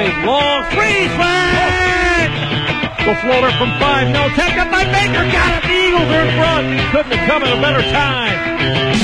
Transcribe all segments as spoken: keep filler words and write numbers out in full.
drive. Long three. Swing! The floater from five. No. Tapped up by Baker. Got it. The Eagles are in front. Couldn't have come at a better time.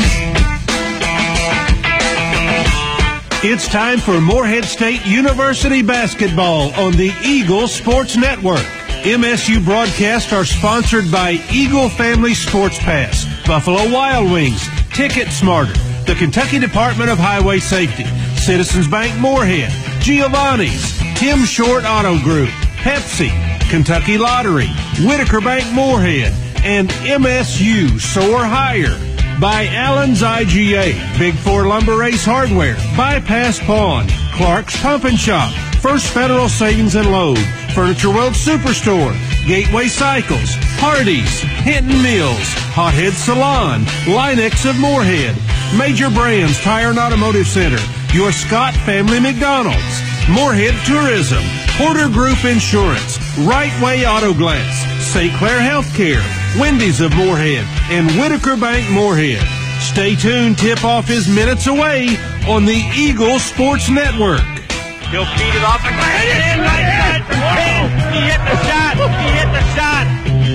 It's time for Morehead State University basketball on the Eagle Sports Network. M S U broadcasts are sponsored by Eagle Family Sports Pass, Buffalo Wild Wings, Ticket Smarter, the Kentucky Department of Highway Safety, Citizens Bank Morehead, Giovanni's, Tim Short Auto Group, Pepsi, Kentucky Lottery, Whitaker Bank Morehead, and M S U Soar Higher. By Allen's I G A, Big Four Lumber Ace Hardware, Bypass Pawn, Clark's Pump and Shop, First Federal Savings and Loan, Furniture World Superstore, Gateway Cycles, Hardee's, Hinton Mills, Hothead Salon, Linex of Morehead, Major Brands Tire and Automotive Center, Your Scott Family McDonald's, Morehead Tourism, Porter Group Insurance, Right Way Auto Glass, Saint Clair Healthcare, Wendy's of Morehead, and Whitaker Bank Morehead. Stay tuned. Tip-off is minutes away on the Eagle Sports Network. He'll feed it off the glass. Hit it in right side for ten. He hit the shot. He hit the shot.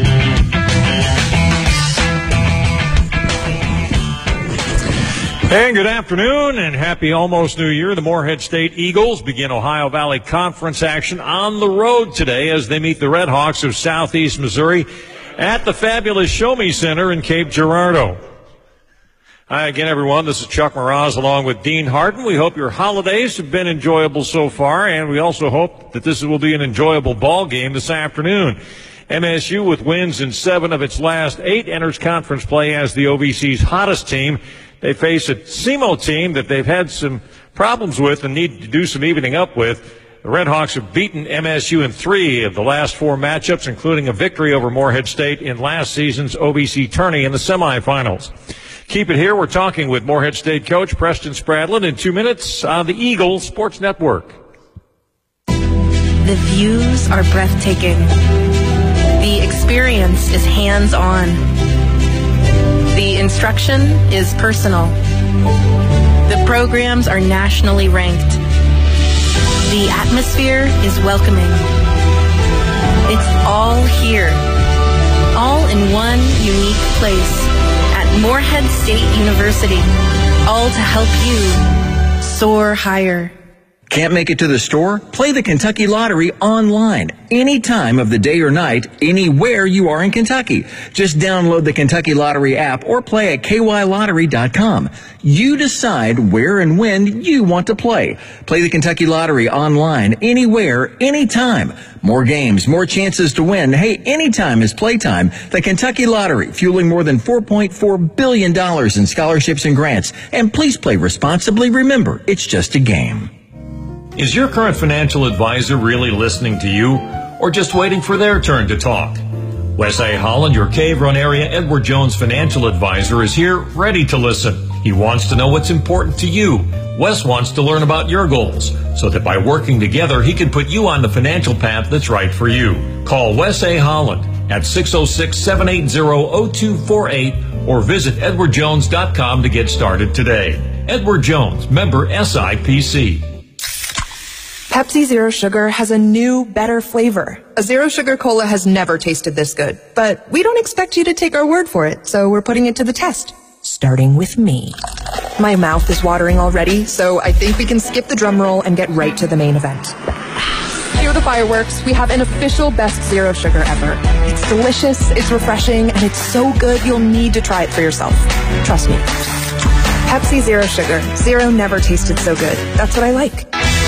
And good afternoon and happy almost New Year. The Morehead State Eagles begin Ohio Valley Conference action on the road today as they meet the Red Hawks of Southeast Missouri at the fabulous Show Me Center in Cape Girardeau. Hi again, everyone. This is Chuck Mraz along with Dean Harden. We hope your holidays have been enjoyable so far, and we also hope that this will be an enjoyable ball game this afternoon. M S U, with wins in seven of its last eight, enters conference play as the O V C's hottest team. They face a S E M O team that they've had some problems with and need to do some evening up with. The Red Hawks have beaten M S U in three of the last four matchups, including a victory over Morehead State in last season's O V C tourney in the semifinals. Keep it here. We're talking with Morehead State coach Preston Spradlin in two minutes on the Eagle Sports Network. The views are breathtaking. The experience is hands-on. The instruction is personal. The programs are nationally ranked. The atmosphere is welcoming. It's all here, all in one unique place at Morehead State University, all to help you soar higher. Can't make it to the store? Play the Kentucky Lottery online, any time of the day or night, anywhere you are in Kentucky. Just download the Kentucky Lottery app or play at k y lottery dot com. You decide where and when you want to play. Play the Kentucky Lottery online, anywhere, anytime. More games, more chances to win. Hey, anytime is playtime. The Kentucky Lottery, fueling more than four point four billion dollars in scholarships and grants. And please play responsibly. Remember, it's just a game. Is your current financial advisor really listening to you, or just waiting for their turn to talk? Wes A. Holland, your Cave Run area Edward Jones financial advisor, is here ready to listen. He wants to know what's important to you. Wes wants to learn about your goals, so that by working together, he can put you on the financial path that's right for you. Call Wes A. Holland at six oh six, seven eight zero, oh two four eight or visit edward jones dot com to get started today. Edward Jones, member S I P C. Pepsi Zero Sugar has a new, better flavor. A Zero Sugar Cola has never tasted this good, but we don't expect you to take our word for it, so we're putting it to the test. Starting with me. My mouth is watering already, so I think we can skip the drum roll and get right to the main event. Cue the fireworks. We have an official best Zero Sugar ever. It's delicious, it's refreshing, and it's so good you'll need to try it for yourself. Trust me. Pepsi Zero Sugar. Zero never tasted so good. That's what I like.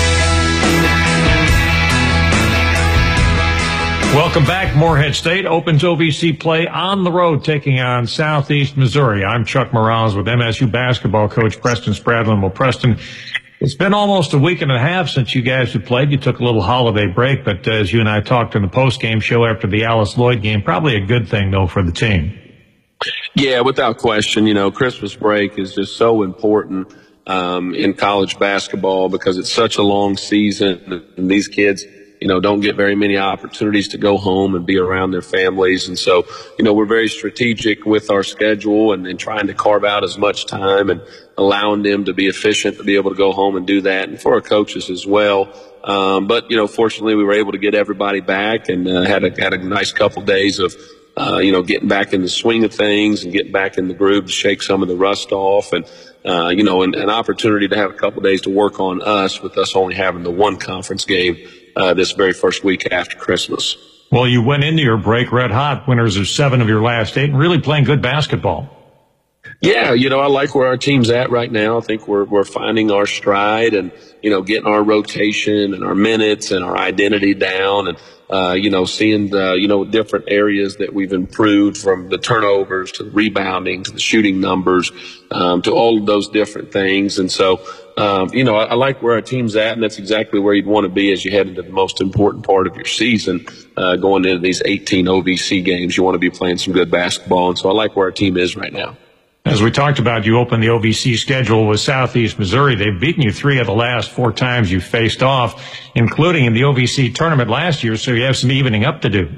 Welcome back. Morehead State opens O V C play on the road, taking on Southeast Missouri. I'm Chuck Morales with M S U basketball coach Preston Spradlin. Well, Preston, it's been almost a week and a half since you guys have played. You took a little holiday break, but uh, as you and I talked in the post-game show after the Alice Lloyd game, probably a good thing, though, for the team. Yeah, without question. You know, Christmas break is just so important um, in college basketball because it's such a long season, and these kids you know, don't get very many opportunities to go home and be around their families. And so, you know, we're very strategic with our schedule and, and trying to carve out as much time and allowing them to be efficient to be able to go home and do that, and for our coaches as well. Um, but, you know, fortunately we were able to get everybody back and uh, had a, had a nice couple days of, uh, you know, getting back in the swing of things and getting back in the groove to shake some of the rust off, and, uh, you know, an, an opportunity to have a couple days to work on us with us only having the one conference game uh, this very first week after Christmas. Well, you went into your break red hot, winners of seven of your last eight, and really playing good basketball. Yeah, you know, I like where our team's at right now. I think we're we're finding our stride and, you know, getting our rotation and our minutes and our identity down, and, uh, you know, seeing the, you know, different areas that we've improved, from the turnovers to the rebounding to the shooting numbers, um, to all of those different things. And so, um, you know, I, I like where our team's at, and that's exactly where you'd want to be as you head into the most important part of your season, uh, going into these eighteen O V C games. You want to be playing some good basketball, and so I like where our team is right now. As we talked about, you opened the O V C schedule with Southeast Missouri. They've beaten you three of the last four times you faced off, including in the O V C tournament last year, so you have some evening up to do.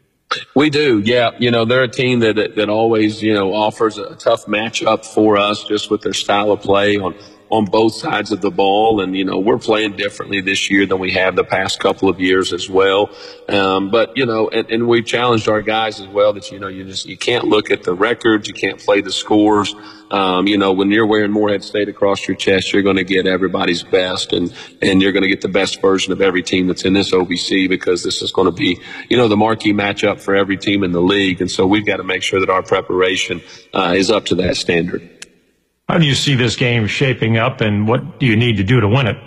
We do, yeah. You know, they're a team that, that, that always, you know, offers a tough matchup for us just with their style of play on on both sides of the ball. And, you know, we're playing differently this year than we have the past couple of years as well. Um, but, you know, and, and we've challenged our guys as well that, you know, you just, you can't look at the records. You can't play the scores. Um, you know, when you're wearing Morehead State across your chest, you're going to get everybody's best, and, and you're going to get the best version of every team that's in this O V C, because this is going to be, you know, the marquee matchup for every team in the league. And so we've got to make sure that our preparation uh, is up to that standard. How do you see this game shaping up, and what do you need to do to win it?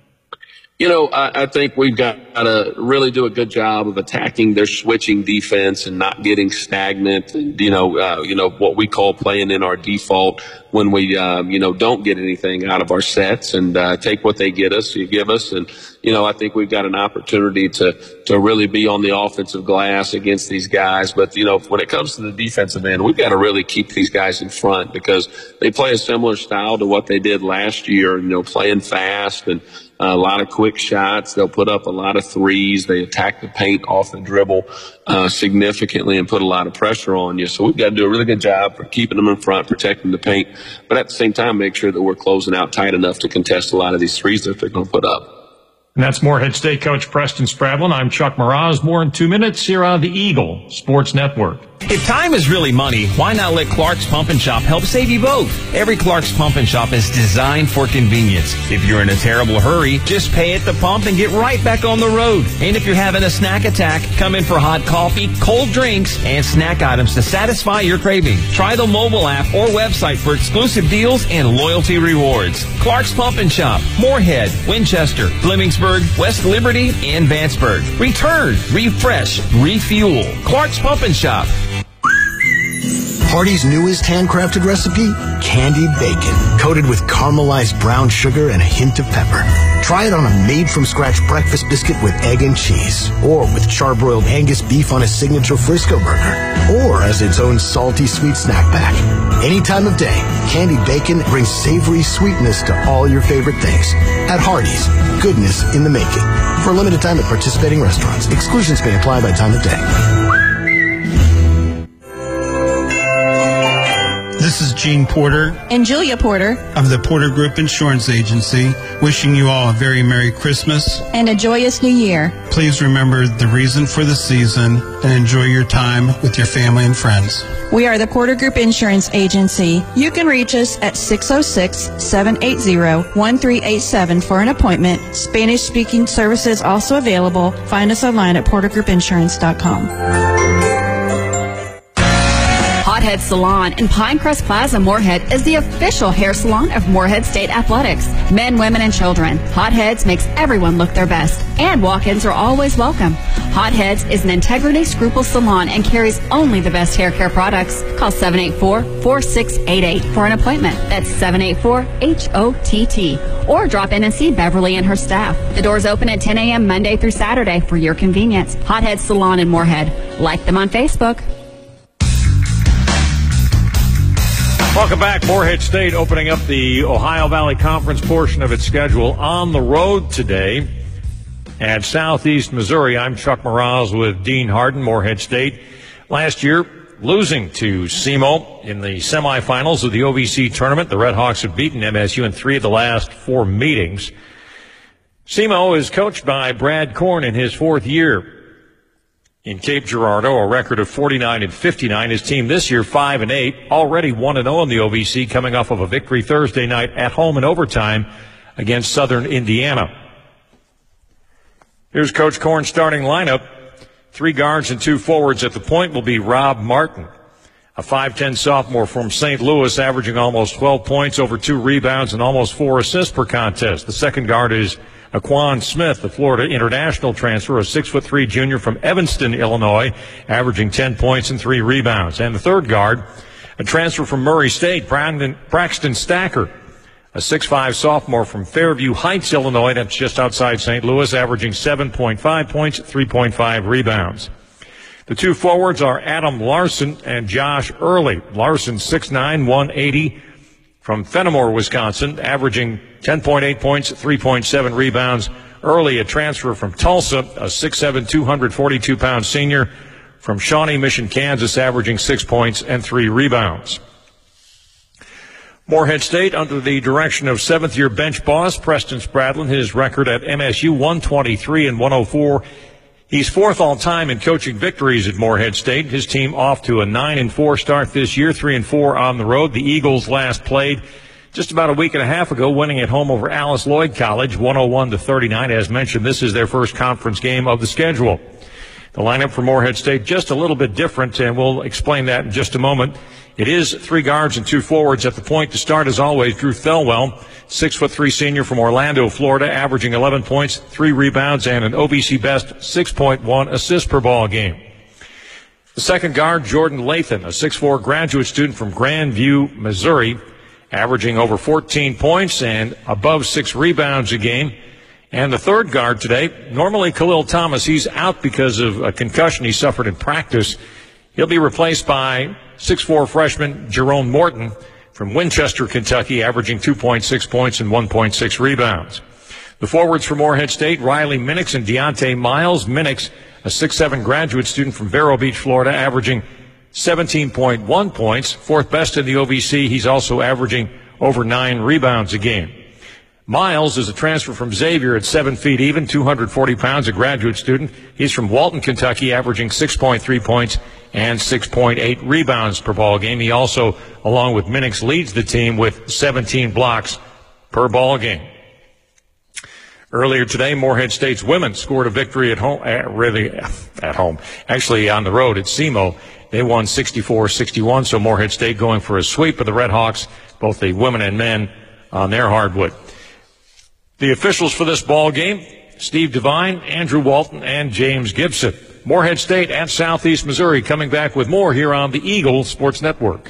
You know, I, I think we've got to really do a good job of attacking their switching defense and not getting stagnant. And, you know, uh, you know what we call playing in our default when we, uh, you know, don't get anything out of our sets, and uh, take what they get us, you give us. And, you know, I think we've got an opportunity to to really be on the offensive glass against these guys. But, you know, when it comes to the defensive end, we've got to really keep these guys in front, because they play a similar style to what they did last year, you know, playing fast and a lot of quick shots. They'll put up a lot of threes. They attack the paint off the dribble uh, significantly and put a lot of pressure on you. So we've got to do a really good job for keeping them in front, protecting the paint, but at the same time make sure that we're closing out tight enough to contest a lot of these threes that they're going to put up. And that's Morehead State coach Preston Spradlin. I'm Chuck Mraz. More in two minutes here on the Eagle Sports Network. If time is really money, why not let Clark's Pump and Shop help save you both? Every Clark's Pump and Shop is designed for convenience. If you're in a terrible hurry, just pay at the pump and get right back on the road. And if you're having a snack attack, come in for hot coffee, cold drinks, and snack items to satisfy your craving. Try the mobile app or website for exclusive deals and loyalty rewards. Clark's Pump and Shop, Morehead, Winchester, Blemmingsburg, West Liberty, and Vanceburg. Return, refresh, refuel. Clark's Pump and Shop. Hardee's newest handcrafted recipe, candied bacon, coated with caramelized brown sugar and a hint of pepper. Try it on a made-from-scratch breakfast biscuit with egg and cheese, or with charbroiled Angus beef on a signature Frisco burger, or as its own salty sweet snack pack. Any time of day, candied bacon brings savory sweetness to all your favorite things. At Hardee's, goodness in the making. For a limited time at participating restaurants. Exclusions may apply by time of day. This is Gene Porter And Julia Porter. of the Porter Group Insurance Agency, wishing you all a very Merry Christmas. And a joyous New Year. Please remember the reason for the season and enjoy your time with your family and friends. We are the Porter Group Insurance Agency. You can reach us at six oh six, seven eight zero, one three eight seven for an appointment. Spanish-speaking services also available. Find us online at porter group insurance dot com. Hothead Salon in Pinecrest Plaza, Morehead is the official hair salon of Morehead State Athletics. Men, women, and children. Hotheads makes everyone look their best, and walk-ins are always welcome. Hotheads is an integrity scruple salon and carries only the best hair care products. Call seven eight four, four six eight eight for an appointment. That's seven eight four, H O T T. Or drop in and see Beverly and her staff. The doors open at ten a.m. Monday through Saturday for your convenience. Hothead Salon in Morehead. Like them on Facebook. Welcome back. Morehead State opening up the Ohio Valley Conference portion of its schedule on the road today. at Southeast Missouri. I'm Chuck Morales with Dean Harden, Morehead State. Last year, losing to SEMO in the semifinals of the O V C tournament. The Red Hawks have beaten M S U in three of the last four meetings. SEMO is coached by Brad Korn in his fourth year in Cape Girardeau, a record of forty-nine and fifty-nine. His team this year five and eight, already one and oh in the O V C, coming off of a victory Thursday night at home in overtime against Southern Indiana. Here's Coach Korn's starting lineup. Three guards and two forwards at the point will be Rob Martin, a five ten sophomore from Saint Louis, averaging almost twelve points, over two rebounds, and almost four assists per contest. The second guard is Aquan Smith, the Florida international transfer, a six foot three junior from Evanston, Illinois, averaging ten points and three rebounds. And the third guard, a transfer from Murray State, Brandon, Braxton Stacker, a six five sophomore from Fairview Heights, Illinois, that's just outside Saint Louis, averaging seven point five points, three point five rebounds. The two forwards are Adam Larson and Josh Early. Larson, six nine, one eighty, from Fenimore, Wisconsin, averaging ten point eight points, three point seven rebounds. Early, a transfer from Tulsa, a six seven, two hundred forty-two pound senior from Shawnee Mission, Kansas, averaging six points and three rebounds. Morehead State, under the direction of seventh-year bench boss Preston Spradlin, his record at M S U one twenty-three and one oh four. He's fourth all-time in coaching victories at Morehead State. His team off to a nine and four start this year, three and four on the road. The Eagles last played just about a week and a half ago, winning at home over Alice Lloyd College, one oh one to thirty-nine. As mentioned, this is their first conference game of the schedule. The lineup for Morehead State just a little bit different, and we'll explain that in just a moment. It is three guards and two forwards at the point to start, as always. Drew Thelwell, six foot three senior from Orlando, Florida, averaging eleven points, three rebounds, and an O V C best six point one assists per ball game. The second guard, Jordan Lathan, a six four graduate student from Grandview, Missouri, averaging over fourteen points and above six rebounds a game. And the third guard today, normally Khalil Thomas, he's out because of a concussion he suffered in practice. He'll be replaced by six four freshman Jerome Morton from Winchester, Kentucky, averaging two point six points and one point six rebounds. The forwards for Morehead State, Riley Minix and Deontay Miles. Minix, a six seven graduate student from Vero Beach, Florida, averaging seventeen point one points, fourth best in the O V C. He's also averaging over nine rebounds a game. Miles is a transfer from Xavier at seven feet even, two hundred forty pounds, a graduate student. He's from Walton, Kentucky, averaging six point three points and six point eight rebounds per ball game. He also, along with Minix, leads the team with seventeen blocks per ball game. Earlier today, Morehead State's women scored a victory at home, uh, really at home, actually on the road at SEMO. They won sixty-four sixty-one, so Morehead State going for a sweep of the Red Hawks, both the women and men, on their hardwood. The officials for this ball game, Steve Devine, Andrew Walton, and James Gibson. Morehead State at Southeast Missouri, coming back with more here on the Eagle Sports Network.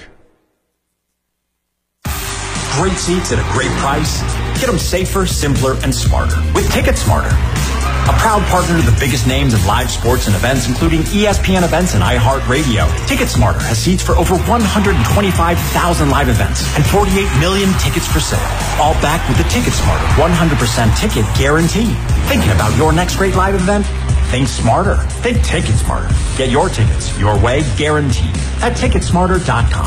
Great seats at a great price. Get them safer, simpler, and smarter with Ticket Smarter. A proud partner to the biggest names in live sports and events, including E S P N events and iHeartRadio. Ticket Smarter has seats for over one hundred twenty-five thousand live events and forty-eight million tickets for sale. All backed with the Ticket Smarter one hundred percent ticket guarantee. Thinking about your next great live event? Think smarter. Think Ticket Smarter. Get your tickets your way, guaranteed, at ticket smarter dot com.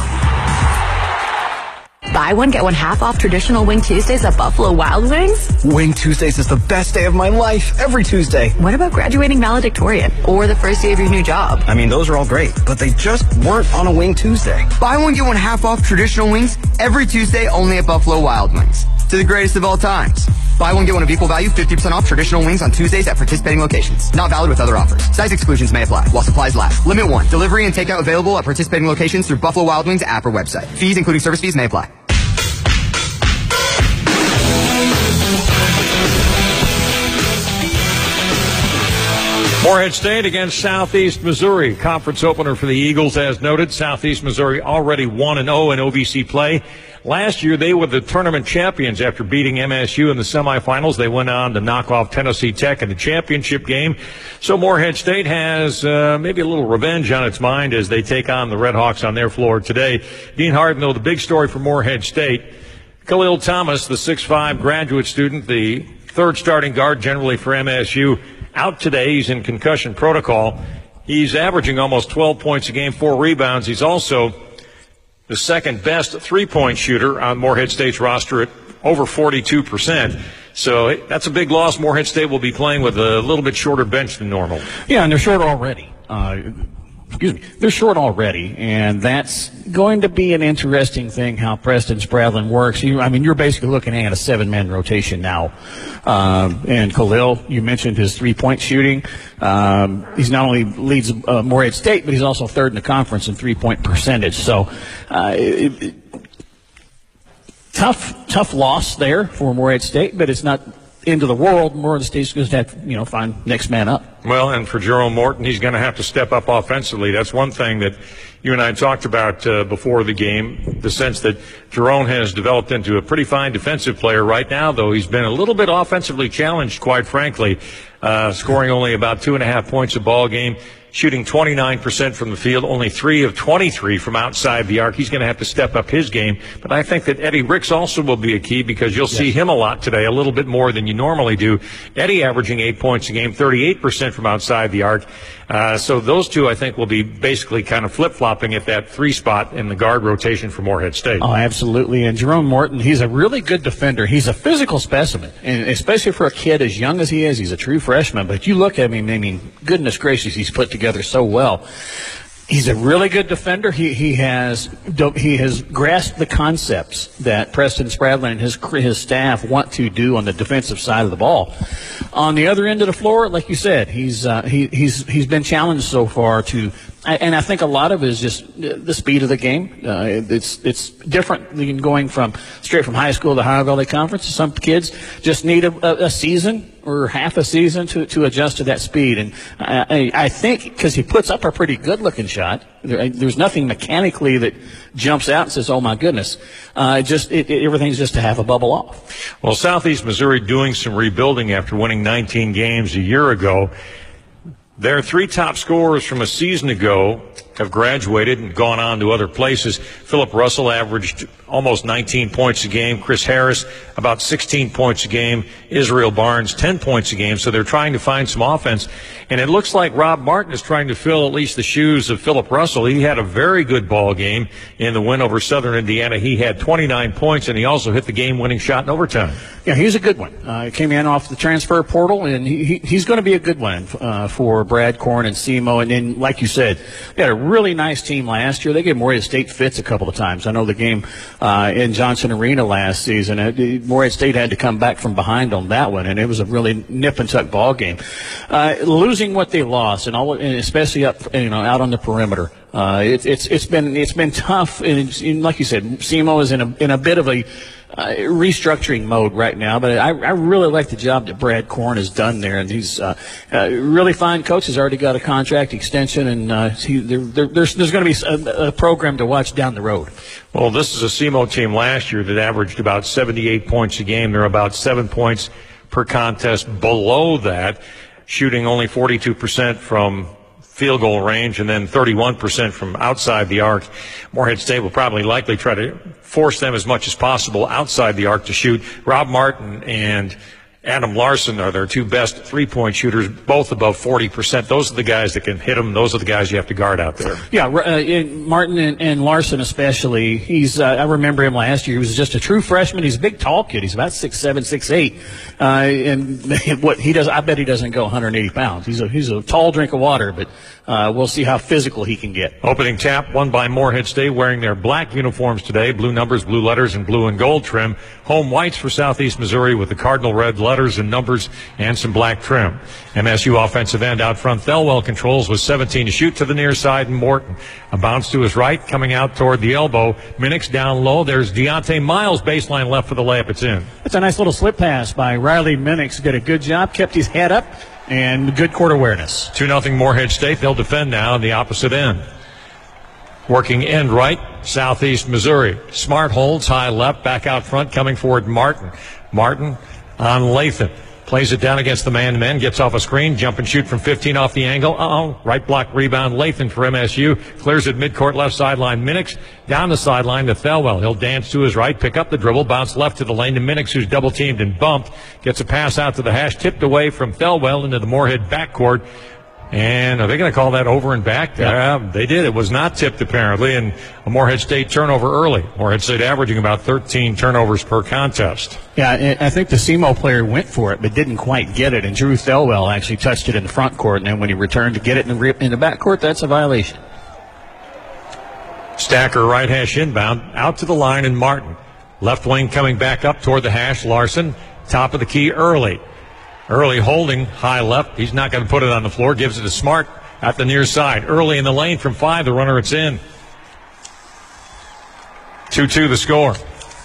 Buy one, get one half off traditional Wing Tuesdays at Buffalo Wild Wings? Wing Tuesdays is the best day of my life, every Tuesday. What about graduating valedictorian or the first day of your new job? I mean, those are all great, but they just weren't on a Wing Tuesday. Buy one, get one half off traditional wings every Tuesday only at Buffalo Wild Wings. To the greatest of all times. Buy one, get one of equal value, fifty percent off traditional wings on Tuesdays at participating locations. Not valid with other offers. Size exclusions may apply while supplies last. Limit one. Delivery and takeout available at participating locations through Buffalo Wild Wings app or website. Fees, including service fees, may apply. Morehead State against Southeast Missouri. Conference opener for the Eagles, as noted. Southeast Missouri already one and oh in O V C play. Last year, they were the tournament champions after beating M S U in the semifinals. They went on to knock off Tennessee Tech in the championship game. So Morehead State has uh, maybe a little revenge on its mind as they take on the Red Hawks on their floor today. Dean Harden, though, the big story for Morehead State, Khalil Thomas, the six five graduate student, the third starting guard generally for M S U, out today. He's in concussion protocol. He's averaging almost twelve points a game, four rebounds. He's also the second best three-point shooter on Morehead State's roster at over forty-two percent. So that's a big loss. Morehead State will be playing with a little bit shorter bench than normal. Yeah, and they're short already. Uh, excuse me. They're short already, and that's going to be an interesting thing how Preston Spradlin works. You, I mean, you're basically looking at a seven-man rotation now. Um, and Khalil, you mentioned his three-point shooting. Um, he's not only leads uh, Morehead State, but he's also third in the conference in three-point percentage. So uh, it, it, tough, tough loss there for Morehead State, but it's not into the world. Morehead State's going to have to, you know, find next man up. Well, and for Jerome Morton, he's going to have to step up offensively. That's one thing that you and I talked about uh, before the game, the sense that Jerome has developed into a pretty fine defensive player. Right now, though, he's been a little bit offensively challenged, quite frankly, uh, scoring only about two and a half points a ball game, shooting twenty-nine percent from the field, only three of twenty-three from outside the arc. He's going to have to step up his game. But I think that Eddie Ricks also will be a key, because you'll yes. see him a lot today, a little bit more than you normally do. Eddie averaging eight points a game, thirty-eight percent from outside the arc. Uh, so those two, I think, will be basically kind of flip-flopping at that three spot in the guard rotation for Morehead State. Oh, absolutely. And Jerome Morton, he's a really good defender. He's a physical specimen, and especially for a kid as young as he is, he's a true freshman. But you look at him, I mean, goodness gracious, he's put together so well. He's a really good defender. He he has he has grasped the concepts that Preston Spradlin and his his staff want to do on the defensive side of the ball. On the other end of the floor, like you said, he's uh, he he's he's been challenged so far to, and I think a lot of it is just the speed of the game. Uh, it's it's different than going from straight from high school to Ohio Valley Conference. Some kids just need a, a season or half a season to, to adjust to that speed. And I, I think because he puts up a pretty good-looking shot, there, there's nothing mechanically that jumps out and says, oh, my goodness. Uh, just it, it, everything's just to have a bubble off. Well, Southeast Missouri doing some rebuilding after winning nineteen games a year ago. Their three top scorers from a season ago have graduated and gone on to other places. Philip Russell averaged almost nineteen points a game. Chris Harris, about sixteen points a game. Israel Barnes, ten points a game. So they're trying to find some offense. And it looks like Rob Martin is trying to fill at least the shoes of Philip Russell. He had a very good ball game in the win over Southern Indiana. He had twenty-nine points, and he also hit the game-winning shot in overtime. Yeah, he's a good one. Uh, he came in off the transfer portal, and he, he, he's going to be a good one uh, for Brad Korn and SEMO. And then, like you said, they had a really nice team last year. They gave Morehead State fits a couple of times. I know the game uh, in Johnson Arena last season, uh, Morehead State had to come back from behind on that one, and it was a really nip-and-tuck ball game. Uh, losing what they lost, and, all, and especially up, you know, out on the perimeter, uh, it, it's it's been it's been tough. And, it's, and like you said, SEMO is in a in a bit of a Uh, restructuring mode right now, but I, I really like the job that Brad Korn has done there, and he's uh, uh, really fine coach. He's already got a contract extension, and uh, he, there, there, there's, there's going to be a, a program to watch down the road. Well, this is a SEMO team last year that averaged about seventy-eight points a game. They're about seven points per contest below that, shooting only forty-two percent from field goal range and then thirty-one percent from outside the arc. Morehead State will probably likely try to force them as much as possible outside the arc to shoot. Rob Martin and Adam Larson are their two best three-point shooters, both above forty percent. Those are the guys that can hit them. Those are the guys you have to guard out there. Yeah, uh, Martin and, and Larson especially. He's uh, I remember him last year. He was just a true freshman. He's a big, tall kid. He's about six seven, six eight. Uh, and what he does, I bet he doesn't go one hundred eighty pounds. He's a he's a tall drink of water, but uh, we'll see how physical he can get. Opening tap won by Morehead State, wearing their black uniforms today, blue numbers, blue letters, and blue and gold trim. Home whites for Southeast Missouri with the cardinal red letters and numbers and some black trim. M S U offensive end out front, Thelwell controls with seventeen to shoot to the near side, and Morton. A bounce to his right, coming out toward the elbow. Minix down low. There's Deontay Miles, baseline left for the layup. It's in. It's a nice little slip pass by Riley Minix. Did a good job, kept his head up, and good court awareness. two nothing Morehead State. They'll defend now on the opposite end. Working end right, Southeast Missouri. Smart holds high left, back out front, coming forward Martin. Martin on Lathan. Plays it down against the man-to-man, gets off a screen, jump and shoot from fifteen off the angle. Uh-oh, right block rebound, Lathan for M S U. Clears it midcourt left sideline, Minix. Down the sideline to Thelwell. He'll dance to his right, pick up the dribble, bounce left to the lane to Minix, who's double-teamed and bumped. Gets a pass out to the hash, tipped away from Thelwell into the Moorhead backcourt. And are they going to call that over and back? Yeah, uh, they did. It was not tipped, apparently, and a Moorhead State turnover early. Moorhead State averaging about thirteen turnovers per contest. Yeah, I think the SEMO player went for it, but didn't quite get it, and Drew Thelwell actually touched it in the front court, and then when he returned to get it in the, in the back court, that's a violation. Stacker right hash inbound, out to the line, and Martin. Left wing coming back up toward the hash. Larson, top of the key early. Early holding high left. He's not going to put it on the floor. Gives it to Smart at the near side. Early in the lane from five. The runner, it's in. two two the score.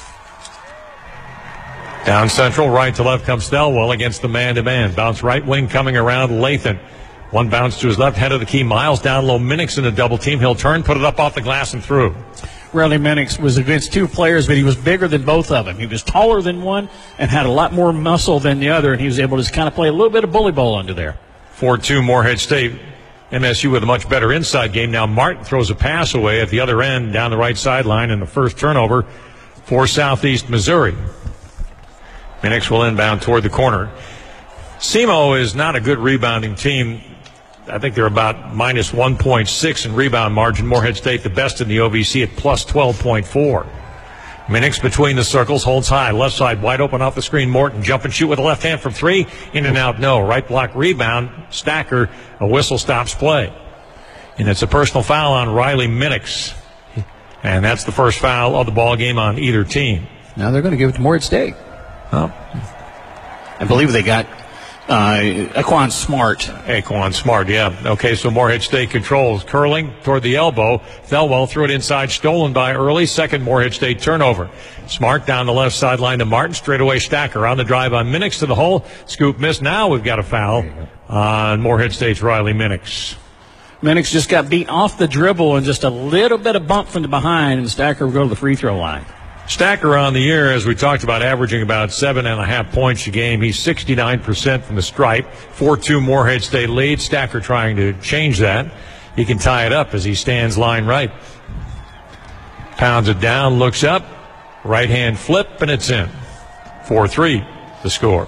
Down central, right to left comes Thelwell against the man-to-man. Bounce right wing coming around Lathan. One bounce to his left, head of the key. Miles down low. Minix in a double team. He'll turn, put it up off the glass and through. Riley Minix was against two players, but he was bigger than both of them. He was taller than one and had a lot more muscle than the other, and he was able to just kind of play a little bit of bully ball under there. four two Moorhead State. M S U with a much better inside game. Now Martin throws a pass away at the other end down the right sideline, and the first turnover for Southeast Missouri. Minix will inbound toward the corner. SEMO is not a good rebounding team. I think they're about minus one point six in rebound margin. Moorhead State the best in the O V C at plus twelve point four. Minix between the circles, holds high. Left side wide open off the screen. Morton jump and shoot with a left hand from three. In and out, no. Right block rebound. Stacker, a whistle stops play. And it's a personal foul on Riley Minix. And that's the first foul of the ball game on either team. Now they're going to give it to Moorhead State. Oh. I believe they got Uh, Aquan Smart. Aquan Smart, yeah. Okay, so Moorhead State controls. Curling toward the elbow. Thelwell threw it inside, stolen by Early. Second Moorhead State turnover. Smart down the left sideline to Martin. Straight away Stacker on the drive on Minix to the hole. Scoop miss. Now we've got a foul on Moorhead State's Riley Minix. Minix just got beat off the dribble and just a little bit of bump from the behind, and Stacker will go to the free throw line. Stacker on the year, as we talked about, averaging about seven and a half points a game. He's sixty-nine percent from the stripe. four two Moorhead State lead. Stacker trying to change that. He can tie it up as he stands line right. Pounds it down, looks up. Right hand flip, and it's in. four three the score.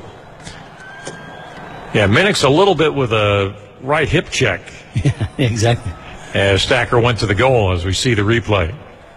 Yeah, Minix a little bit with a right hip check. Yeah, exactly. As Stacker went to the goal, as we see the replay.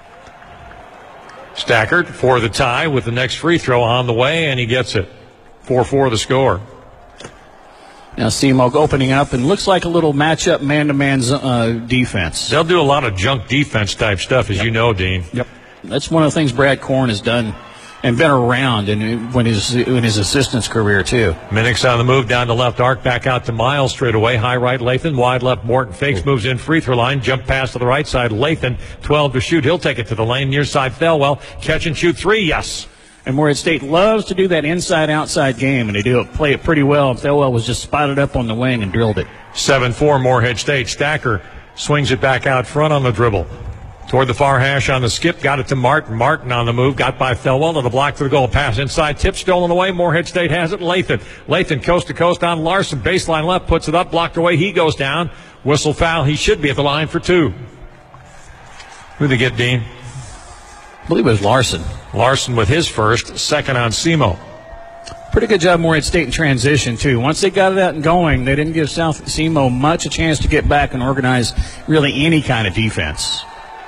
Stacker for the tie with the next free throw on the way, and he gets it. four four the score. Now SEMO opening up, and looks like a little matchup man-to-man uh, defense. They'll do a lot of junk defense type stuff, as yep. you know, Dean. Yep. That's one of the things Brad Korn has done and been around in when his in his assistant's career too. Minix on the move down the left arc, back out to Miles straight away. High right Lathan, wide left Morton fakes, moves in free throw line, jump pass to the right side. Lathan, twelve to shoot. He'll take it to the lane near side. Thelwell, catch and shoot three. Yes. And Moorhead State loves to do that inside-outside game, and they do it, play it pretty well. Thelwell was just spotted up on the wing and drilled it. seven four Moorhead State. Stacker swings it back out front on the dribble. Toward the far hash on the skip, got it to Martin. Martin on the move, got by Thelwell to the block to the goal. Pass inside, tip stolen away. Moorhead State has it. Lathan. Lathan coast to coast on Larson. Baseline left, puts it up, blocked away. He goes down. Whistle foul. He should be at the line for two. Who'd they get, Dean? I believe it was Larson. Larson with his first, second on SEMO. Pretty good job Moorhead State in transition, too. Once they got it out and going, they didn't give South SEMO much a chance to get back and organize really any kind of defense.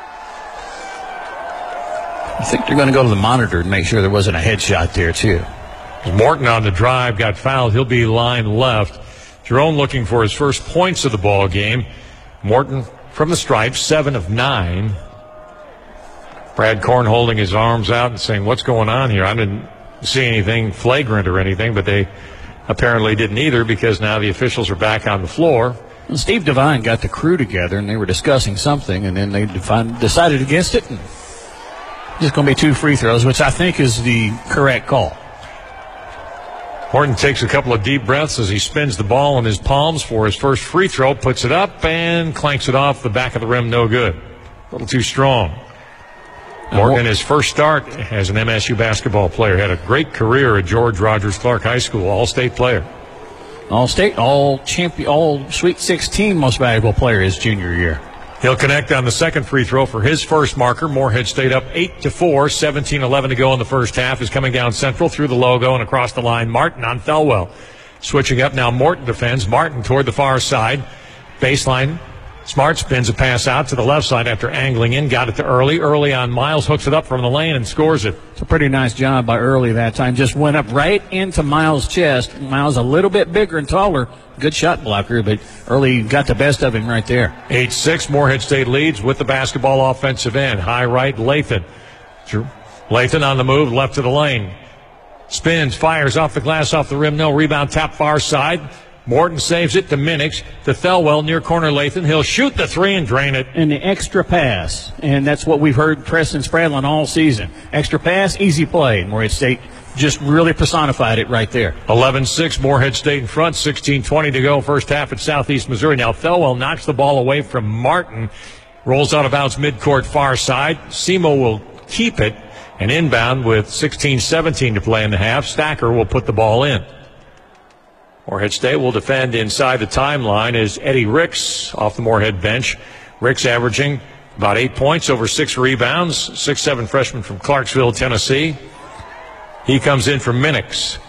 I think they're going to go to the monitor and make sure there wasn't a headshot there, too. Morton on the drive got fouled. He'll be line left. Jerome looking for his first points of the ball game. Morton from the stripes, seven of nine. Brad Korn holding his arms out and saying, what's going on here? I didn't see anything flagrant or anything, but they apparently didn't either, because now the officials are back on the floor. Well, Steve Devine got the crew together, and they were discussing something, and then they decided against it, and just going to be two free throws, which I think is the correct call. Horton takes a couple of deep breaths as he spins the ball in his palms for his first free throw, puts it up, and clanks it off the back of the rim. No good. A little too strong. Morgan, his first start as an M S U basketball player, had a great career at George Rogers Clark High School, all-state player. All-state, all-champion, all-Sweet sixteen most valuable player his junior year. He'll connect on the second free throw for his first marker. Moorhead State up eight to four, seventeen eleven to go in the first half. Is coming down central through the logo and across the line. Martin on Thelwell. Switching up now, Morton defends. Martin toward the far side. Baseline. Smart spins a pass out to the left side after angling in. Got it to Early. Early on Miles, hooks it up from the lane and scores it. It's a pretty nice job by Early that time. Just went up right into Miles' chest. Miles a little bit bigger and taller. Good shot blocker, but Early got the best of him right there. eight six, Moorhead State leads with the basketball offensive end. High right, Lathan. Lathan on the move, left to the lane. Spins, fires off the glass, off the rim. No rebound, tap far side. Morton saves it to Minix, to Thelwell, near corner Lathan. He'll shoot the three and drain it. And the extra pass, and that's what we've heard Preston Spradlin all season. Extra pass, easy play. Moorhead State just really personified it right there. eleven six, Moorhead State in front, sixteen twenty to go, first half at Southeast Missouri. Now Thelwell knocks the ball away from Martin, rolls out of bounds midcourt far side. Semo will keep it, and inbound with sixteen seventeen to play in the half. Stacker will put the ball in. Moorhead State will defend inside the timeline as Eddie Ricks off the Moorhead bench. Ricks averaging about eight points over six rebounds. six seven freshman from Clarksville, Tennessee. He comes in for Minix.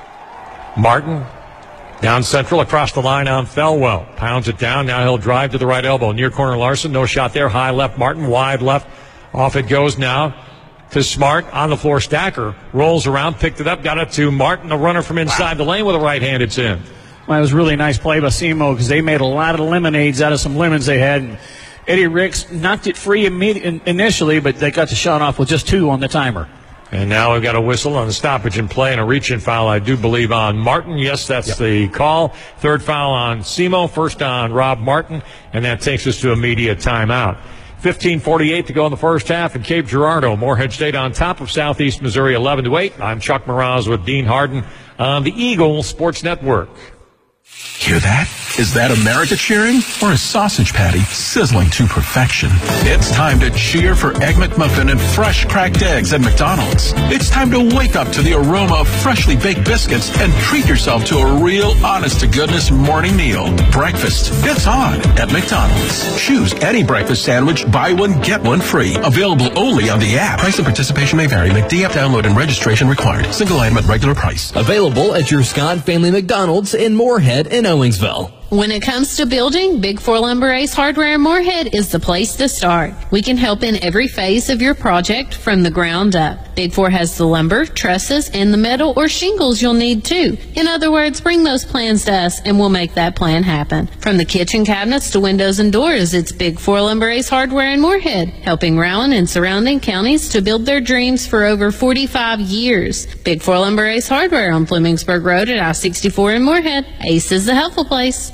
Martin down central across the line on Thelwell. Pounds it down. Now he'll drive to the right elbow. Near corner Larson. No shot there. High left Martin. Wide left. Off it goes now to Smart on the floor. Stacker rolls around, picked it up, got it to Martin, the runner from inside the lane with a right hand. It's in. Well, it was a really nice play by Semo because they made a lot of lemonades out of some lemons they had. And Eddie Ricks knocked it free initially, but they got the shot off with just two on the timer. And now we've got a whistle on the stoppage and play and a reach-in foul, I do believe, on Martin. Yes, that's yep. the call. Third foul on Semo, first on Rob Martin, and that takes us to immediate timeout. fifteen forty-eight to go in the first half, and Cape Girardeau, Moorhead State on top of Southeast Missouri, eleven to eight. I'm Chuck Moroz with Dean Harden on the Eagle Sports Network. Hear that? Is that America cheering or a sausage patty sizzling to perfection? It's time to cheer for Egg McMuffin and fresh cracked eggs at McDonald's. It's time to wake up to the aroma of freshly baked biscuits and treat yourself to a real honest-to-goodness morning meal. Breakfast, it's on at McDonald's. Choose any breakfast sandwich, buy one, get one free. Available only on the app. Price and participation may vary. McD app download and registration required. Single item at regular price. Available at your Scott Family McDonald's in Moorhead and Owensville. When it comes to building, Big Four Lumber Ace Hardware in Moorhead is the place to start. We can help in every phase of your project from the ground up. Big Four has the lumber, trusses, and the metal or shingles you'll need too. In other words, bring those plans to us and we'll make that plan happen. From the kitchen cabinets to windows and doors, it's Big Four Lumber Ace Hardware in Moorhead, helping Rowan and surrounding counties to build their dreams for over forty-five years. Big Four Lumber Ace Hardware on Flemmingsburg Road at I sixty-four in Moorhead. Ace is the helpful place.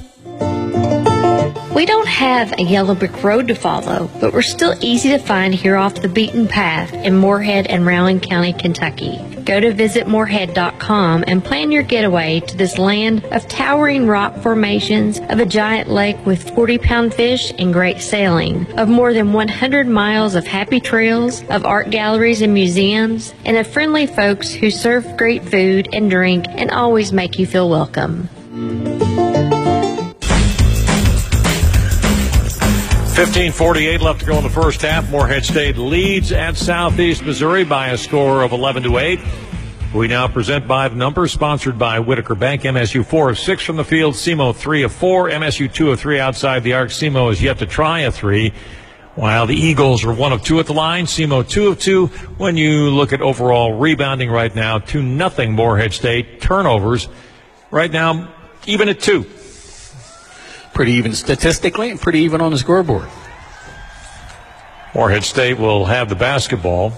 We don't have a yellow brick road to follow, but we're still easy to find here off the beaten path in Moorhead and Rowan County, Kentucky. Go to visit moorhead dot com and plan your getaway to this land of towering rock formations, of a giant lake with forty pound fish and great sailing, of more than one hundred miles of happy trails, of art galleries and museums, and of friendly folks who serve great food and drink and always make you feel welcome. fifteen forty-eight left to go in the first half. Moorhead State leads at Southeast Missouri by a score of eleven to eight. We now present by the numbers, sponsored by Whitaker Bank. M S U four of six from the field, Semo three of four, M S U two of three outside the arc. Semo is yet to try a three, while the Eagles are one of two at the line. Semo two of two. When you look at overall rebounding right now, two nothing Moorhead State. Turnovers right now even at two. Pretty even statistically and pretty even on the scoreboard. Moorhead State will have the basketball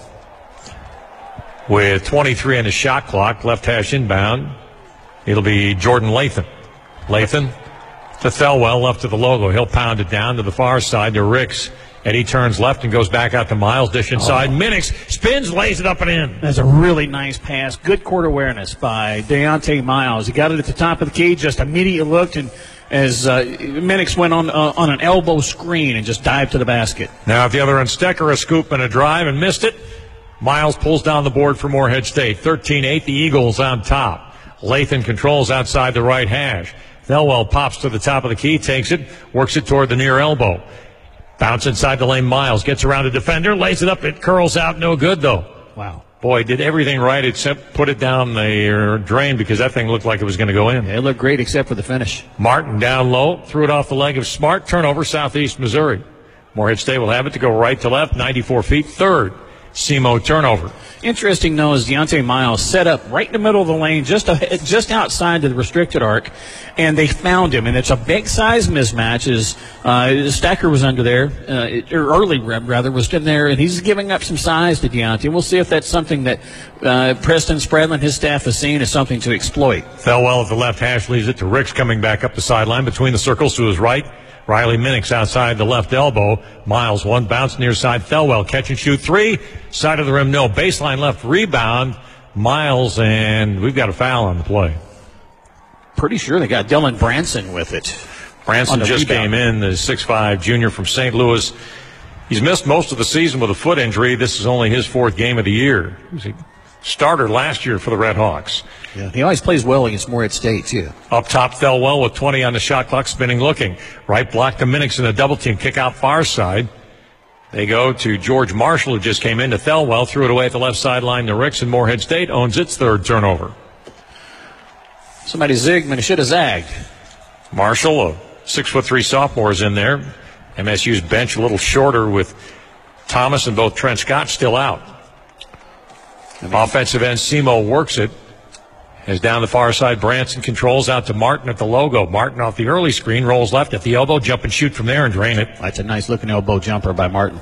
with twenty-three on the shot clock. Left hash inbound. It'll be Jordan Lathan. Lathan to Thelwell, left to the logo. He'll pound it down to the far side to Ricks. And he turns left and goes back out to Miles. Dish inside. Oh. Minix spins, lays it up and in. That's a really nice pass. Good court awareness by Deontay Miles. He got it at the top of the key, just immediately looked and as uh, Minix went on uh, on an elbow screen and just dived to the basket. Now at the other end, Stecker a scoop and a drive and missed it. Miles pulls down the board for Morehead State. thirteen eight, the Eagles on top. Lathan controls outside the right hash. Thelwell pops to the top of the key, takes it, works it toward the near elbow. Bounce inside the lane, Miles gets around a defender, lays it up, it curls out, no good though. Wow. Boy, did everything right except put it down the drain because that thing looked like it was going to go in. Yeah, it looked great except for the finish. Martin down low, threw it off the leg of Smart, turnover, Southeast Missouri. Morehead State will have it to go right to left, ninety-four feet, third. S E M O turnover. Interesting, though, is Deontay Miles set up right in the middle of the lane, just a, just outside of the restricted arc, and they found him. And it's a big size mismatch. As uh, Stacker was under there, uh, or early rather was in there, and he's giving up some size to Deontay. We'll see if that's something that uh, Preston Spradlin, his staff, has seen as something to exploit. Thelwell at the left hash leaves it to Ricks coming back up the sideline between the circles to his right. Riley Minix outside the left elbow. Miles one bounce near side. Thelwell catch and shoot three. Side of the rim, no. Baseline left rebound. Miles, and we've got a foul on the play. Pretty sure they got Dylan Branson with it. Branson just rebound. Came in, the six five junior from Saint Louis. He's missed most of the season with a foot injury. This is only his fourth game of the year. He was a starter last year for the Red Hawks. Yeah, he always plays well against Morehead State, too. Up top, Thelwell with twenty on the shot clock, spinning, looking. Right block to Minix in a double team. Kick out far side. They go to George Marshall, who just came in to Thelwell. Threw it away at the left sideline to Ricks, and Morehead State owns its third turnover. Somebody zigged, and it should have zagged. Marshall, a six foot three sophomore, is in there. M S U's bench a little shorter with Thomas and both Trent Scott still out. I mean, offensive end, S E M O works it. As down the far side, Branson controls out to Martin at the logo. Martin off the early screen, rolls left at the elbow, jump and shoot from there and drain it. That's a nice looking elbow jumper by Martin.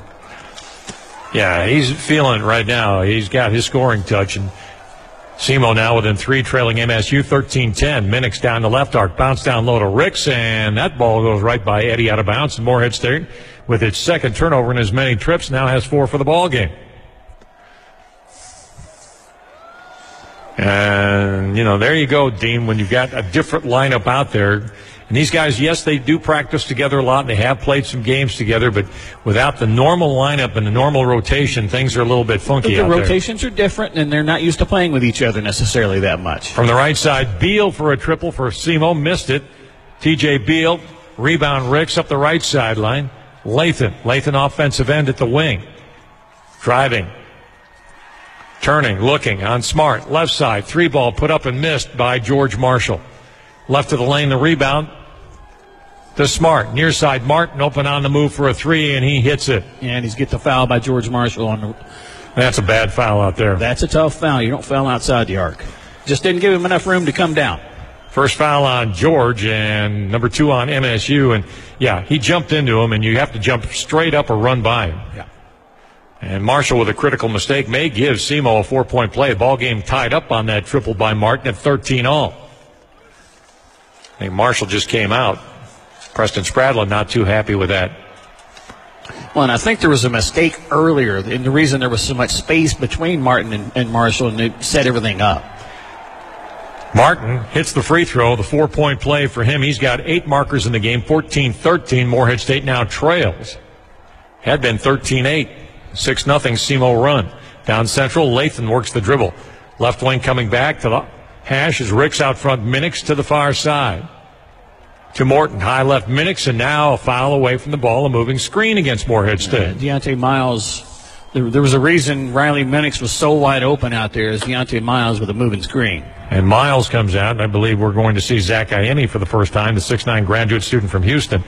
Yeah, he's feeling it right now. He's got his scoring touch. And S E M O now within three, trailing M S U thirteen ten. Minix down the left arc, bounce down low to Ricks, and that ball goes right by Eddie out of bounds. And Morehead State, with its second turnover in as many trips, now has four for the ball game. And, you know, there you go, Dean, when you've got a different lineup out there. And these guys, yes, they do practice together a lot. They have played some games together, but without the normal lineup and the normal rotation, things are a little bit funky the out there. The rotations are different, and they're not used to playing with each other necessarily that much. From the right side, Beal for a triple for S E M O. Missed it. T J Beal, rebound Ricks up the right sideline. Lathan, Lathan offensive end at the wing. Driving. Turning, looking on Smart, left side, three ball put up and missed by George Marshall. Left of the lane, the rebound to Smart. Near side, Martin open on the move for a three, and he hits it. And he's get the foul by George Marshall. on the. That's a bad foul out there. That's a tough foul. You don't foul outside the arc. Just didn't give him enough room to come down. First foul on George, and number two on M S U. And, yeah, he jumped into him, and you have to jump straight up or run by him. Yeah. And Marshall with a critical mistake may give S E M O a four-point play. Ball game tied up on that triple by Martin at thirteen all. I think Marshall just came out. Preston Spradlin not too happy with that. Well, and I think there was a mistake earlier, and the reason there was so much space between Martin and, and Marshall, and it set everything up. Martin hits the free throw, the four-point play for him. He's got eight markers in the game, fourteen thirteen. Morehead State now trails. Had been thirteen eight. six nothing S E M O run. Down central, Lathan works the dribble. Left wing coming back to the hash is Ricks out front, Minix to the far side. To Morton, high left Minix, and now a foul away from the ball, a moving screen against Morehead State. Uh, Deontay Miles, there, there was a reason Riley Minix was so wide open out there as Deontay Miles with a moving screen. And Miles comes out, and I believe we're going to see Zach Iemi for the first time, the six nine graduate student from Houston.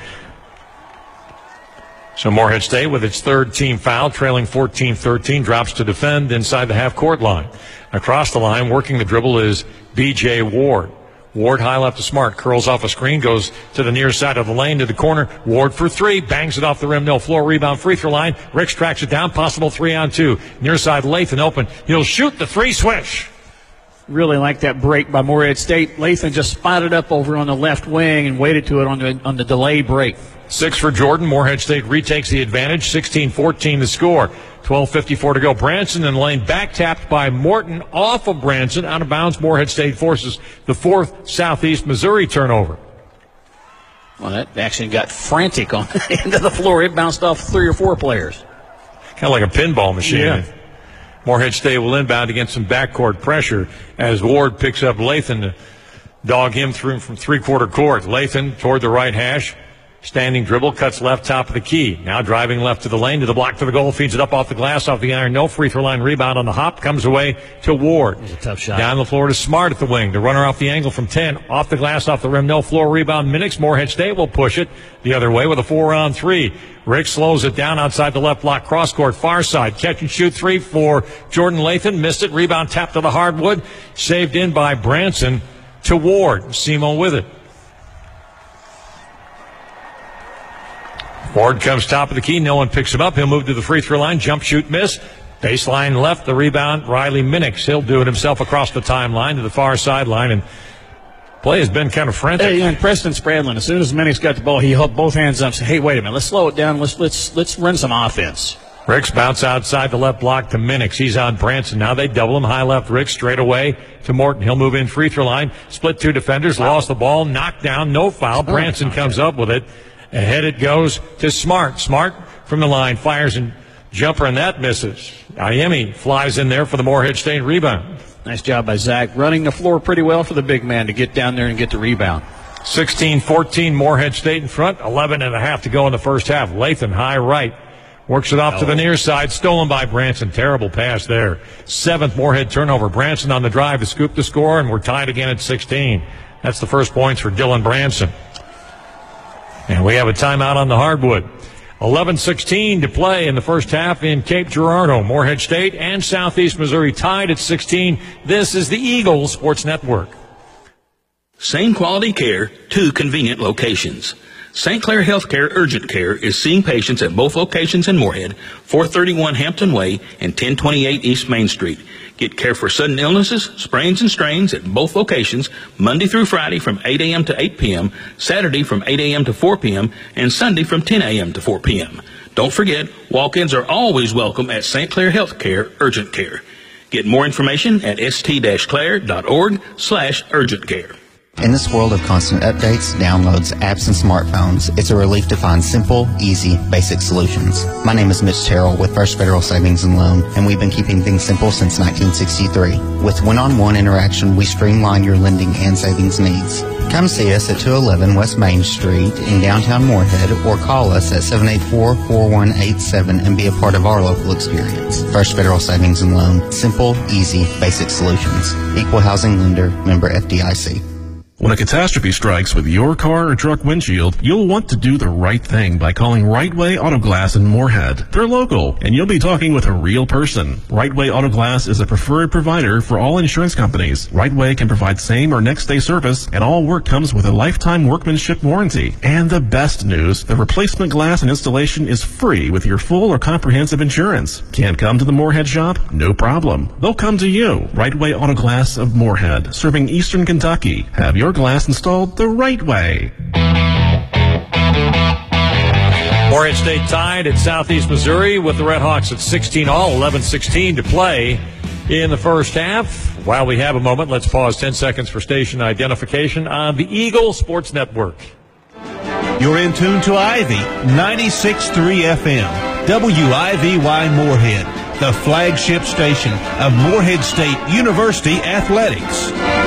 So Morehead State with its third team foul, trailing fourteen thirteen, drops to defend inside the half-court line. Across the line, working the dribble is B J Ward. Ward high left to Smart, curls off a screen, goes to the near side of the lane to the corner. Ward for three, bangs it off the rim, no floor rebound, free throw line. Ricks tracks it down, possible three on two. Near side, Lathan open. He'll shoot the three swish. Really like that break by Morehead State. Lathan just spotted up over on the left wing and waited to it on the on the delay break. Six for Jordan. Morehead State retakes the advantage. sixteen fourteen the score. twelve fifty-four to go. Branson in the lane, back tapped by Morton off of Branson. Out of bounds. Morehead State forces the fourth Southeast Missouri turnover. Well, that action got frantic on the end of the floor. It bounced off three or four players. Kind of like a pinball machine. Yeah. Morehead State will inbound against some backcourt pressure as Ward picks up Lathan to dog him through from three-quarter court. Lathan toward the right hash. Standing dribble, cuts left, top of the key. Now driving left to the lane, to the block, to the goal, feeds it up off the glass, off the iron. No free throw line rebound on the hop. Comes away to Ward. It was a tough shot. Down the floor to Smart at the wing. The runner off the angle from ten. Off the glass, off the rim. No floor rebound. Minix. Morehead State will push it the other way with a four on three. Rick slows it down outside the left block. Cross court, far side. Catch and shoot three for Jordan Lathan. Missed it. Rebound tapped to the hardwood. Saved in by Branson to Ward. Simo with it. Ward comes top of the key. No one picks him up. He'll move to the free throw line. Jump shoot miss. Baseline left. The rebound. Riley Minix. He'll do it himself across the timeline to the far sideline. And play has been kind of frantic. Hey, and Preston Spradlin, as soon as Minix got the ball, he held both hands up and said, hey, wait a minute. Let's slow it down. Let's let's let's run some offense. Ricks bounce outside the left block to Minix. He's on Branson. Now they double him. High left Ricks straight away to Morton. He'll move in free throw line. Split two defenders. Wow. Lost the ball. Knocked down. No foul. Branson comes up with it. Ahead it goes to Smart. Smart from the line fires and jumper, and that misses. Ayemi flies in there for the Morehead State rebound. Nice job by Zach, running the floor pretty well for the big man to get down there and get the rebound. sixteen fourteen Morehead State in front. eleven and a half to go in the first half. Lathan high right. Works it off oh. to the near side. Stolen by Branson. Terrible pass there. Seventh Morehead turnover. Branson on the drive to scoop the score, and we're tied again at sixteen. That's the first points for Dylan Branson. And we have a timeout on the hardwood. eleven sixteen to play in the first half in Cape Girardeau. Morehead State and Southeast Missouri tied at sixteen. This is the Eagle Sports Network. Same quality care, two convenient locations. Saint Clair Healthcare Urgent Care is seeing patients at both locations in Morehead, four thirty-one Hampton Way and ten twenty-eight East Main Street. Get care for sudden illnesses, sprains, and strains at both locations Monday through Friday from eight a.m. to eight p.m., Saturday from eight a.m. to four p.m., and Sunday from ten a.m. to four p.m. Don't forget, walk-ins are always welcome at Saint Clair Healthcare Urgent Care. Get more information at st-clair.org slash urgent care. In this world of constant updates, downloads, apps, and smartphones, it's a relief to find simple, easy, basic solutions. My name is Mitch Terrell with First Federal Savings and Loan, and we've been keeping things simple since nineteen sixty-three. With one-on-one interaction, we streamline your lending and savings needs. Come see us at two eleven West Main Street in downtown Morehead, or call us at seven eight four, four one eight seven and be a part of our local experience. First Federal Savings and Loan. Simple, easy, basic solutions. Equal housing lender. Member F D I C. When a catastrophe strikes with your car or truck windshield, you'll want to do the right thing by calling Right Way Auto Glass in Morehead. They're local, and you'll be talking with a real person. Right Way Auto Glass is a preferred provider for all insurance companies. Right Way can provide same or next day service, and all work comes with a lifetime workmanship warranty. And the best news, the replacement glass and installation is free with your full or comprehensive insurance. Can't come to the Morehead shop? No problem. They'll come to you. Right Way Auto Glass of Morehead, serving Eastern Kentucky. Have your glass installed the right way. Morehead State tied at Southeast Missouri with the Red Hawks at sixteen all, eleven sixteen to play in the first half. While we have a moment, let's pause ten seconds for station identification on the Eagle Sports Network. You're in tune to Ivy ninety-six point three F M, W I V Y Morehead, the flagship station of Morehead State University Athletics.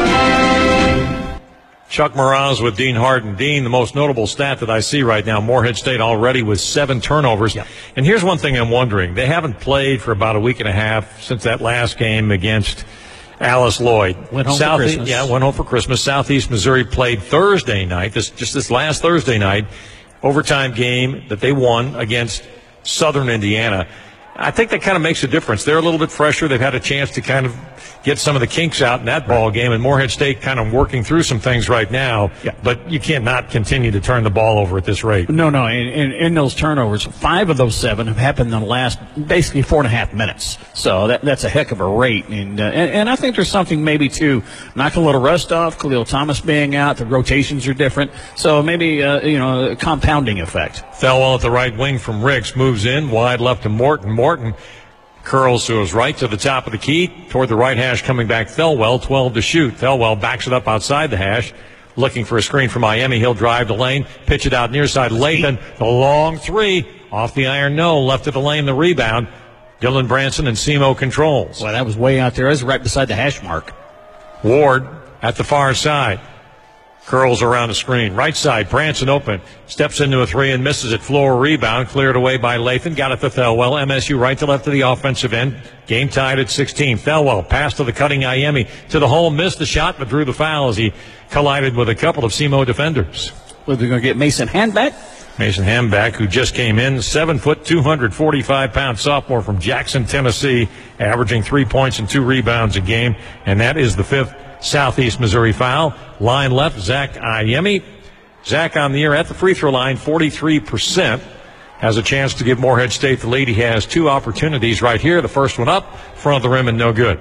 Chuck Moraz with Dean Harden. Dean, the most notable stat that I see right now, Morehead State already with seven turnovers. Yep. And here's one thing I'm wondering. They haven't played for about a week and a half since that last game against Alice Lloyd. Went home South, for Christmas. Yeah, went home for Christmas. Southeast Missouri played Thursday night, this just this last Thursday night, overtime game that they won against Southern Indiana. I think that kind of makes a difference. They're a little bit fresher. They've had a chance to kind of get some of the kinks out in that ball game, and Morehead State kind of working through some things right now. Yeah. But you cannot continue to turn the ball over at this rate. No, no. In, in, in those turnovers, five of those seven have happened in the last basically four and a half minutes. So that, that's a heck of a rate. And, uh, and and I think there's something maybe to knock a little rust off. Khalil Thomas being out, the rotations are different. So maybe uh, you know a compounding effect. Thelwell at the right wing from Ricks moves in wide left to Morton. Morton curls to his right to the top of the key toward the right hash, coming back Thelwell, twelve to shoot. Thelwell backs it up outside the hash. looking for a screen for Miami. He'll drive the lane, pitch it out near side. Lathan, the long three, off the iron, no, left of the lane, the rebound. Dylan Branson and Simo controls. Well, that was way out there. It was right beside the hash mark. Ward at the far side. Curls around the screen. Right side, Branson open. Steps into a three and misses it. Floor rebound. Cleared away by Lathan. Got it to Thelwell. M S U right to left of the offensive end. Game tied at sixteen. Thelwell pass to the cutting Iemi. To the hole. Missed the shot, but drew the foul as he collided with a couple of Simo defenders. Well, they're going to get Mason Hand back? Mason Hamback, who just came in, seven foot, two hundred forty-five pound sophomore from Jackson, Tennessee, averaging three points and two rebounds a game. And that is the fifth Southeast Missouri foul. Line left, Zach Iemi. Zach on the year at the free throw line, forty-three percent. Has a chance to give Morehead State the lead. He has two opportunities right here. The first one up, front of the rim, and no good.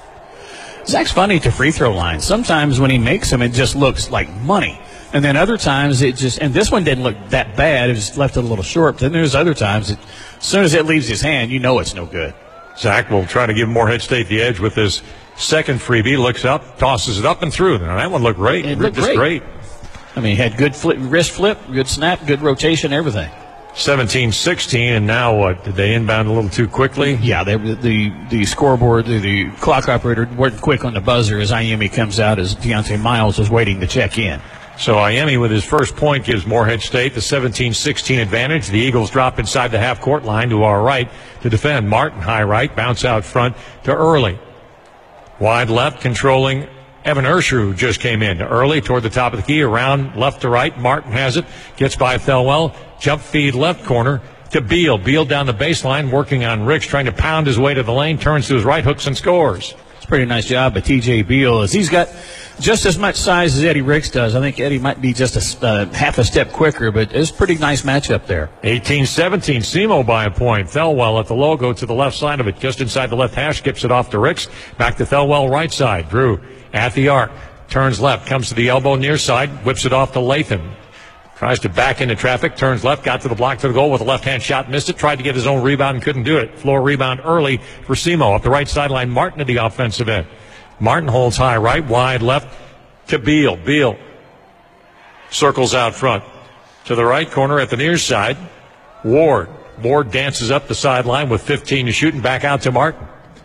Zach's funny at the free throw line. Sometimes when he makes them, it just looks like money. And then other times it just, and this one didn't look that bad. It just left it a little short. But then there's other times, it, as soon as it leaves his hand, you know it's no good. Zach will try to give Morehead State the edge with this second freebie. Looks up, tosses it up and through. Now that one looked great. It looked just great. great. I mean, he had good flip, wrist flip, good snap, good rotation, everything. seventeen sixteen, and now what? Did they inbound a little too quickly? Yeah, they, the the scoreboard, the, the clock operator wasn't quick on the buzzer as Iemi comes out as Deontay Miles is waiting to check in. So Iemi with his first point gives Morehead State the seventeen sixteen advantage. The Eagles drop inside the half-court line to our right to defend. Martin high right, bounce out front to Early. Wide left, controlling Evan Ursher, who just came in. Early toward the top of the key, around left to right. Martin has it, gets by Thelwell. Jump feed left corner to Beal. Beal down the baseline, working on Ricks, trying to pound his way to the lane, turns to his right, hooks and scores. It's a pretty nice job by T J Beal, as he's got just as much size as Eddie Ricks does. I think Eddie might be just a uh, half a step quicker, but it's a pretty nice matchup there. eighteen seventeen, Simo by a point. Thelwell at the logo to the left side of it, just inside the left hash, skips it off to Ricks. Back to Thelwell right side. Drew at the arc, turns left, comes to the elbow near side, whips it off to Lathan. Tries to back into traffic, turns left, got to the block to the goal with a left-hand shot, missed it, tried to get his own rebound and couldn't do it. Floor rebound early for Simo. Up the right sideline, Martin at the offensive end. Martin holds high right, wide left to Beal. Beal circles out front. To the right corner at the near side, Ward. Ward dances up the sideline with fifteen to shoot and back out to Martin.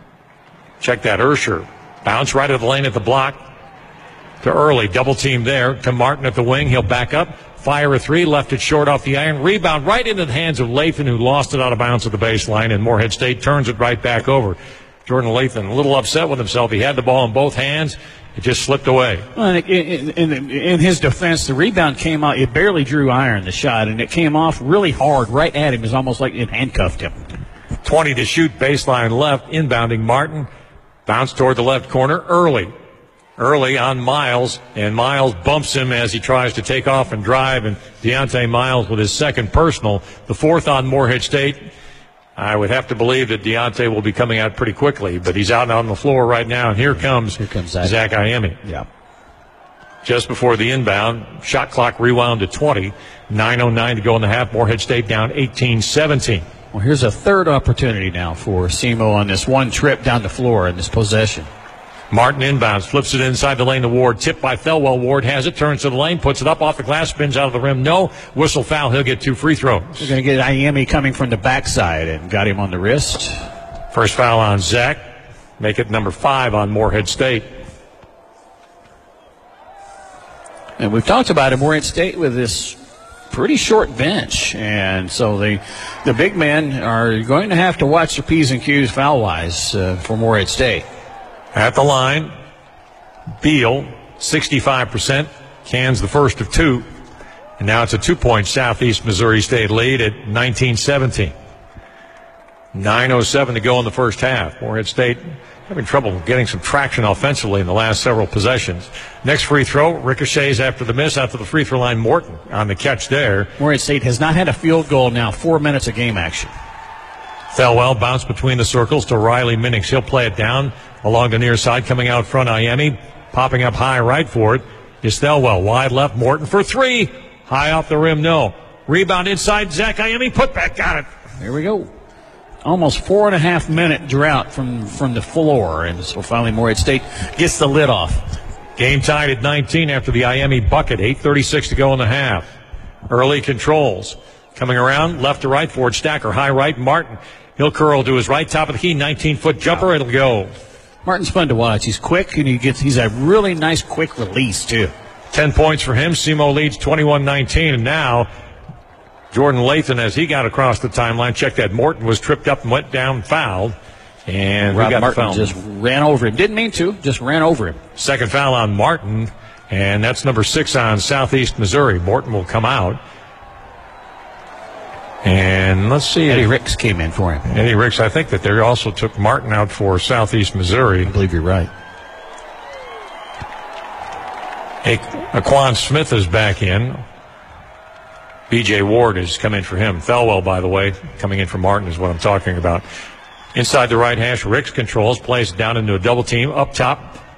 Check that, Ursher. Bounce right at the lane at the block to Early. Double team there to Martin at the wing. He'll back up. Fire a three, left it short off the iron. Rebound right into the hands of Lathan, who lost it out of bounds at the baseline, and Morehead State turns it right back over. Jordan Lathan a little upset with himself. He had the ball in both hands. It just slipped away. Well, in, in, in his defense, the rebound came out. It barely drew iron, the shot, and it came off really hard right at him. It was almost like it handcuffed him. twenty to shoot, baseline left, inbounding Martin. Bounce toward the left corner, Early. Early on Miles, and Miles bumps him as he tries to take off and drive, and Deontay Miles with his second personal, the fourth on Morehead State. I would have to believe that Deontay will be coming out pretty quickly, but he's out on the floor right now, and here comes, here comes Zach, Zach Iemi. Yeah. Just before the inbound, shot clock rewound to twenty, nine oh nine to go in the half. Morehead State down eighteen seventeen. Well, here's a third opportunity now for Simo on this one trip down the floor in this possession. Martin inbounds, flips it inside the lane to Ward. Tipped by Thelwell. Ward has it, turns to the lane, puts it up off the glass, spins out of the rim. No. Whistle foul. He'll get two free throws. We're going to get Iemi coming from the backside and got him on the wrist. First foul on Zach. Make it number five on Morehead State. And we've talked about it, Morehead State with this pretty short bench. And so the, the big men are going to have to watch their P's and Q's foul-wise uh, for Morehead State. At the line, Beal, sixty-five percent, cans the first of two. And now it's a two-point Southeast Missouri State lead at nineteen seventeen. nine oh seven to go in the first half. Morehead State having trouble getting some traction offensively in the last several possessions. Next free throw, ricochets after the miss out to the free throw line. Morton on the catch there. Morehead State has not had a field goal now, four minutes of game action. Thelwell bounced between the circles to Riley Minix. He'll play it down along the near side, coming out front. Iemi popping up high right for it is Thelwell. Wide left, Morton for three. High off the rim, no. Rebound inside, Zach Iemi, put back, got it. There we go. Almost four and a half minute drought from, from the floor. And so finally Morehead State gets the lid off. Game tied at nineteen after the Iami bucket. eight thirty-six to go in the half. Early controls. Coming around left to right. Ford Stacker high right. Martin. He'll curl to his right. Top of the key. nineteen-foot jumper. It'll go. Martin's fun to watch. He's quick, and he gets. He's a really nice quick release, too. Ten points for him. SEMO leads twenty-one nineteen. And now Jordan Lathan, as he got across the timeline, check that. Morton was tripped up and went down, fouled. And Rob we got Martin the foul. just ran over him. Didn't mean to, just ran over him. Second foul on Martin, and that's number six on Southeast Missouri. Morton will come out. And let's see. Eddie Ricks came in for him. Eddie Ricks, I think that they also took Martin out for Southeast Missouri. I believe you're right. Hey, Aquan Smith is back in. B J Ward has come in for him. Thelwell, by the way, coming in for Martin is what I'm talking about. Inside the right hash, Ricks controls, plays it down into a double team. Up top,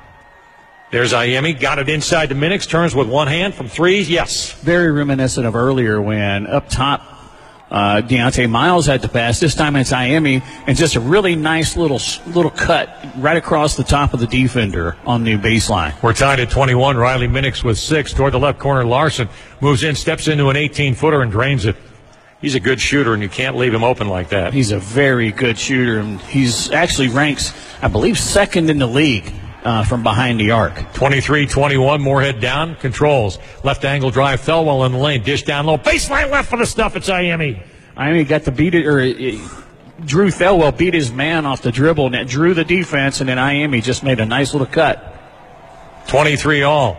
there's Iemi. Got it inside to Minix. Turns with one hand from three. Yes. Very reminiscent of earlier when up top, uh, Deontay Miles had to pass. This time it's Iemi, and just a really nice little little cut right across the top of the defender on the baseline. We're tied at twenty-one. Riley Minix with six. Toward the left corner, Larson moves in, steps into an eighteen-footer, and drains it. He's a good shooter, and you can't leave him open like that. He's a very good shooter, and he's actually ranks, I believe, second in the league uh, from behind the arc. twenty-three twenty-one, Moorhead down, controls. Left angle drive, Thelwell in the lane, dish down low, baseline left for the stuff, it's Iemi. Iemi got to beat it, or uh, Drew Thelwell beat his man off the dribble, and it drew the defense, and then Iemi just made a nice little cut. twenty-three all.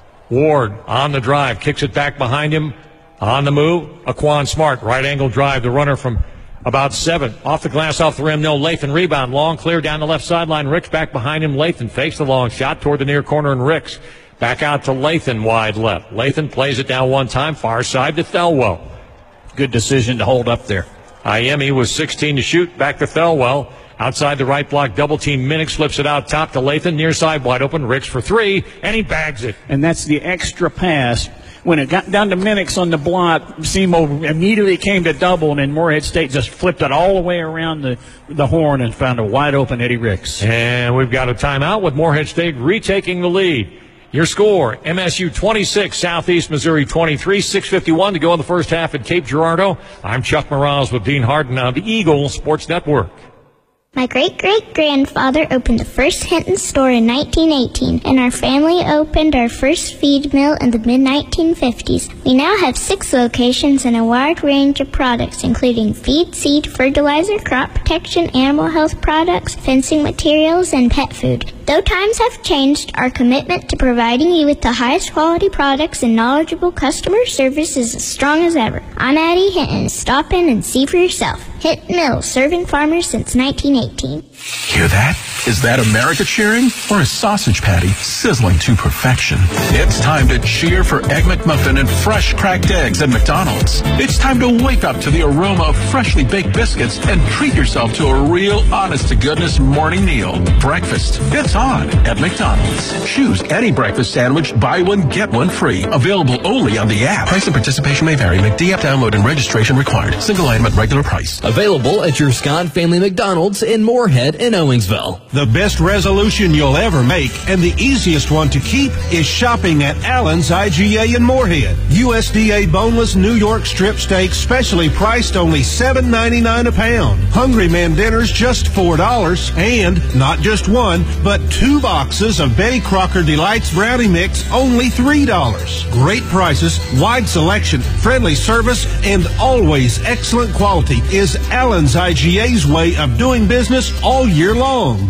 Ward on the drive, kicks it back behind him. On the move, Aquan Smart, right angle drive, the runner from about seven. Off the glass, off the rim, no. Lathan rebound, long clear down the left sideline. Ricks back behind him. Lathan fakes the long shot toward the near corner, and Ricks back out to Lathan, wide left. Lathan plays it down one time, far side to Thelwell. Good decision to hold up there. Iemi was sixteen to shoot, back to Thelwell. Outside the right block, double team. Minix flips it out top to Lathan, near side wide open. Ricks for three, and he bags it. And that's the extra pass. When it got down to Minix on the block, SEMO immediately came to double, and then Moorhead State just flipped it all the way around the, the horn and found a wide-open Eddie Ricks. And we've got a timeout with Moorhead State retaking the lead. Your score, M S U twenty-six, Southeast Missouri twenty-three, six fifty-one to go in the first half at Cape Girardeau. I'm Chuck Morales with Dean Harden on the Eagle Sports Network. My great-great-grandfather opened the first Hinton store in nineteen eighteen, and our family opened our first feed mill in the mid nineteen fifties. We now have six locations and a wide range of products, including feed, seed, fertilizer, crop protection, animal health products, fencing materials, and pet food. Though times have changed, our commitment to providing you with the highest quality products and knowledgeable customer service is as strong as ever. I'm Addie Hinton. Stop in and see for yourself. Hinton Mills, serving farmers since nineteen eighteen. Hear that? Is that America cheering or a sausage patty sizzling to perfection? It's time to cheer for Egg McMuffin and fresh cracked eggs at McDonald's. It's time to wake up to the aroma of freshly baked biscuits and treat yourself to a real honest-to-goodness morning meal. Breakfast, it's on at McDonald's. Choose any breakfast sandwich, buy one, get one free. Available only on the app. Price and participation may vary. McD app download and registration required. Single item at regular price. Available at your Scott Family McDonald's in Moorhead and Owensville. The best resolution you'll ever make and the easiest one to keep is shopping at Allen's I G A in Moorhead. U S D A boneless New York strip steaks specially priced only seven ninety-nine a pound. Hungry Man dinners just four dollars. And not just one, but two boxes of Betty Crocker Delights Brownie Mix only three dollars. Great prices, wide selection, friendly service, and always excellent quality is Allen's I G A's way of doing business all year long.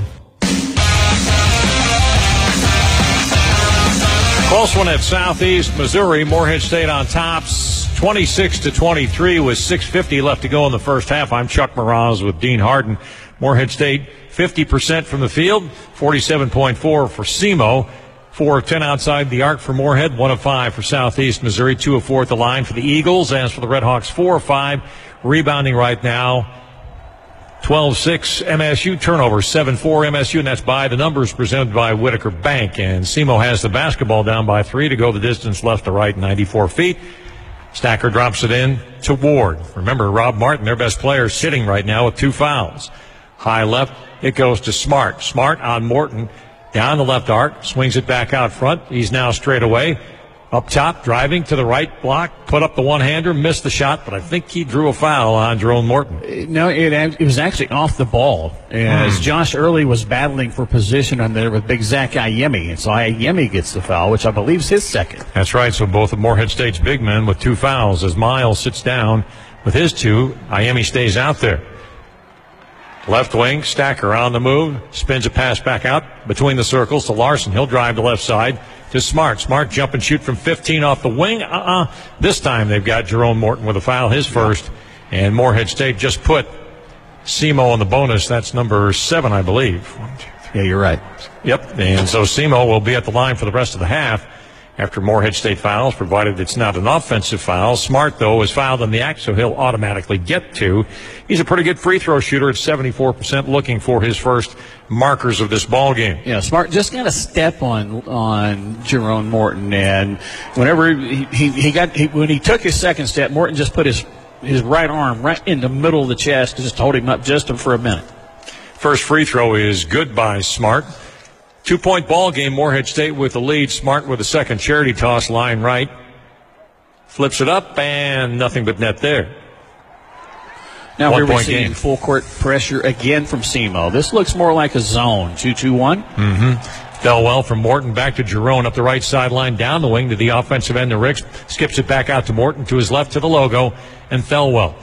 Close one at Southeast Missouri. Moorhead State on tops, twenty-six to twenty-three with six fifty left to go in the first half. I'm Chuck Morales with Dean Harden. Moorhead State fifty percent from the field, forty-seven point four for SEMO, four of ten outside the arc for Moorhead, one of five for Southeast Missouri, two of four at the line for the Eagles. As for the Redhawks, four of five rebounding right now. twelve six M S U, turnover seven four M S U, and that's by the numbers presented by Whitaker Bank. And SEMO has the basketball down by three to go the distance left to right, ninety-four feet. Stacker drops it in to Ward. Remember, Rob Martin, their best player, sitting right now with two fouls. High left, it goes to Smart. Smart on Morton. Down the left arc, swings it back out front. He's now straight away. Up top, driving to the right block, put up the one-hander, missed the shot, but I think he drew a foul on Jerome Morton. No, it, it was actually off the ball, as Hmm. Josh Early was battling for position on there with big Zach Ayemi, and so Ayemi gets the foul, which I believe is his second. That's right, so both of Morehead State's big men with two fouls. As Miles sits down with his two, Ayemi stays out there. Left wing, Stacker on the move, spins a pass back out between the circles to Larson. He'll drive to left side to Smart. Smart jump and shoot from fifteen off the wing. Uh-uh. This time they've got Jerome Morton with a foul, his first. And Morehead State just put Simo on the bonus. That's number seven, I believe. One, two, three. Yeah, you're right. Yep. And so Simo will be at the line for the rest of the half after Morehead State fouls, provided it's not an offensive foul. Smart, though, is fouled in the act, so he'll automatically get two. He's a pretty good free throw shooter at seventy-four percent, looking for his first markers of this ball game. Yeah, Smart just got a step on on Jerome Morton, and whenever he, he, he got he, when he took his second step, Morton just put his his right arm right in the middle of the chest to just hold him up just for a minute. First free throw is good by Smart. Two-point ball game, Morehead State with the lead. Smart with a second charity toss, line right. Flips it up, and nothing but net there. Now One we're point seeing game. full court pressure again from Simo. This looks more like a zone. two two one. Mm-hmm. Fell well from Morton back to Jerome up the right sideline, down the wing to the offensive end to Ricks. Skips it back out to Morton, to his left to the logo, and fell well.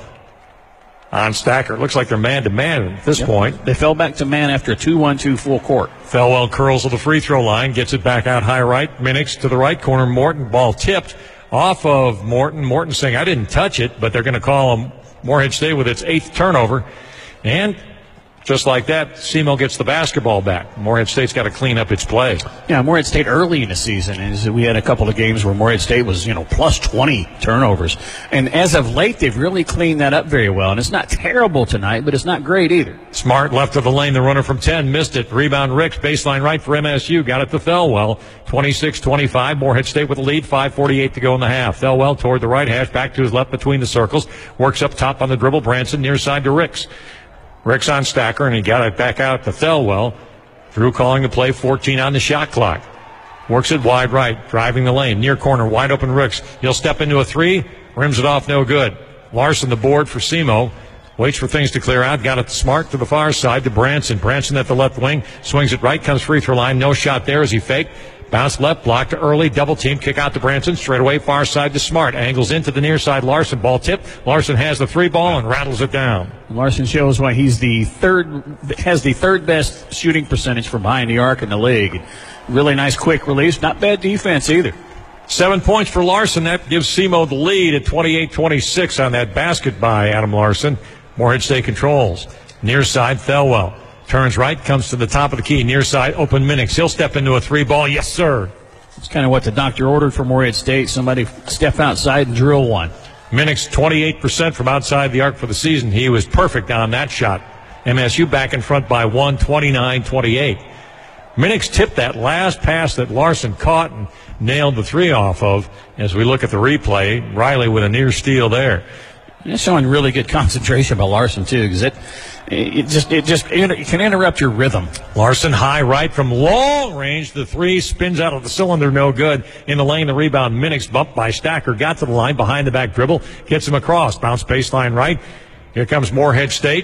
On Stacker. It looks like they're man-to-man at this Yep. point. They fell back to man after a two one two full court. Felwell curls to the free throw line, gets it back out high right. Minix to the right corner. Morton, ball tipped off of Morton. Morton saying, I didn't touch it, but they're going to call him Morehead State with its eighth turnover. And just like that, Simo gets the basketball back. Morehead State's got to clean up its play. Yeah, Morehead State early in the season, and we had a couple of games where Morehead State was, you know, plus twenty turnovers. And as of late, they've really cleaned that up very well. And it's not terrible tonight, but it's not great either. Smart left of the lane, the runner from ten, missed it. Rebound Ricks, baseline right for M S U, got it to Thelwell. twenty-six twenty-five, Morehead State with the lead, five forty-eight to go in the half. Thelwell toward the right hash, back to his left between the circles, works up top on the dribble, Branson near side to Ricks. Ricks on Stacker, and he got it back out to Thelwell. Drew calling the play, fourteen on the shot clock. Works it wide right, driving the lane, near corner, wide open Ricks. He'll step into a three, rims it off, no good. Larson the board for Simo. Waits for things to clear out. Got it Smart to the far side to Branson. Branson at the left wing. Swings it right. Comes free throw line. No shot there as he faked. Bounce left. Block to Early. Double team. Kick out to Branson. Straight away far side to Smart. Angles into the near side. Larson. Ball tip. Larson has the three ball and rattles it down. Larson shows why he's the third, has the third best shooting percentage from behind the arc in the league. Really nice quick release. Not bad defense either. Seven points for Larson. That gives Simo the lead at twenty-eight twenty-six on that basket by Adam Larson. Morehead State controls. Near side, Thelwell. Turns right, comes to the top of the key. Near side, open Minix. He'll step into a three ball. Yes, sir. It's kind of what the doctor ordered for Morehead State. Somebody step outside and drill one. Minix, twenty-eight percent from outside the arc for the season. He was perfect on that shot. M S U back in front by one, twenty-nine twenty-eight. Minix tipped that last pass that Larson caught and nailed the three off of. As we look at the replay, Riley with a near steal there. It's showing really good concentration by Larson too, because it, it just it just it can interrupt your rhythm. Larson high right from long range. The three spins out of the cylinder, no good. In the lane, the rebound. Minix bumped by Stacker. Got to the line behind the back dribble. Gets him across. Bounce baseline right. Here comes Morehead State.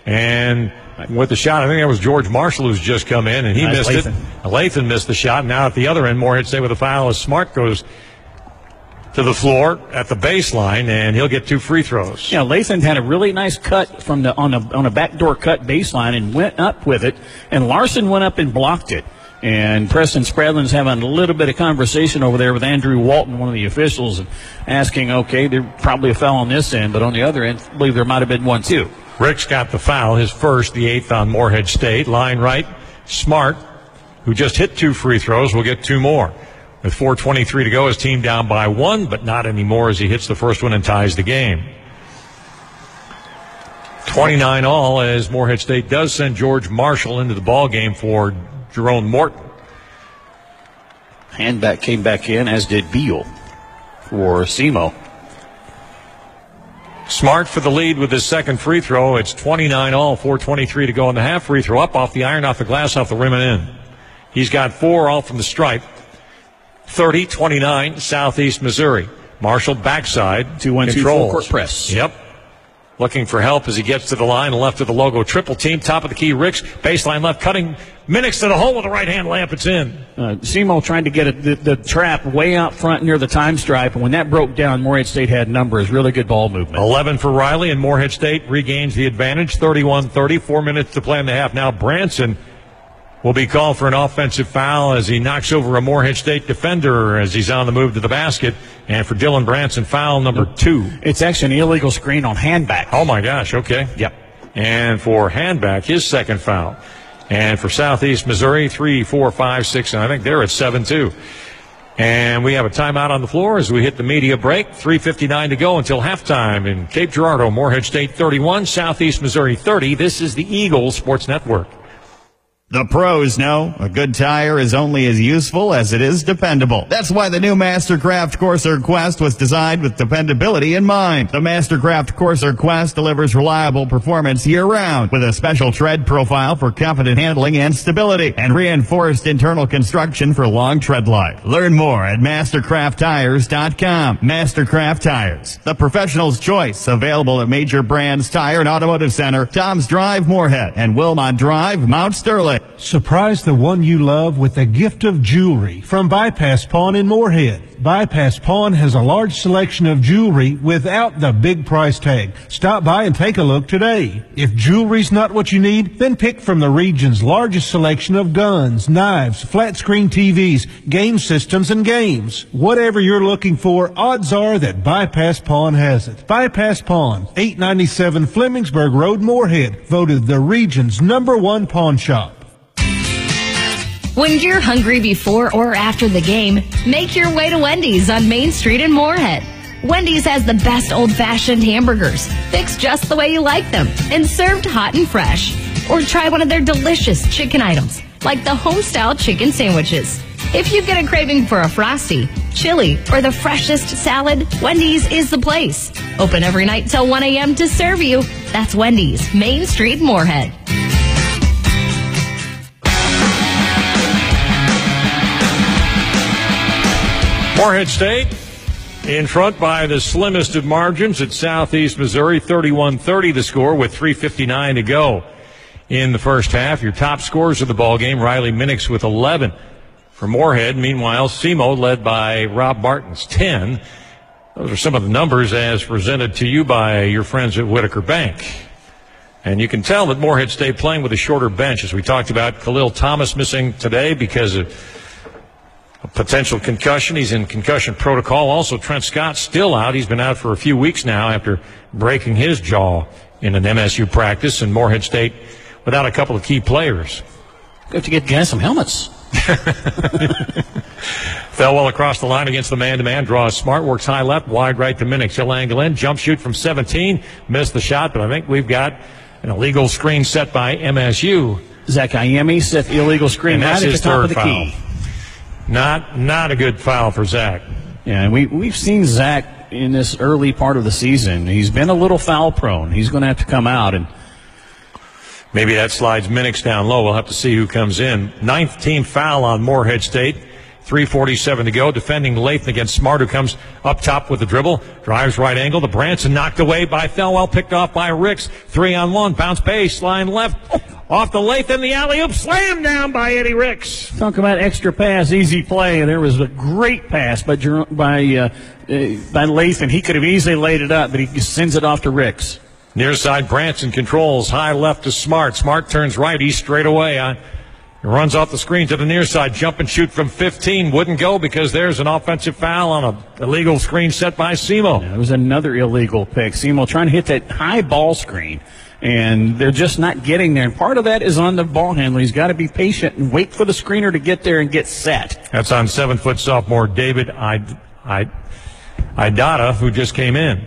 And with the shot, I think that was George Marshall who's just come in, and he Nice missed Lathan. it. Lathan missed the shot. Now at the other end, Morehead State with a foul as Smart goes to the floor at the baseline, and he'll get two free throws. Yeah, Lathan had a really nice cut from the on a on a backdoor cut baseline and went up with it, and Larson went up and blocked it. And Preston Spradlin's having a little bit of conversation over there with Andrew Walton, one of the officials, and asking, okay, there's probably a foul on this end, but on the other end, I believe there might have been one too. Ricks got the foul, his first, the eighth on Morehead State. Line right, Smart, who just hit two free throws, will get two more. With four twenty-three to go, his team down by one, but not anymore as he hits the first one and ties the game. twenty-nine all as Morehead State does send George Marshall into the ball game for Jerome Morton. Handback came back in, as did Beal for Simo. Smart for the lead with his second free throw. It's twenty-nine all, four twenty-three to go in the half. Free throw up off the iron, off the glass, off the rim and in. He's got four all from the stripe. thirty twenty-nine Southeast Missouri. Marshall backside. two one two full court press. Yep. Looking for help as he gets to the line, left of the logo. Triple team, top of the key, Ricks. Baseline left, cutting Minix to the hole with a right-hand lamp. It's in. Uh, Semo trying to get a, the, the trap way out front near the time stripe, and when that broke down, Morehead State had numbers. Really good ball movement. eleven for Riley, and Morehead State regains the advantage. thirty-one thirty, four minutes to play in the half. Now Branson will be called for an offensive foul as he knocks over a Morehead State defender as he's on the move to the basket. And for Dylan Branson, foul number two. It's actually an illegal screen on handback. Oh, my gosh. Okay. Yep. And for handback, his second foul. And for Southeast Missouri, three, four, five, six, and I think they're at seven, too. And we have a timeout on the floor as we hit the media break. three fifty-nine to go until halftime in Cape Girardeau. Morehead State thirty-one, Southeast Missouri thirty. This is the Eagles Sports Network. The pros know a good tire is only as useful as it is dependable. That's why the new Mastercraft Corsair Quest was designed with dependability in mind. The Mastercraft Corsair Quest delivers reliable performance year-round with a special tread profile for confident handling and stability and reinforced internal construction for long tread life. Learn more at mastercraft tires dot com. Mastercraft Tires, the professional's choice, available at major brands Tire and Automotive Center, Tom's Drive, Moorhead, and Wilmot Drive, Mount Sterling. Surprise the one you love with a gift of jewelry from Bypass Pawn in Moorhead. Bypass Pawn has a large selection of jewelry without the big price tag. Stop by and take a look today. If jewelry's not what you need, then pick from the region's largest selection of guns, knives, flat screen T Vs, game systems, and games. Whatever you're looking for, odds are that Bypass Pawn has it. Bypass Pawn, eight ninety-seven Flemingsburg Road, Moorhead, voted the region's number one pawn shop. When you're hungry before or after the game, make your way to Wendy's on Main Street in Moorhead. Wendy's has the best old-fashioned hamburgers, fixed just the way you like them, and served hot and fresh. Or try one of their delicious chicken items, like the home-style chicken sandwiches. If you get a craving for a Frosty, chili, or the freshest salad, Wendy's is the place. Open every night till one a.m. to serve you. That's Wendy's, Main Street, Moorhead. Morehead State in front by the slimmest of margins at Southeast Missouri, thirty-one thirty the score with three fifty-nine to go in the first half. Your top scorers of the ball game, Riley Minix with eleven for Morehead. Meanwhile, Semo led by Rob Martins, ten. Those are some of the numbers as presented to you by your friends at Whitaker Bank. And you can tell that Morehead State playing with a shorter bench, as we talked about. Khalil Thomas missing today because of a potential concussion. He's in concussion protocol. Also, Trent Scott still out. He's been out for a few weeks now after breaking his jaw in an M S U practice. And Morehead State without a couple of key players. We have to get guys some helmets. Fell well across the line against the man-to-man. Draws smart. Works high left, wide right to Minix. He'll angle in. Jump shoot from seventeen. Missed the shot, but I think we've got an illegal screen set by M S U. Zach Iemi set the illegal screen right at the top of the key. Not not a good foul for Zach. Yeah, and we, we've seen Zach in this early part of the season. He's been a little foul prone. He's going to have to come out. And maybe that slides Minix down low. We'll have to see who comes in. Ninth team foul on Morehead State. three forty-seven to go. Defending Lathan against Smart, who comes up top with the dribble. Drives right angle. The Branson knocked away by Thelwell. Picked off by Ricks. Three on one. Bounce baseline left. Off the Lathan, the alley-oop, slammed down by Eddie Ricks. Talk about extra pass, easy play. There was a great pass by by uh, uh, by Lathan. He could have easily laid it up, but he sends it off to Ricks. Near side, Branson controls. High left to Smart. Smart turns right. He's straight away. Uh, runs off the screen to the near side. Jump and shoot from fifteen. Wouldn't go because there's an offensive foul on an illegal screen set by Semo. Yeah, it was another illegal pick. Semo trying to hit that high ball screen. And they're just not getting there. And part of that is on the ball handler. He's got to be patient and wait for the screener to get there and get set. That's on seven-foot sophomore David I- I- Idata, who just came in.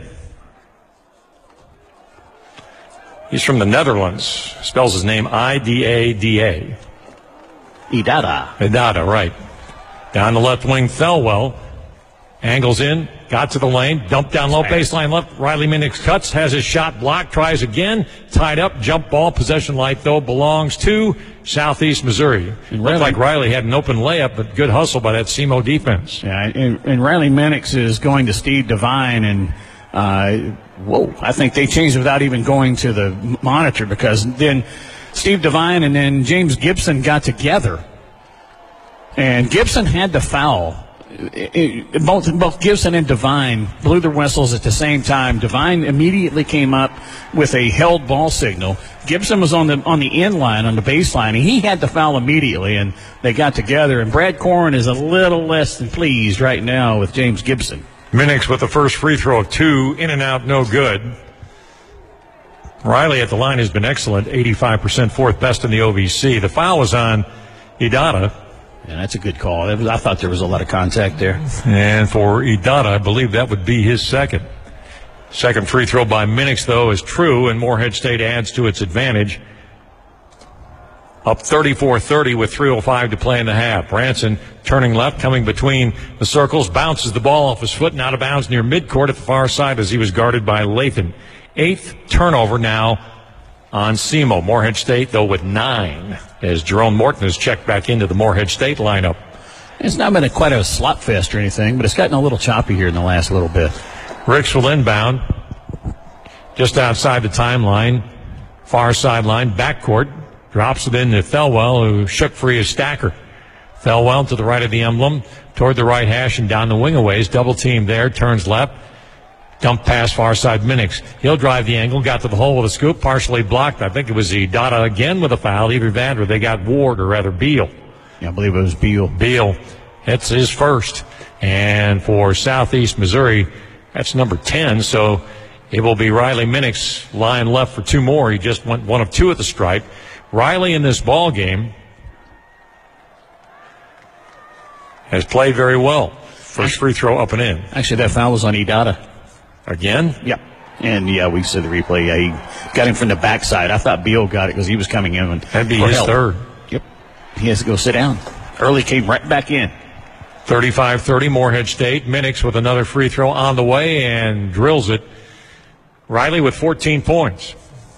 He's from the Netherlands. Spells his name I D A D A. Idata. Idata, right. Down the left wing, Thelwell. Angles in, got to the lane, dumped down low, baseline left. Riley Minix cuts, has his shot blocked, tries again, tied up, jump ball, possession light though, belongs to Southeast Missouri. And looked like Riley had an open layup, but good hustle by that S E M O defense. Yeah, and, and Riley Minix is going to Steve Devine, and uh, whoa, I think they changed it without even going to the monitor, because then Steve Devine and then James Gibson got together, and Gibson had the foul. It, it, both, both Gibson and Devine blew their whistles at the same time. Devine immediately came up with a held ball signal. Gibson was on the on the end line, on the baseline, and he had the foul immediately, and they got together. And Brad Corrin is a little less than pleased right now with James Gibson. Minix with the first free throw of two, in and out, no good. Riley at the line has been excellent, eighty-five percent, fourth best in the O V C. The foul was on Idata. Yeah, that's a good call. Was, I thought there was a lot of contact there. And for Idata, I believe that would be his second. Second free throw by Minix, though, is true, and Morehead State adds to its advantage. Up thirty-four thirty with three oh five to play in the half. Branson turning left, coming between the circles, bounces the ball off his foot and out of bounds near midcourt at the far side as he was guarded by Lathan. Eighth turnover now on S E M O. Morehead State, though, with nine, as Jerome Morton has checked back into the Morehead State lineup. It's not been a, quite a slot fest or anything, but it's gotten a little choppy here in the last little bit. Ricks will inbound just outside the timeline, far sideline, backcourt, drops it into Thelwell, who shook free his Stacker. Thelwell to the right of the emblem, toward the right hash and down the wing a ways, double team there, turns left. Dump pass far side Minix. He'll drive the angle, got to the hole with a scoop, partially blocked. I think it was Idata again with a foul. Either that or they got Ward, or rather Beal. Yeah, I believe it was Beal. Beal hits his first. And for Southeast Missouri, that's number ten. So it will be Riley Minix lying left for two more. He just went one of two at the stripe. Riley in this ball game has played very well. First free throw up and in. Actually, that foul was on Idata. Again? Yep. And, yeah, we said the replay. Yeah, he got him from the backside. I thought Beal got it because he was coming in. And That'd be his help. third. Yep. He has to go sit down. Early came right back in. thirty-five thirty, Morehead State. Minix with another free throw on the way and drills it. Riley with fourteen points.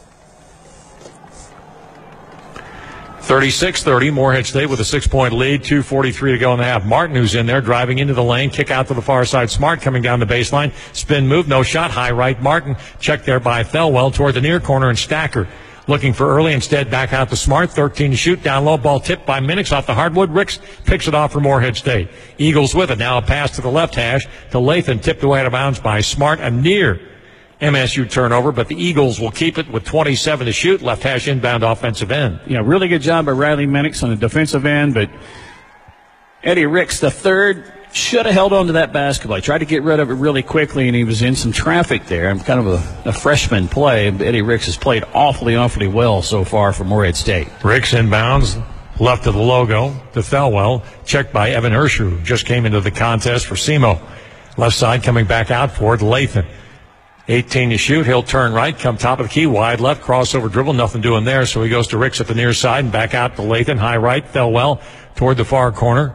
thirty-six thirty, Morehead State with a six-point lead, two forty-three to go in the half. Martin, who's in there, driving into the lane, kick out to the far side. Smart coming down the baseline, spin move, no shot, high right. Martin checked there by Thelwell toward the near corner, and Stacker looking for early, instead back out to Smart, thirteen to shoot, down low, ball tipped by Minix off the hardwood. Ricks picks it off for Morehead State. Eagles with it, now a pass to the left hash to Lathan, tipped away out of bounds by Smart, a near M S U turnover, but the Eagles will keep it with twenty-seven to shoot. Left hash inbound offensive end. Yeah, really good job by Riley Minix on the defensive end, but Eddie Ricks, the third, should have held on to that basketball. He tried to get rid of it really quickly, and he was in some traffic there. I'm kind of a, a freshman play, but Eddie Ricks has played awfully, awfully well so far for Morehead State. Ricks inbounds, left of the logo to Thelwell, checked by Evan Hersher, who just came into the contest for S E M O. Left side coming back out for it, Lathan. eighteen to shoot. He'll turn right, come top of the key, wide left, crossover dribble, nothing doing there. So he goes to Ricks at the near side and back out to Lathan, high right, Thelwell toward the far corner.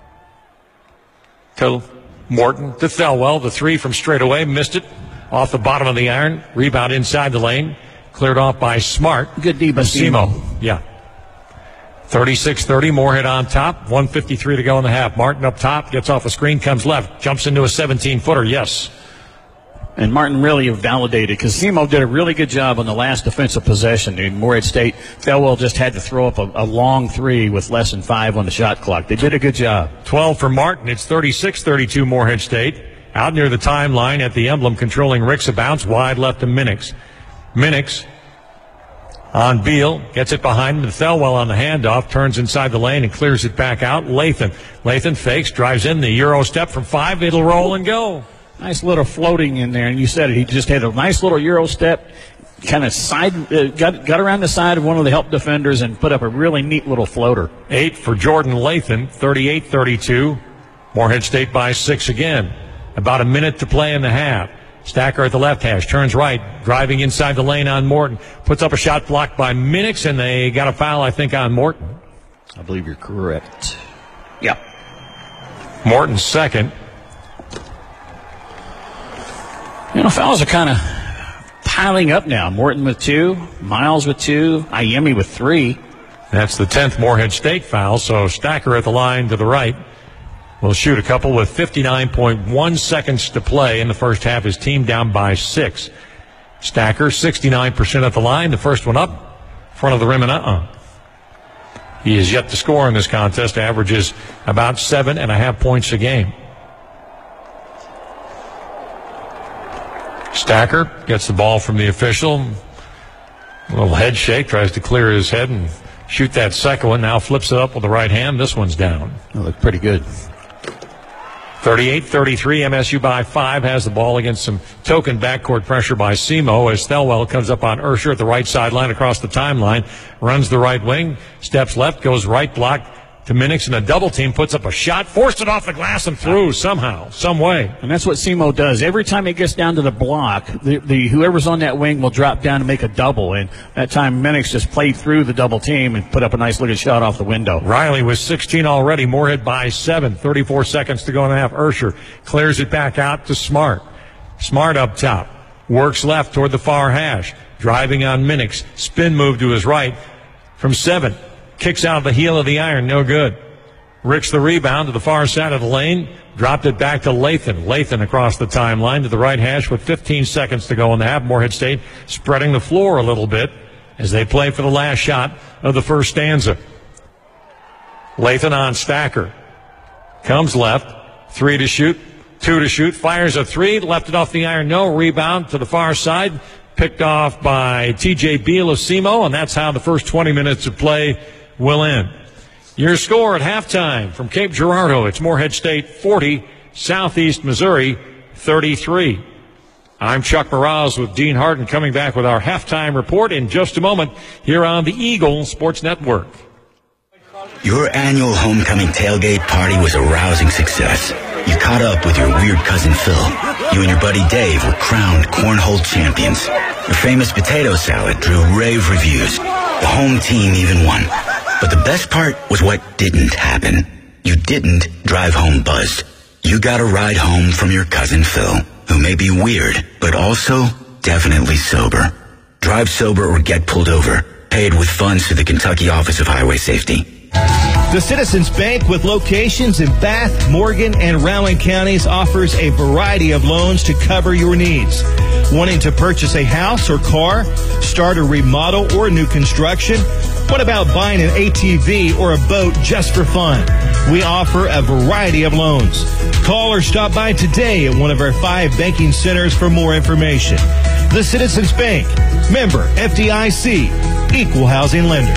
To Morton, to Thelwell, the three from straight away, missed it off the bottom of the iron. Rebound inside the lane, cleared off by Smart. Good D by S E M O. Yeah. thirty-six thirty, Morehead on top, one fifty-three to go in the half. Martin up top, gets off a screen, comes left, jumps into a seventeen-footer, yes. And Martin really validated, because S E M O did a really good job on the last defensive possession. In Morehead State, Thelwell just had to throw up a, a long three with less than five on the shot clock. They did a good job. twelve for Martin. It's thirty-six thirty-two Morehead State. Out near the timeline at the emblem, controlling Ricks, a bounce wide left to Minix. Minix on Beal, gets it behind him to Thelwell on the handoff, turns inside the lane and clears it back out. Lathan. Lathan fakes, drives in the Euro step from five. It'll roll and go. Nice little floating in there, and you said it. He just had a nice little Euro step, kind of side, uh, got got around the side of one of the help defenders and put up a really neat little floater. Eight for Jordan Lathan, thirty-eight thirty-two. Morehead State by six again. About a minute to play in the half. Stacker at the left hash, turns right, driving inside the lane on Morton. Puts up a shot blocked by Minix, and they got a foul, I think, on Morton. I believe you're correct. Yep. Morton's second. Well, fouls are kind of piling up now. Morton with two, Miles with two, Iemi with three. That's the tenth Morehead State foul, so Stacker at the line to the right will shoot a couple with fifty-nine point one seconds to play in the first half. His team down by six. Stacker, sixty-nine percent at the line. The first one up, front of the rim and uh-uh. He is yet to score in this contest, averages about seven and a half points a game. Stacker gets the ball from the official. A little head shake, tries to clear his head and shoot that second one. Now flips it up with the right hand. This one's down. It looked pretty good. thirty-eight thirty-three, M S U by five, has the ball against some token backcourt pressure by Semo as Thelwell comes up on Ursher at the right sideline across the timeline, runs the right wing, steps left, goes right block to Minix in a double team, puts up a shot, forced it off the glass and through somehow, some way. And that's what Semo does. Every time it gets down to the block, the, the whoever's on that wing will drop down and make a double. And that time Minix just played through the double team and put up a nice looking shot off the window. Riley with sixteen already. Morehead by seven. thirty-four seconds to go and a half. Ursher clears it back out to Smart. Smart up top. Works left toward the far hash. Driving on Minix. Spin move to his right from seven. Kicks out the heel of the iron. No good. Ricks the rebound to the far side of the lane. Dropped it back to Lathan. Lathan across the timeline to the right hash with fifteen seconds to go in the half. Morehead State spreading the floor a little bit as they play for the last shot of the first stanza. Lathan on Stacker. Comes left. Three to shoot. Two to shoot. Fires a three. Left it off the iron. No. Rebound to the far side. Picked off by T J Beal of Semo, and that's how the first twenty minutes of play will end. Your score at halftime from Cape Girardeau, it's Morehead State forty, Southeast Missouri thirty-three. I'm Chuck Moroz with Dean Harden, coming back with our halftime report in just a moment here on the Eagle Sports Network. Your annual homecoming tailgate party was a rousing success. You caught up with your weird cousin Phil. You and your buddy Dave were crowned cornhole champions. Your famous potato salad drew rave reviews. The home team even won. But the best part was what didn't happen. You didn't drive home buzzed. You got a ride home from your cousin Phil, who may be weird, but also definitely sober. Drive sober or get pulled over. Paid with funds to the Kentucky Office of Highway Safety. The Citizens Bank, with locations in Bath, Morgan, and Rowan counties, offers a variety of loans to cover your needs. Wanting to purchase a house or car, start a remodel or new construction? What about buying an A T V or a boat just for fun? We offer a variety of loans. Call or stop by today at one of our five banking centers for more information. The Citizens Bank, member F D I C, equal housing lender.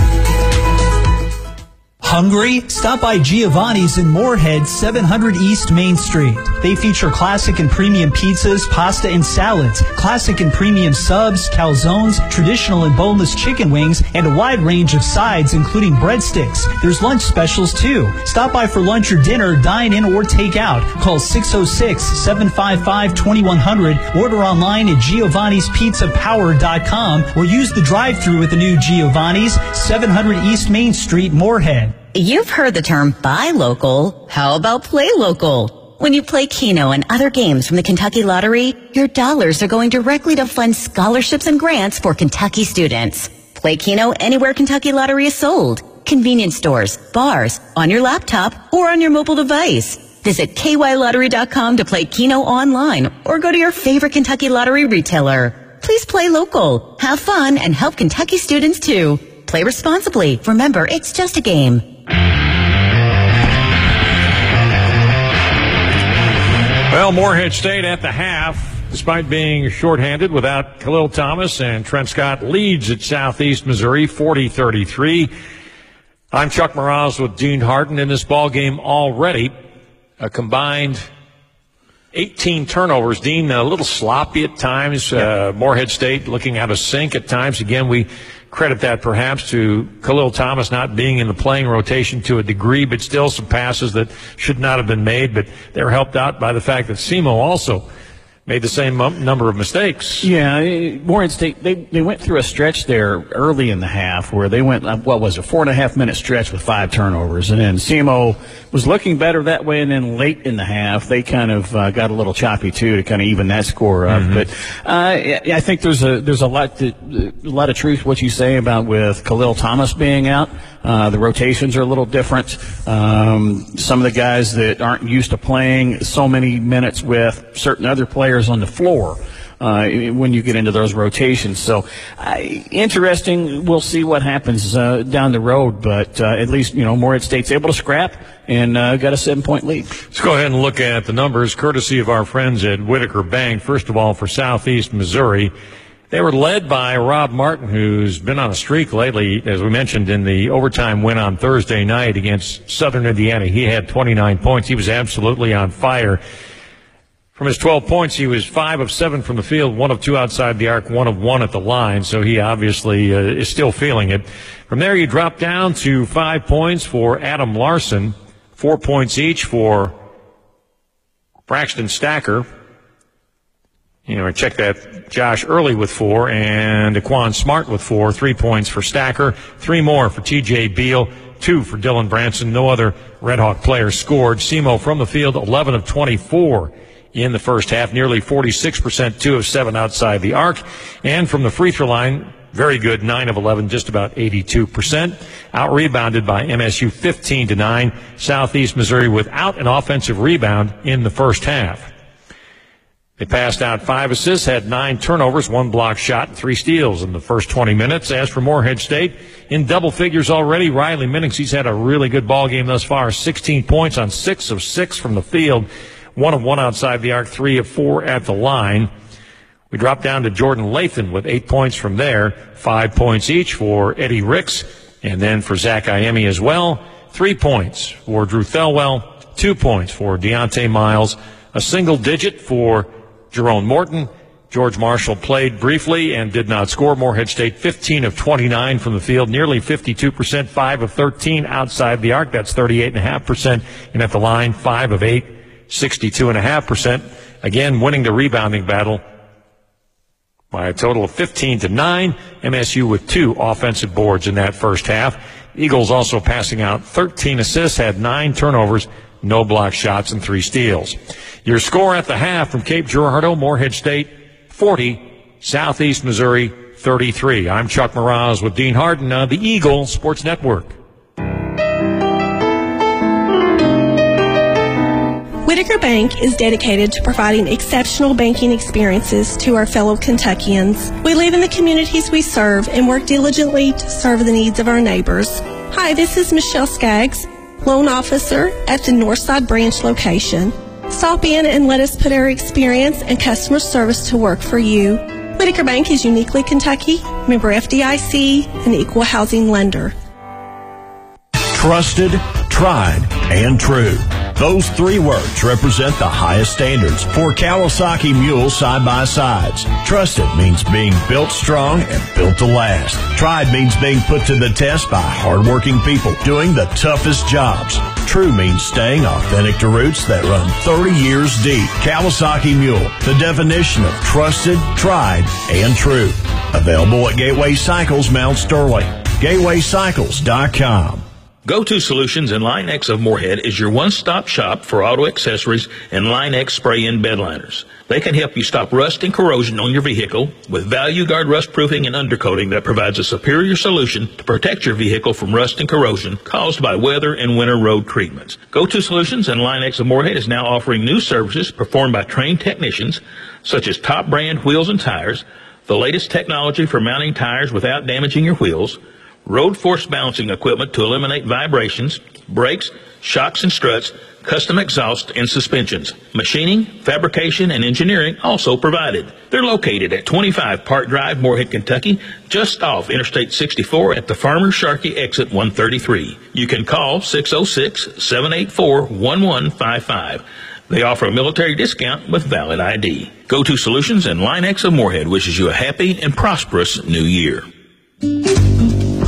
Hungry? Stop by Giovanni's in Morehead, seven hundred East Main Street. They feature classic and premium pizzas, pasta, and salads, classic and premium subs, calzones, traditional and boneless chicken wings, and a wide range of sides, including breadsticks. There's lunch specials, too. Stop by for lunch or dinner, dine in, or take out. Call six oh six, seven five five, two one zero zero. Order online at giovannis pizza power dot com or use the drive-thru at the new Giovanni's, seven hundred East Main Street, Morehead. You've heard the term buy local. How about play local? When you play Keno and other games from the Kentucky Lottery, your dollars are going directly to fund scholarships and grants for Kentucky students. Play Keno anywhere Kentucky Lottery is sold. Convenience stores, bars, on your laptop, or on your mobile device. Visit K Y lottery dot com to play Keno online or go to your favorite Kentucky Lottery retailer. Please play local, have fun, and help Kentucky students too. Play responsibly. Remember, it's just a game. Well, Morehead State at the half, despite being shorthanded without Khalil Thomas, and Trent Scott leads at Southeast Missouri forty thirty-three. I'm Chuck Moroz with Dean Harden. In this ball game already, a combined eighteen turnovers. Dean, a little sloppy at times. Uh, Morehead State looking out of sync at times. Again, we credit that perhaps to Khalil Thomas not being in the playing rotation to a degree, but still some passes that should not have been made. But they're helped out by the fact that Semo also made the same m- number of mistakes. Yeah, Morehead State, they, they went through a stretch there early in the half where they went, what was it, four and a half minute stretch with five turnovers. And then C M O was looking better that way. And then late in the half, they kind of uh, got a little choppy too to kind of even that score up. Mm-hmm. But uh, I think there's a there's a lot to, a lot of truth what you say about with Khalil Thomas being out. Uh, the rotations are a little different. Um, some of the guys that aren't used to playing so many minutes with certain other players on the floor uh, when you get into those rotations. So uh, interesting. We'll see what happens uh, down the road. But uh, at least, you know, Morehead State's able to scrap and uh, got a seven-point lead. Let's go ahead and look at the numbers, courtesy of our friends at Whitaker Bank. First of all, for Southeast Missouri, they were led by Rob Martin, who's been on a streak lately, as we mentioned in the overtime win on Thursday night against Southern Indiana. He had twenty-nine points. He was absolutely on fire. From his twelve points, he was five of seven from the field, one of two outside the arc, one of one at the line, so he obviously uh, is still feeling it. From there, you drop down to five points for Adam Larson, four points each for Braxton Stacker. You know, check that, Josh Early with four, and Daquan Smart with four. Three points for Stacker, three more for T J Beal, two for Dylan Branson. No other Red Hawk players scored. S E M O from the field, eleven of twenty-four in the first half, nearly forty-six percent, two of seven outside the arc. And from the free throw line, very good, nine of eleven, just about eighty-two percent. Out-rebounded by M S U fifteen to nine. Southeast Missouri without an offensive rebound in the first half. They passed out five assists, had nine turnovers, one block shot, and three steals in the first twenty minutes. As for Morehead State, in double figures already, Riley Minnix, he's had a really good ball game thus far, sixteen points on six of six from the field, one of one outside the arc, three of four at the line. We drop down to Jordan Lathan with eight points from there, five points each for Eddie Ricks, and then for Zach Iemi as well, three points for Drew Thelwell, two points for Deontay Miles, a single digit for Jerome Morton. George Marshall played briefly and did not score. Morehead State fifteen of twenty-nine from the field, nearly fifty-two percent, five of thirteen outside the arc. That's thirty-eight point five percent. And at the line, five of eight, sixty-two point five percent. Again, winning the rebounding battle by a total of fifteen to nine. M S U with two offensive boards in that first half. Eagles also passing out thirteen assists, had nine turnovers, no block shots, and three steals. Your score at the half from Cape Girardeau, Morehead State forty, Southeast Missouri thirty-three. I'm Chuck Mraz with Dean Harden on the Eagle Sports Network. Whitaker Bank is dedicated to providing exceptional banking experiences to our fellow Kentuckians. We live in the communities we serve and work diligently to serve the needs of our neighbors. Hi, this is Michelle Skaggs, loan officer at the Northside branch location. Stop in and let us put our experience and customer service to work for you. Whitaker Bank is uniquely Kentucky, member F D I C, an equal housing lender. Trusted, tried, and true. Those three words represent the highest standards for Kawasaki Mule side-by-sides. Trusted means being built strong and built to last. Tried means being put to the test by hardworking people doing the toughest jobs. True means staying authentic to roots that run thirty years deep. Kawasaki Mule, the definition of trusted, tried, and true. Available at Gateway Cycles, Mount Sterling. gateway cycles dot com. Go-To Solutions and Line-X of Morehead is your one-stop shop for auto accessories and Line-X spray-in bed liners. They can help you stop rust and corrosion on your vehicle with Value Guard rust proofing and undercoating that provides a superior solution to protect your vehicle from rust and corrosion caused by weather and winter road treatments. Go-To Solutions and Line-X of Morehead is now offering new services performed by trained technicians such as top brand wheels and tires, the latest technology for mounting tires without damaging your wheels, road force balancing equipment to eliminate vibrations, brakes, shocks and struts, custom exhaust and suspensions. Machining, fabrication, and engineering also provided. They're located at twenty-five Park Drive, Morehead, Kentucky, just off Interstate sixty-four at the Farmer Sharkey exit one thirty-three. You can call six oh six, seven eight four, one one five five. They offer a military discount with valid I D. Go-To Solutions and Line-X of Morehead wishes you a happy and prosperous new year. The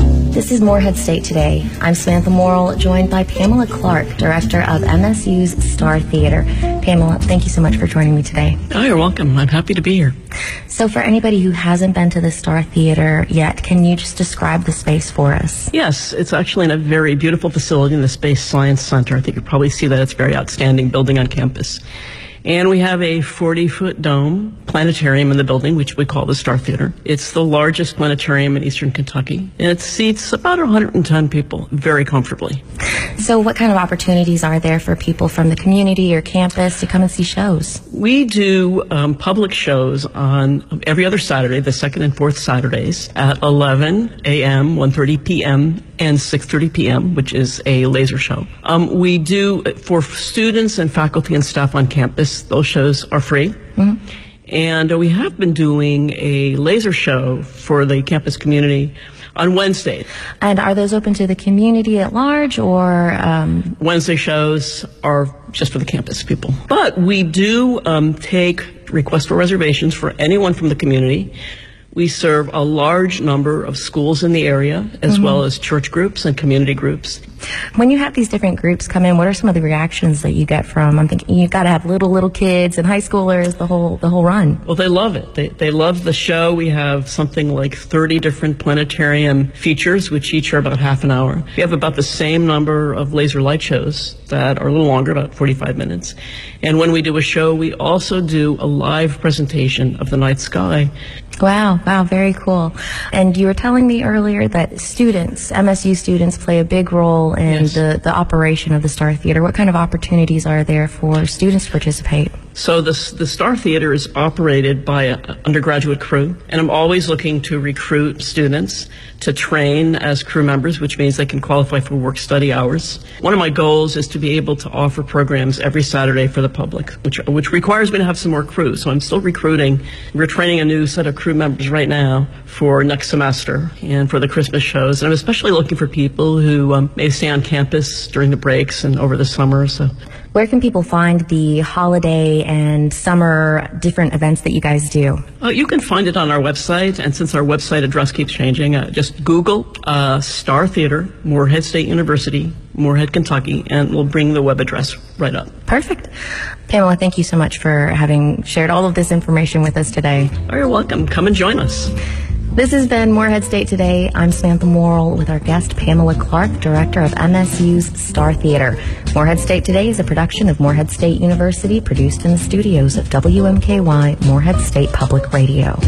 This is Morehead State Today. I'm Samantha Morrill, joined by Pamela Clark, Director of M S U's Star Theater. Pamela, thank you so much for joining me today. Oh, you're welcome. I'm happy to be here. So for anybody who hasn't been to the Star Theater yet, can you just describe the space for us? Yes, it's actually in a very beautiful facility in the Space Science Center. I think you probably see that. It's a very outstanding building on campus. And we have a forty-foot dome planetarium in the building, which we call the Star Theater. It's the largest planetarium in eastern Kentucky, and it seats about one hundred ten people very comfortably. So what kind of opportunities are there for people from the community or campus to come and see shows? We do um, public shows on every other Saturday, the second and fourth Saturdays, at eleven a.m., one thirty p.m., and six thirty p.m., which is a laser show. Um, we do, for students and faculty and staff on campus, those shows are free. Mm-hmm. And uh, we have been doing a laser show for the campus community on Wednesday. And are those open to the community at large, or? Um... Wednesday shows are just for the campus people. But we do um, take requests for reservations for anyone from the community. We serve a large number of schools in the area, as mm-hmm. well as church groups and community groups. When you have these different groups come in, what are some of the reactions that you get from? I'm thinking you've got to have little, little kids and high schoolers, the whole the whole run. Well, they love it. They they love the show. We have something like thirty different planetarium features, which each are about half an hour. We have about the same number of laser light shows that are a little longer, about forty-five minutes. And when we do a show, we also do a live presentation of the night sky. Wow, wow, very cool. And you were telling me earlier that students, M S U students, play a big role in yes. the, the operation of the Star Theater. What kind of opportunities are there for students to participate? So the, the Star Theater is operated by an undergraduate crew, and I'm always looking to recruit students to train as crew members, which means they can qualify for work-study hours. One of my goals is to be able to offer programs every Saturday for the public, which, which requires me to have some more crew. So I'm still recruiting. We're training a new set of crew members right now for next semester and for the Christmas shows. And I'm especially looking for people who um, may stay on campus during the breaks and over the summer. So. Where can people find the holiday and summer different events that you guys do? Uh, you can find it on our website, and since our website address keeps changing, uh, just Google uh, Star Theater, Morehead State University, Morehead, Kentucky, and we'll bring the web address right up. Perfect. Pamela, thank you so much for having shared all of this information with us today. Oh, you're welcome. Come and join us. This has been Morehead State Today. I'm Samantha Morrill with our guest Pamela Clark, Director of M S U's Star Theater. Morehead State Today is a production of Morehead State University, produced in the studios of W M K Y, Morehead State Public Radio.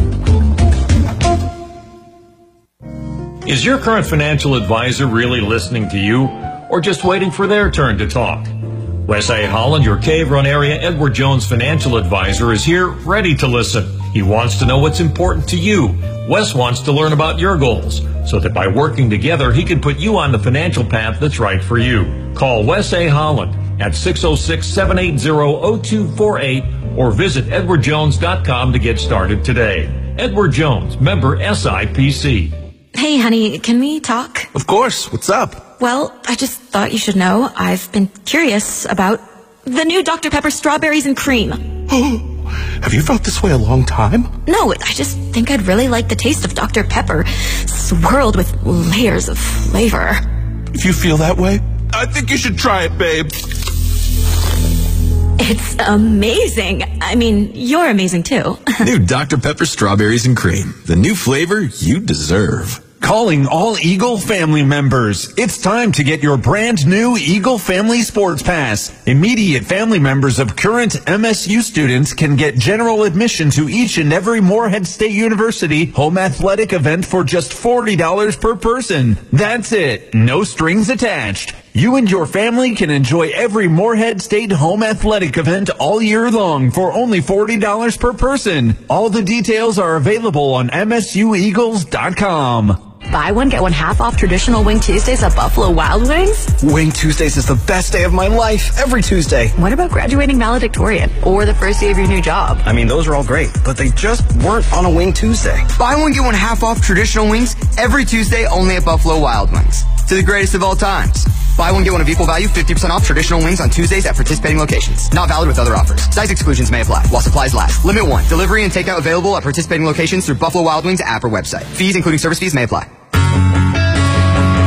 Is your current financial advisor really listening to you, or just waiting for their turn to talk? Wes A. Holland, your Cave Run area Edward Jones financial advisor, is here ready to listen. He wants to know what's important to you. Wes wants to learn about your goals, so that by working together, he can put you on the financial path that's right for you. Call Wes A. Holland at six oh six, seven eight zero, oh two four eight or visit edward jones dot com to get started today. Edward Jones, member S I P C. Hey, honey, can we talk? Of course. What's up? Well, I just thought you should know I've been curious about the new Doctor Pepper Strawberries and Cream. Have you felt this way a long time? No, I just think I'd really like the taste of Doctor Pepper, swirled with layers of flavor. If you feel that way, I think you should try it, babe. It's amazing. I mean, you're amazing too. New Doctor Pepper Strawberries and Cream. The new flavor you deserve. Calling all Eagle family members. It's time to get your brand new Eagle Family Sports Pass. Immediate family members of current M S U students can get general admission to each and every Morehead State University home athletic event for just forty dollars per person. That's it. No strings attached. You and your family can enjoy every Morehead State home athletic event all year long for only forty dollars per person. All the details are available on M S U eagles dot com. Buy one, get one half off traditional Wing Tuesdays at Buffalo Wild Wings? Wing Tuesdays is the best day of my life, every Tuesday. What about graduating valedictorian or the first day of your new job? I mean, those are all great, but they just weren't on a Wing Tuesday. Buy one, get one half off traditional wings every Tuesday only at Buffalo Wild Wings. To the greatest of all times. Buy one, get one of equal value, fifty percent off traditional wings on Tuesdays at participating locations. Not valid with other offers. Size exclusions may apply while supplies last. Limit one. Delivery and takeout available at participating locations through Buffalo Wild Wings app or website. Fees, including service fees, may apply.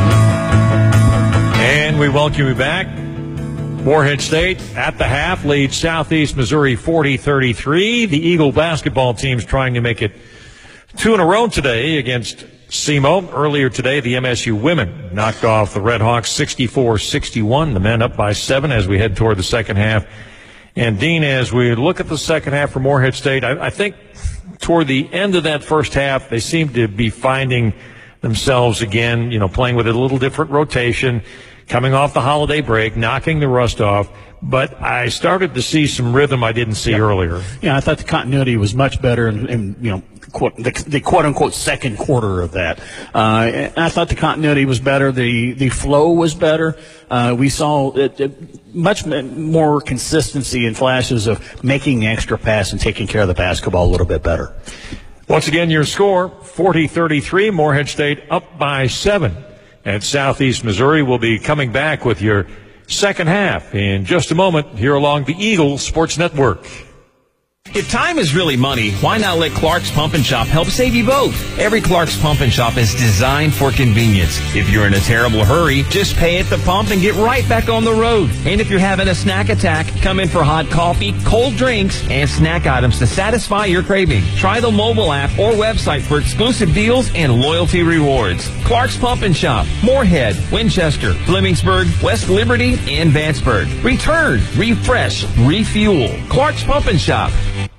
we welcome you back. Morehead State at the half leads Southeast Missouri forty thirty-three. The Eagle basketball team's trying to make it two in a row today against S E M O. Earlier today, the M S U women knocked off the Red Hawks sixty-four sixty-one. The men up by seven as we head toward the second half. And, Dean, as we look at the second half for Morehead State, I, I think toward the end of that first half, they seem to be finding themselves again, you know, playing with a little different rotation, coming off the holiday break, knocking the rust off. But I started to see some rhythm I didn't see yeah. earlier. Yeah, I thought the continuity was much better in, in you know, quote, the, the quote-unquote second quarter of that. Uh, I thought the continuity was better. The, the flow was better. Uh, we saw it, it, much more consistency and flashes of making the extra pass and taking care of the basketball a little bit better. Once again, your score, forty thirty-three, Morehead State up by seven. At Southeast Missouri, we'll be coming back with your second half in just a moment here along the Eagle Sports Network. If time is really money, why not let Clark's Pump and Shop help save you both? Every Clark's Pump and Shop is designed for convenience. If you're in a terrible hurry, just pay at the pump and get right back on the road. And if you're having a snack attack, come in for hot coffee, cold drinks, and snack items to satisfy your craving. Try the mobile app or website for exclusive deals and loyalty rewards. Clark's Pump and Shop, Morehead, Winchester, Flemingsburg, West Liberty, and Vanceburg. Return, refresh, refuel. Clark's Pump and Shop.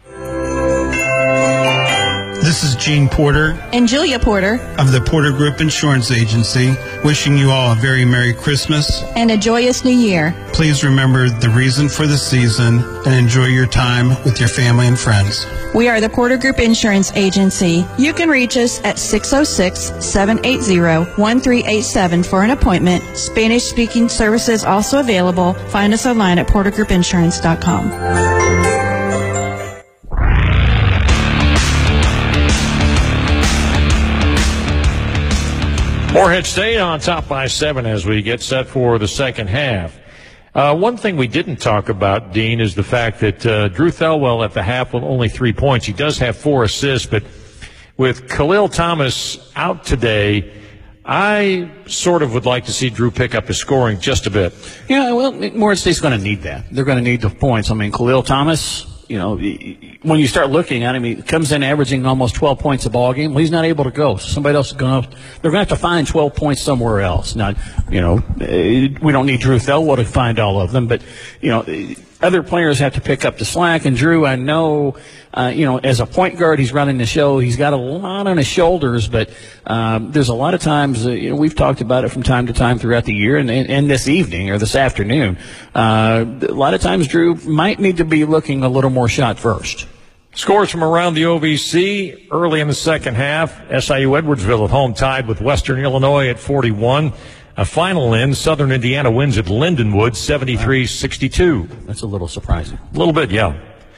This is Gene Porter and Julia Porter of the Porter Group Insurance Agency, wishing you all a very Merry Christmas and a joyous New Year. Please remember the reason for the season and enjoy your time with your family and friends. We are the Porter Group Insurance Agency. You can reach us at six oh six, seven eight zero, one three eight seven for an appointment. Spanish-speaking services also available. Find us online at porter group insurance dot com. Morehead State on top by seven as we get set for the second half. Uh, one thing we didn't talk about, Dean, is the fact that uh, Drew Thelwell at the half with only three points. He does have four assists, but with Khalil Thomas out today, I sort of would like to see Drew pick up his scoring just a bit. Yeah, well, Morehead State's going to need that. They're going to need the points. I mean, Khalil Thomas, you know, when you start looking at him, he comes in averaging almost twelve points a ball game. Well, he's not able to go. So somebody else is going to, they're going to have to find twelve points somewhere else. Now, you know, we don't need Drew Thelwell to find all of them, but, you know, other players have to pick up the slack. And Drew, I know, uh, you know, as a point guard, he's running the show. He's got a lot on his shoulders, but um, there's a lot of times, uh, you know, we've talked about it from time to time throughout the year and, and, and this evening or this afternoon. Uh, a lot of times Drew might need to be looking a little more shot first. Scores from around the O V C early in the second half. S I U Edwardsville at home tied with Western Illinois at forty-one. A final in, Southern Indiana wins at Lindenwood seventy-three sixty-two. That's a little surprising. A little bit, yeah.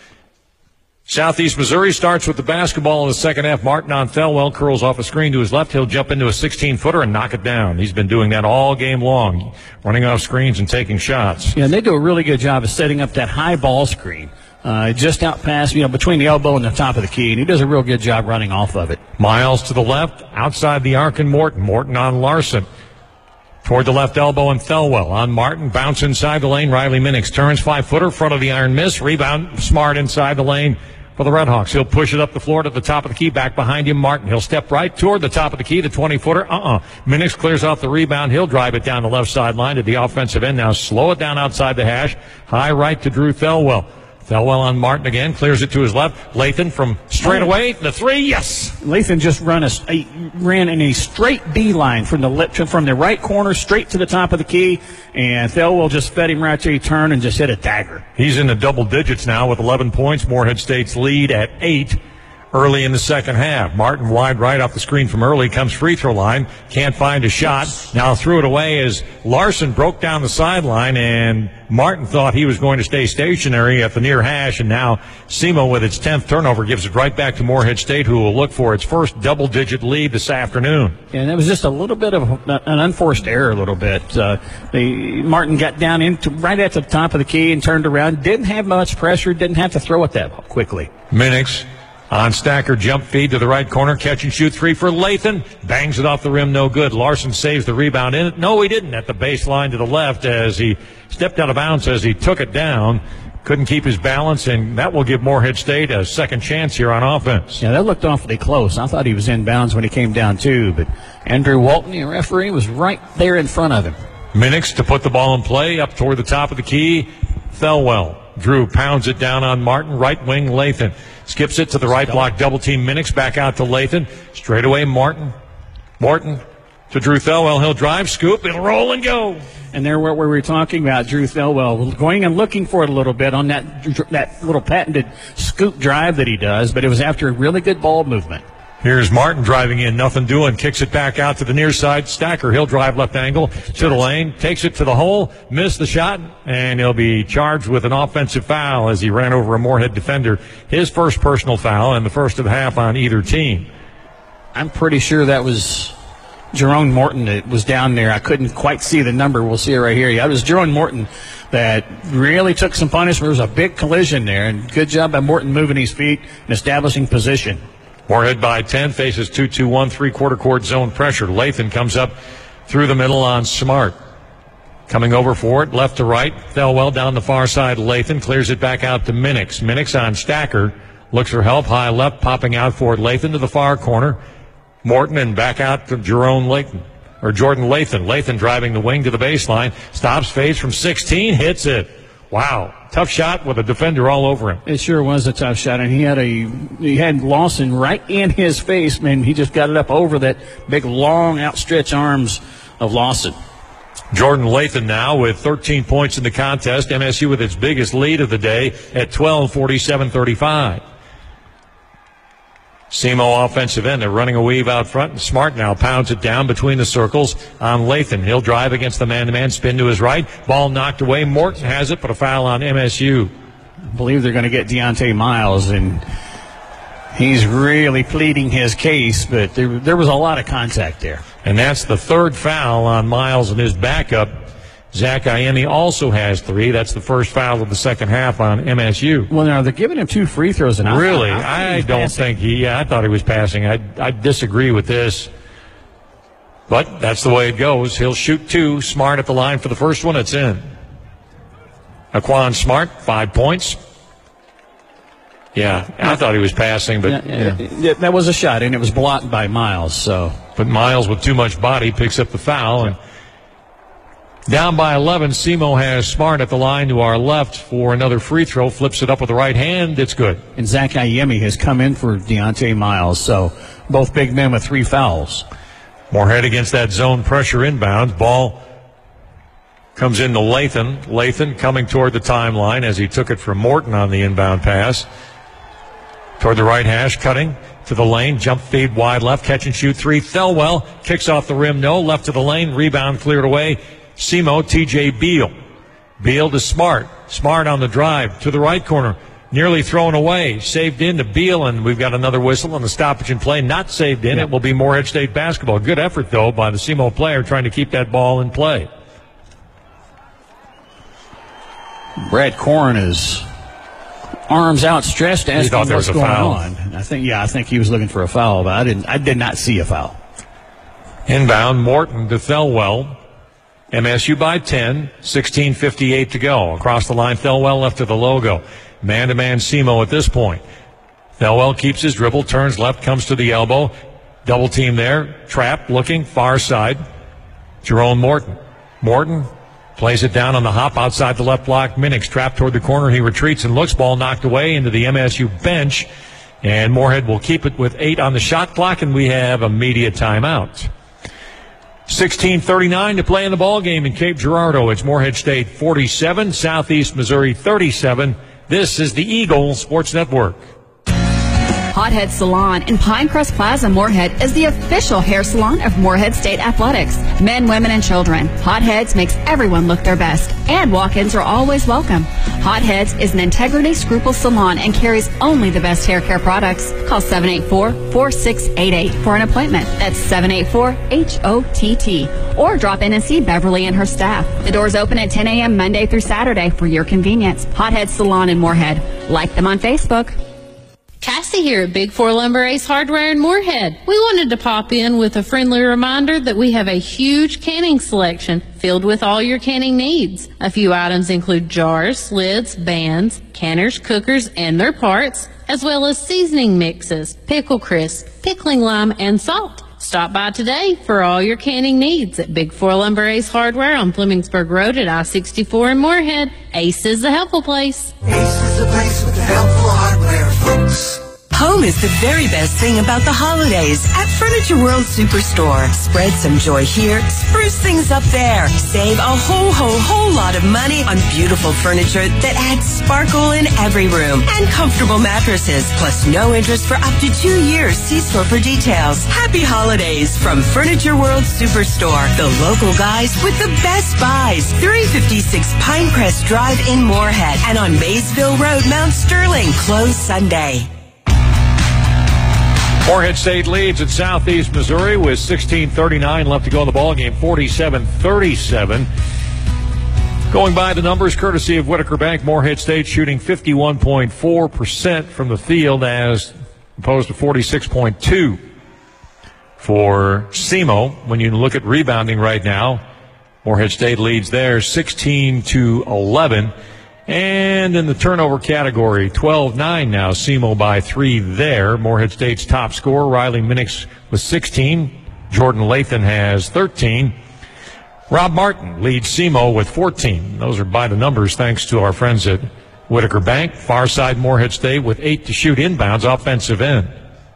Southeast Missouri starts with the basketball in the second half. Martin on Thelwell curls off a screen to his left. He'll jump into a sixteen-footer and knock it down. He's been doing that all game long, running off screens and taking shots. Yeah, and they do a really good job of setting up that high ball screen. Uh, just out past, you know, between the elbow and the top of the key, and he does a real good job running off of it. Miles to the left, outside the arc and Morton. Morton on Larson. Toward the left elbow and Thelwell. On Martin, bounce inside the lane. Riley Minix turns five-footer, front of the iron miss. Rebound, Smart inside the lane for the Redhawks. He'll push it up the floor to the top of the key. Back behind him, Martin. He'll step right toward the top of the key, the twenty-footer. Uh-uh. Minix clears off the rebound. He'll drive it down the left sideline to the offensive end. Now slow it down outside the hash. High right to Drew Thelwell. Thelwell on Martin again, clears it to his left. Lathan from straight away, the three, yes! Lathan just run a, a, ran in a straight B line from the left, from the right corner straight to the top of the key, and Thelwell just fed him right till he turned and just hit a dagger. He's in the double digits now with eleven points. Morehead State's lead at eight. Early in the second half. Martin wide right off the screen from early, comes free throw line, can't find a shot. Now threw it away as Larson broke down the sideline, and Martin thought he was going to stay stationary at the near hash, and now S E M O with its tenth turnover gives it right back to Morehead State, who will look for its first double-digit lead this afternoon. And it was just a little bit of an unforced error a little bit. Uh, the, Martin got down into right at the top of the key and turned around, didn't have much pressure, didn't have to throw it that quickly. Minix On Stacker, jump feed to the right corner, catch and shoot three for Lathan. Bangs it off the rim, no good. Larson saves the rebound in it. No, he didn't, at the baseline to the left as he stepped out of bounds as he took it down. Couldn't keep his balance, and that will give Morehead State a second chance here on offense. Yeah, that looked awfully close. I thought he was in bounds when he came down, too, but Andrew Walton, the referee, was right there in front of him. Minix to put the ball in play up toward the top of the key. Thelwell. Drew pounds it down on Martin. Right wing, Lathan. Skips it to the right block. Double team Minix. Back out to Lathan. Straight away, Martin. Morton to Drew Thelwell. He'll drive, scoop, it'll roll and go. And there where we were talking about Drew Thelwell going and looking for it a little bit on that that little patented scoop drive that he does, but it was after a really good ball movement. Here's Martin driving in, nothing doing, kicks it back out to the near side. Stacker, he'll drive left angle to the lane, takes it to the hole, missed the shot, and he'll be charged with an offensive foul as he ran over a Morehead defender. His first personal foul and the first of the half on either team. I'm pretty sure that was Jerome Morton that was down there. I couldn't quite see the number. We'll see it right here. Yeah, it was Jerome Morton that really took some punishment. There was a big collision there, and good job by Morton moving his feet and establishing position. Morehead by ten, faces two two one, three-quarter court zone pressure. Lathan comes up through the middle on Smart. Coming over for it, left to right. Thelwell down the far side. Lathan clears it back out to Minix. Minix on Stacker. Looks for help. High left, popping out for it. Lathan to the far corner. Morton and back out to Jerome Lathan. Or Jordan Lathan. Lathan driving the wing to the baseline. Stops, fades from sixteen, hits it. Wow. Tough shot with a defender all over him. It sure was a tough shot, and he had a he had Lawson right in his face, man. He just got it up over that big, long, outstretched arms of Lawson. Jordan Lathan now with thirteen points in the contest. M S U with its biggest lead of the day at twelve, forty-seven thirty-five. Semo offensive end. They're running a weave out front, and Smart now pounds it down between the circles on Lathan. He'll drive against the man-to-man, spin to his right. Ball knocked away. Morton has it, but a foul on M S U. I believe they're going to get Deontay Miles, and he's really pleading his case, but there, there was a lot of contact there. And that's the third foul on Miles and his backup. Zach Iemi also has three. That's the first foul of the second half on M S U. Well, now they're giving him two free throws. And really? I, I, I don't passing. think he, yeah, I thought he was passing. I, I disagree with this. But that's the way it goes. He'll shoot two. Smart at the line for the first one. It's in. Aquan Smart, five points. Yeah, I thought he was passing, but yeah, yeah. Yeah, that was a shot, and it was blocked by Miles. So, but Miles with too much body picks up the foul. Yeah. And down by eleven, Semo has Smart at the line to our left for another free throw. Flips it up with the right hand. It's good. And Zach Iemi has come in for Deontay Miles. So both big men with three fouls. Morehead against that zone pressure inbound. Ball comes into Lathan. Lathan coming toward the timeline as he took it from Morton on the inbound pass. Toward the right hash, cutting to the lane. Jump feed wide left. Catch and shoot three. Thelwell kicks off the rim. No. Left to the lane. Rebound cleared away. Semo, T J Beal. Beal to Smart. Smart on the drive to the right corner. Nearly thrown away. Saved in to Beal, and we've got another whistle on the stoppage and play. Not saved in. Yep. It will be Morehead State basketball. Good effort, though, by the Semo player trying to keep that ball in play. Brad Corn is arms outstretched, asking what's what's a going foul. on. I think, yeah, I think he was looking for a foul, but I didn't. I did not see a foul. Inbound, Morton to Thelwell. M S U by ten, sixteen fifty-eight to go. Across the line, Thelwell left to the logo. Man-to-man Semo at this point. Thelwell keeps his dribble, turns left, comes to the elbow. Double team there. Trap, looking, far side. Jerome Morton. Morton plays it down on the hop outside the left block. Minix trapped toward the corner. He retreats and looks. Ball knocked away into the M S U bench. And Morehead will keep it with eight on the shot clock, and we have a media timeout. sixteen thirty-nine to play in the ball game in Cape Girardeau. It's Morehead State forty-seven, Southeast Missouri thirty-seven. This is the Eagle Sports Network. Hothead Salon in Pinecrest Plaza, Morehead is the official hair salon of Morehead State Athletics. Men, women, and children. Hotheads makes everyone look their best, and walk-ins are always welcome. Hotheads is an integrity scruple salon and carries only the best hair care products. Call seven eight four, four six eight eight for an appointment. That's seven eight four H O T T. Or drop in and see Beverly and her staff. The doors open at ten a.m. Monday through Saturday for your convenience. Hothead Salon in Morehead. Like them on Facebook. Cassie here at Big Four Lumber Ace Hardware in Moorhead. We wanted to pop in with a friendly reminder that we have a huge canning selection filled with all your canning needs. A few items include jars, lids, bands, canners, cookers, and their parts, as well as seasoning mixes, pickle crisp, pickling lime, and salt. Stop by today for all your canning needs at Big Four Lumber Ace Hardware on Flemingsburg Road at I sixty-four in Moorhead. Ace is the helpful place. Ace is the place with the helpful hardware, folks. Home is the very best thing about the holidays at Furniture World Superstore. Spread some joy here, spruce things up there. Save a whole, whole, whole lot of money on beautiful furniture that adds sparkle in every room and comfortable mattresses, plus no interest for up to two years. See store for details. Happy holidays from Furniture World Superstore, the local guys with the best buys. three fifty-six Pinecrest Drive in Moorhead and on Maysville Road, Mount Sterling. Closed Sunday. Moorhead State leads at Southeast Missouri with sixteen thirty-nine left to go in the ball game, forty-seven thirty-seven. Going by the numbers, courtesy of Whitaker Bank, Moorhead State shooting fifty-one point four percent from the field as opposed to forty-six point two for S E M O. When you look at rebounding right now, Moorhead State leads there sixteen to eleven. And in the turnover category, twelve nine now, S E M O by three there. Moorhead State's top scorer, Riley Minix, with sixteen. Jordan Lathan has thirteen. Rob Martin leads S E M O with fourteen. Those are by the numbers thanks to our friends at Whitaker Bank. Far side, Moorhead State with eight to shoot inbounds, offensive end.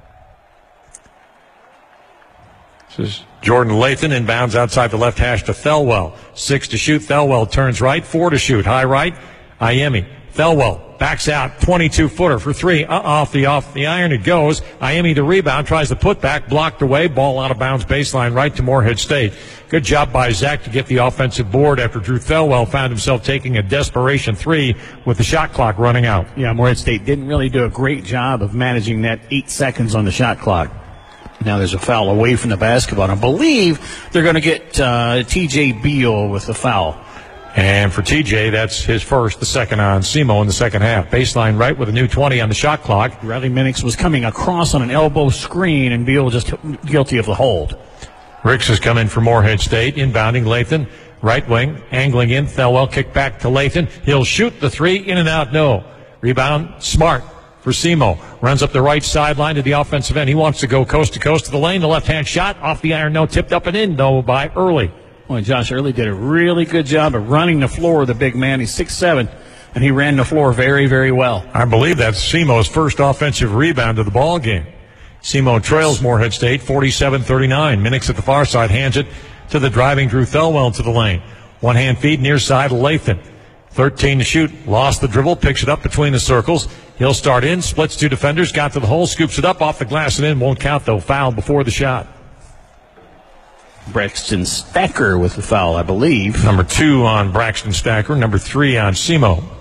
This is Jordan Lathan inbounds outside the left hash to Thelwell. Six to shoot. Thelwell turns right. Four to shoot. High right. Iemi. Thelwell backs out. twenty-two footer for three. Uh, off the off the iron it goes. Iemi the rebound. Tries the putback. Blocked away. Ball out of bounds. Baseline right to Moorhead State. Good job by Zach to get the offensive board after Drew Thelwell found himself taking a desperation three with the shot clock running out. Yeah, Moorhead State didn't really do a great job of managing that eight seconds on the shot clock. Now there's a foul away from the basketball. I believe they're going to get uh, T J Beal with the foul. And for T J, that's his first, the second on S E M O in the second half. Baseline right with a new twenty on the shot clock. Riley Minix was coming across on an elbow screen, and Beal just guilty of the hold. Ricks has come in for Moorhead State, inbounding Lathan. Right wing, angling in. Thelwell kick back to Lathan. He'll shoot the three, in and out, no. Rebound, Smart for S E M O. Runs up the right sideline to the offensive end. He wants to go coast to coast to the lane. The left-hand shot off the iron, no. Tipped up and in, though, by Early. Well, Josh Early did a really good job of running the floor, the big man. He's six seven, and he ran the floor very, very well. I believe that's S E M O's first offensive rebound of the ball game. S E M O trails Moorhead State forty-seven thirty-nine. Minix at the far side hands it to the driving Drew Thelwell to the lane. One-hand feed near side, Lathan. thirteen to shoot. Lost the dribble. Picks it up between the circles. He'll start in. Splits two defenders. Got to the hole. Scoops it up off the glass and in. Won't count, though. Foul before the shot. Braxton Stacker with the foul, I believe. Number two on Braxton Stacker. Number three on S E M O.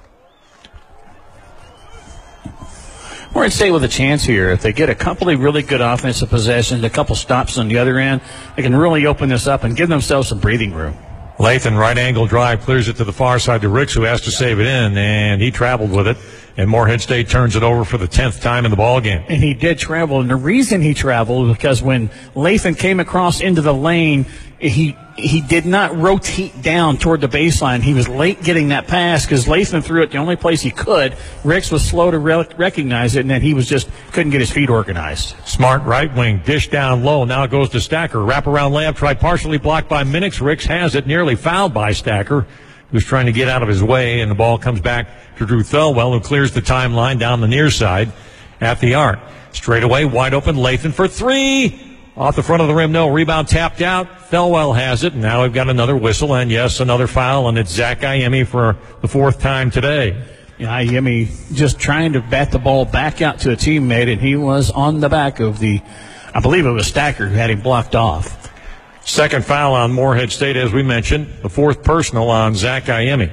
Moorhead State with a chance here. If they get a couple of really good offensive possessions, a couple stops on the other end, they can really open this up and give themselves some breathing room. Lathan, right angle drive, clears it to the far side to Ricks, who has to save it in, and he traveled with it. And Moorhead State turns it over for the tenth time in the ball game. And he did travel, and the reason he traveled was because when Lathan came across into the lane, he he did not rotate down toward the baseline. He was late getting that pass because Lathan threw it the only place he could. Ricks was slow to re- recognize it, and then he was just couldn't get his feet organized. Smart right wing, dish down low. Now it goes to Stacker. Wraparound layup, tried partially blocked by Minix. Ricks has it, nearly fouled by Stacker, who's trying to get out of his way, and the ball comes back to Drew Thelwell, who clears the timeline down the near side at the arc. Straight away, wide open, Lathan for three. Off the front of the rim, no. Rebound tapped out. Thelwell has it. Now we've got another whistle, and yes, another foul, and it's Zach Iemi for the fourth time today. Yeah, Iemi just trying to bat the ball back out to a teammate, and he was on the back of the, I believe it was Stacker who had him blocked off. Second foul on Moorhead State, as we mentioned. The fourth personal on Zach Iemi.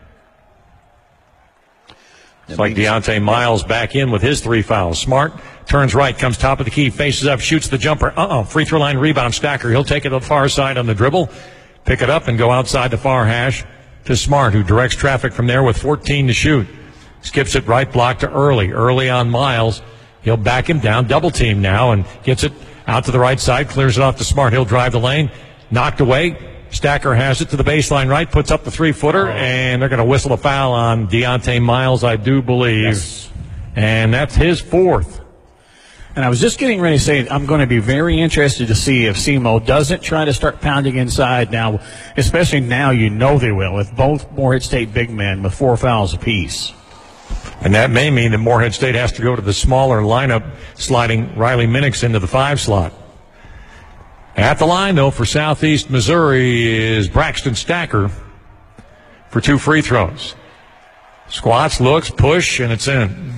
It's like Deontay Miles back in with his three fouls. Smart turns right, comes top of the key, faces up, shoots the jumper. Uh-oh, free throw line rebound, Stacker. He'll take it to the far side on the dribble, pick it up, and go outside the far hash to Smart, who directs traffic from there with fourteen to shoot. Skips it right block to Early. Early on Miles. He'll back him down, double team now, and gets it out to the right side, clears it off to Smart. He'll drive the lane, knocked away. Stacker has it to the baseline right, puts up the three-footer, oh. and they're going to whistle a foul on Deontay Miles, I do believe. Yes. And that's his fourth. And I was just getting ready to say, I'm going to be very interested to see if S E M O doesn't try to start pounding inside now, especially now you know they will, with both Morehead State big men with four fouls apiece. And that may mean that Morehead State has to go to the smaller lineup, sliding Riley Minix into the five slot. At the line, though, for Southeast Missouri is Braxton Stacker for two free throws. Squats, looks, push, and it's in.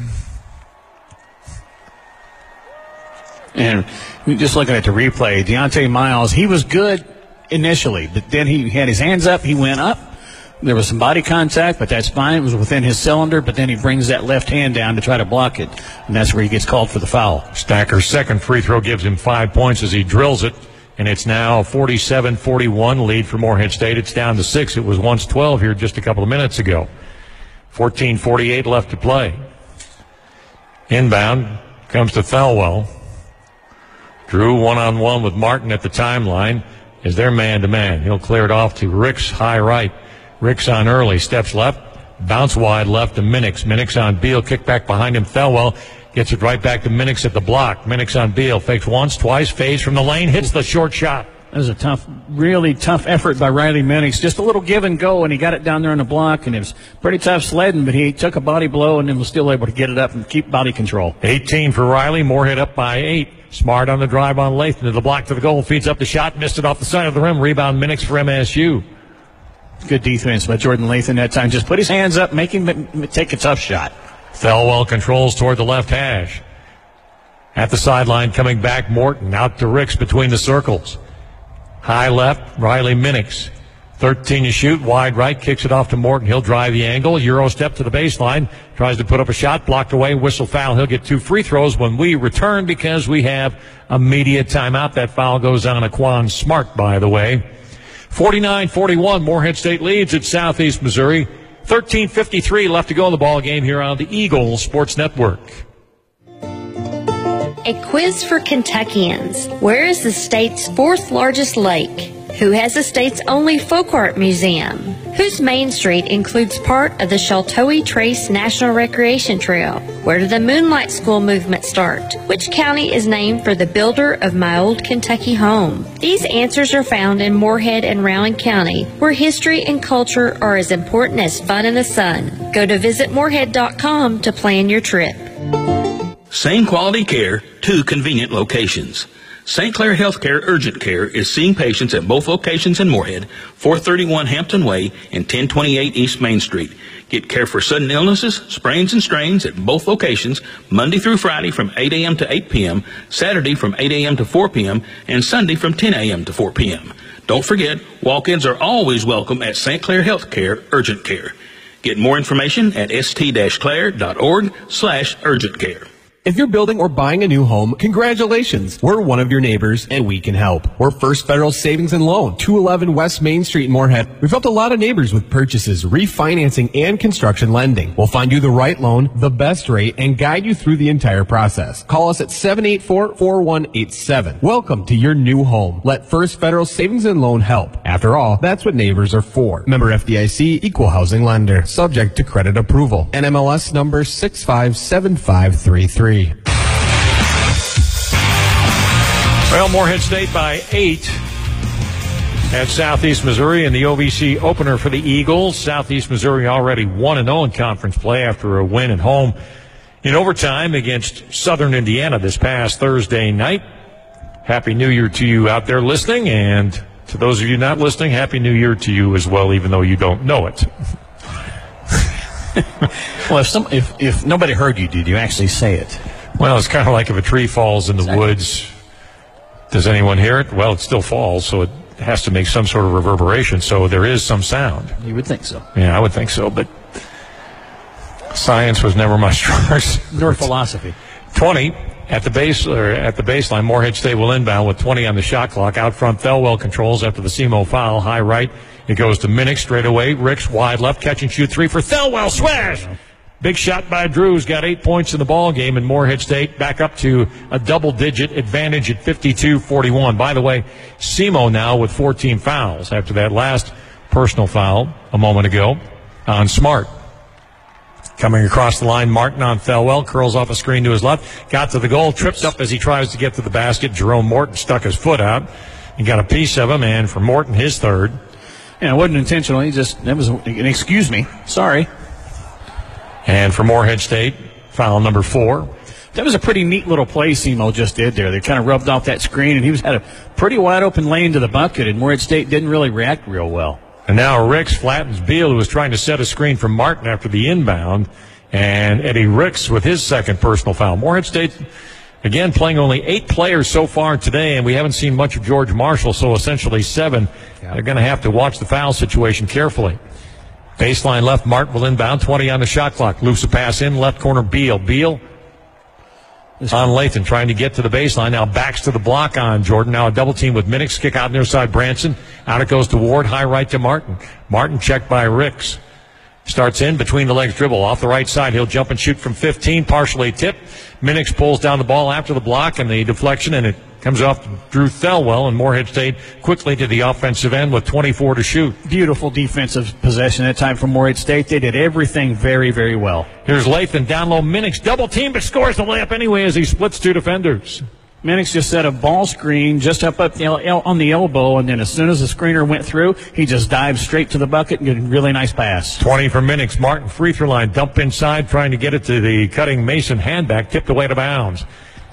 And just looking at the replay, Deontay Miles, he was good initially, but then he had his hands up, he went up. There was some body contact, but that's fine. It was within his cylinder, but then he brings that left hand down to try to block it, and that's where he gets called for the foul. Stacker's second free throw gives him five points as he drills it, and it's now forty-seven forty-one lead for Morehead State. It's down to six. It was once twelve here just a couple of minutes ago. fourteen forty-eight left to play. Inbound comes to Thelwell. Drew one-on-one with Martin at the timeline. Is their man-to-man. He'll clear it off to Ricks, high right. Ricks on early, steps left, bounce wide left to Minix. Minix on Beal, kick back behind him. Thelwell gets it right back to Minix at the block. Minix on Beal, fakes once, twice, fades from the lane, hits the short shot. That was a tough, really tough effort by Riley Minix. Just a little give and go, and he got it down there on the block, and it was pretty tough sledding, but he took a body blow and then was still able to get it up and keep body control. eighteen for Riley, Morehead up by eight. Smart on the drive on Lathan to the block to the goal, feeds up the shot, missed it off the side of the rim. Rebound Minix for M S U. Good defense by Jordan Lathan that time. Just put his hands up, make him take a tough shot. Thelwell controls toward the left hash. At the sideline, coming back, Morton out to Ricks between the circles. High left, Riley Minix. thirteen to shoot, wide right, kicks it off to Morton. He'll drive the angle, Euro step to the baseline, tries to put up a shot, blocked away, whistle foul. He'll get two free throws when we return because we have a media timeout. That foul goes on Aquan Smart, by the way. forty-nine forty-one, Morehead State leads at Southeast Missouri. thirteen fifty-three left to go in the ball game here on the Eagle Sports Network. A quiz for Kentuckians. Where is the state's fourth largest lake? Who has the state's only folk art museum? Whose Main Street includes part of the Sheltowee Trace National Recreation Trail? Where did the Moonlight School movement start? Which county is named for the builder of my old Kentucky home? These answers are found in Morehead and Rowan County, where history and culture are as important as fun in the sun. Go to visit morehead dot com to plan your trip. Same quality care, two convenient locations. Saint Clair Healthcare Urgent Care is seeing patients at both locations in Morehead, four thirty-one Hampton Way and ten twenty-eight East Main Street. Get care for sudden illnesses, sprains and strains at both locations, Monday through Friday from eight a.m. to eight p.m., Saturday from eight a.m. to four p.m., and Sunday from ten a.m. to four p.m. Don't forget, walk-ins are always welcome at Saint Clair Healthcare Urgent Care. Get more information at st-clair.org slash urgent care. If you're building or buying a new home, congratulations. We're one of your neighbors, and we can help. We're First Federal Savings and Loan, two eleven West Main Street in Morehead. We've helped a lot of neighbors with purchases, refinancing, and construction lending. We'll find you the right loan, the best rate, and guide you through the entire process. Call us at seven eight four, four one eight seven. Welcome to your new home. Let First Federal Savings and Loan help. After all, that's what neighbors are for. Member F D I C, Equal Housing Lender. Subject to credit approval. N M L S number six five seven five three three. Well, Morehead State by eight at Southeast Missouri in the O V C opener for the Eagles. Southeast Missouri already one and oh in conference play after a win at home in overtime against Southern Indiana this past Thursday night. Happy New Year to you out there listening, and to those of you not listening, Happy New Year to you as well, even though you don't know it. Well, if, some, if if nobody heard you, did you actually say it? Well, it's kind of like if a tree falls in the exactly. woods, does anyone hear it? Well, it still falls, so it has to make some sort of reverberation, so there is some sound. You would think so. Yeah, I would think so, but science was never my strength. Nor philosophy. twenty at the base or at the baseline. Morehead State will inbound with twenty on the shot clock. Out front, Thelwell controls after the S E M O foul. High right, it goes to Minix straight away. Ricks wide left, catch and shoot three for Thelwell. Swash! Big shot by Drew's got eight points in the ball game, and Morehead State back up to a double-digit advantage at fifty-two forty-one. By the way, SEMO now with fourteen fouls after that last personal foul a moment ago on Smart. Coming across the line, Martin on Thelwell, curls off a screen to his left, got to the goal, tripped up as he tries to get to the basket. Jerome Morton stuck his foot out and got a piece of him, and for Morton, his third. Yeah, it wasn't intentional. He just, that was an excuse me. Sorry. And for Morehead State, foul number four. That was a pretty neat little play SEMO just did there. They kind of rubbed off that screen, and he was had a pretty wide open lane to the bucket, and Morehead State didn't really react real well. And now Ricks flattens Beal, who was trying to set a screen from Martin after the inbound. And Eddie Ricks with his second personal foul. Morehead State, again, playing only eight players so far today, and we haven't seen much of George Marshall, so essentially seven. Yeah. They're going to have to watch the foul situation carefully. Baseline left, Martin will inbound, twenty on the shot clock. Loops a pass in, left corner, Beal. Beal on Lathan, trying to get to the baseline. Now backs to the block on Jordan. Now a double team with Minix. Kick out near side, Branson. Out it goes to Ward. High right to Martin. Martin checked by Ricks. Starts in, between the legs dribble. Off the right side, he'll jump and shoot from fifteen. Partially tipped. Minix pulls down the ball after the block and the deflection, and it comes off Drew Thelwell, and Morehead State quickly to the offensive end with twenty-four to shoot. Beautiful defensive possession that time from Morehead State. They did everything very, very well. Here's Lathan down low. Minix double team, but scores the layup anyway as he splits two defenders. Minix just set a ball screen just up, up the el- on the elbow, and then as soon as the screener went through, he just dived straight to the bucket and did a really nice pass. twenty for Minix. Martin, free throw line, dump inside, trying to get it to the cutting Mason handback, tipped away to bounds.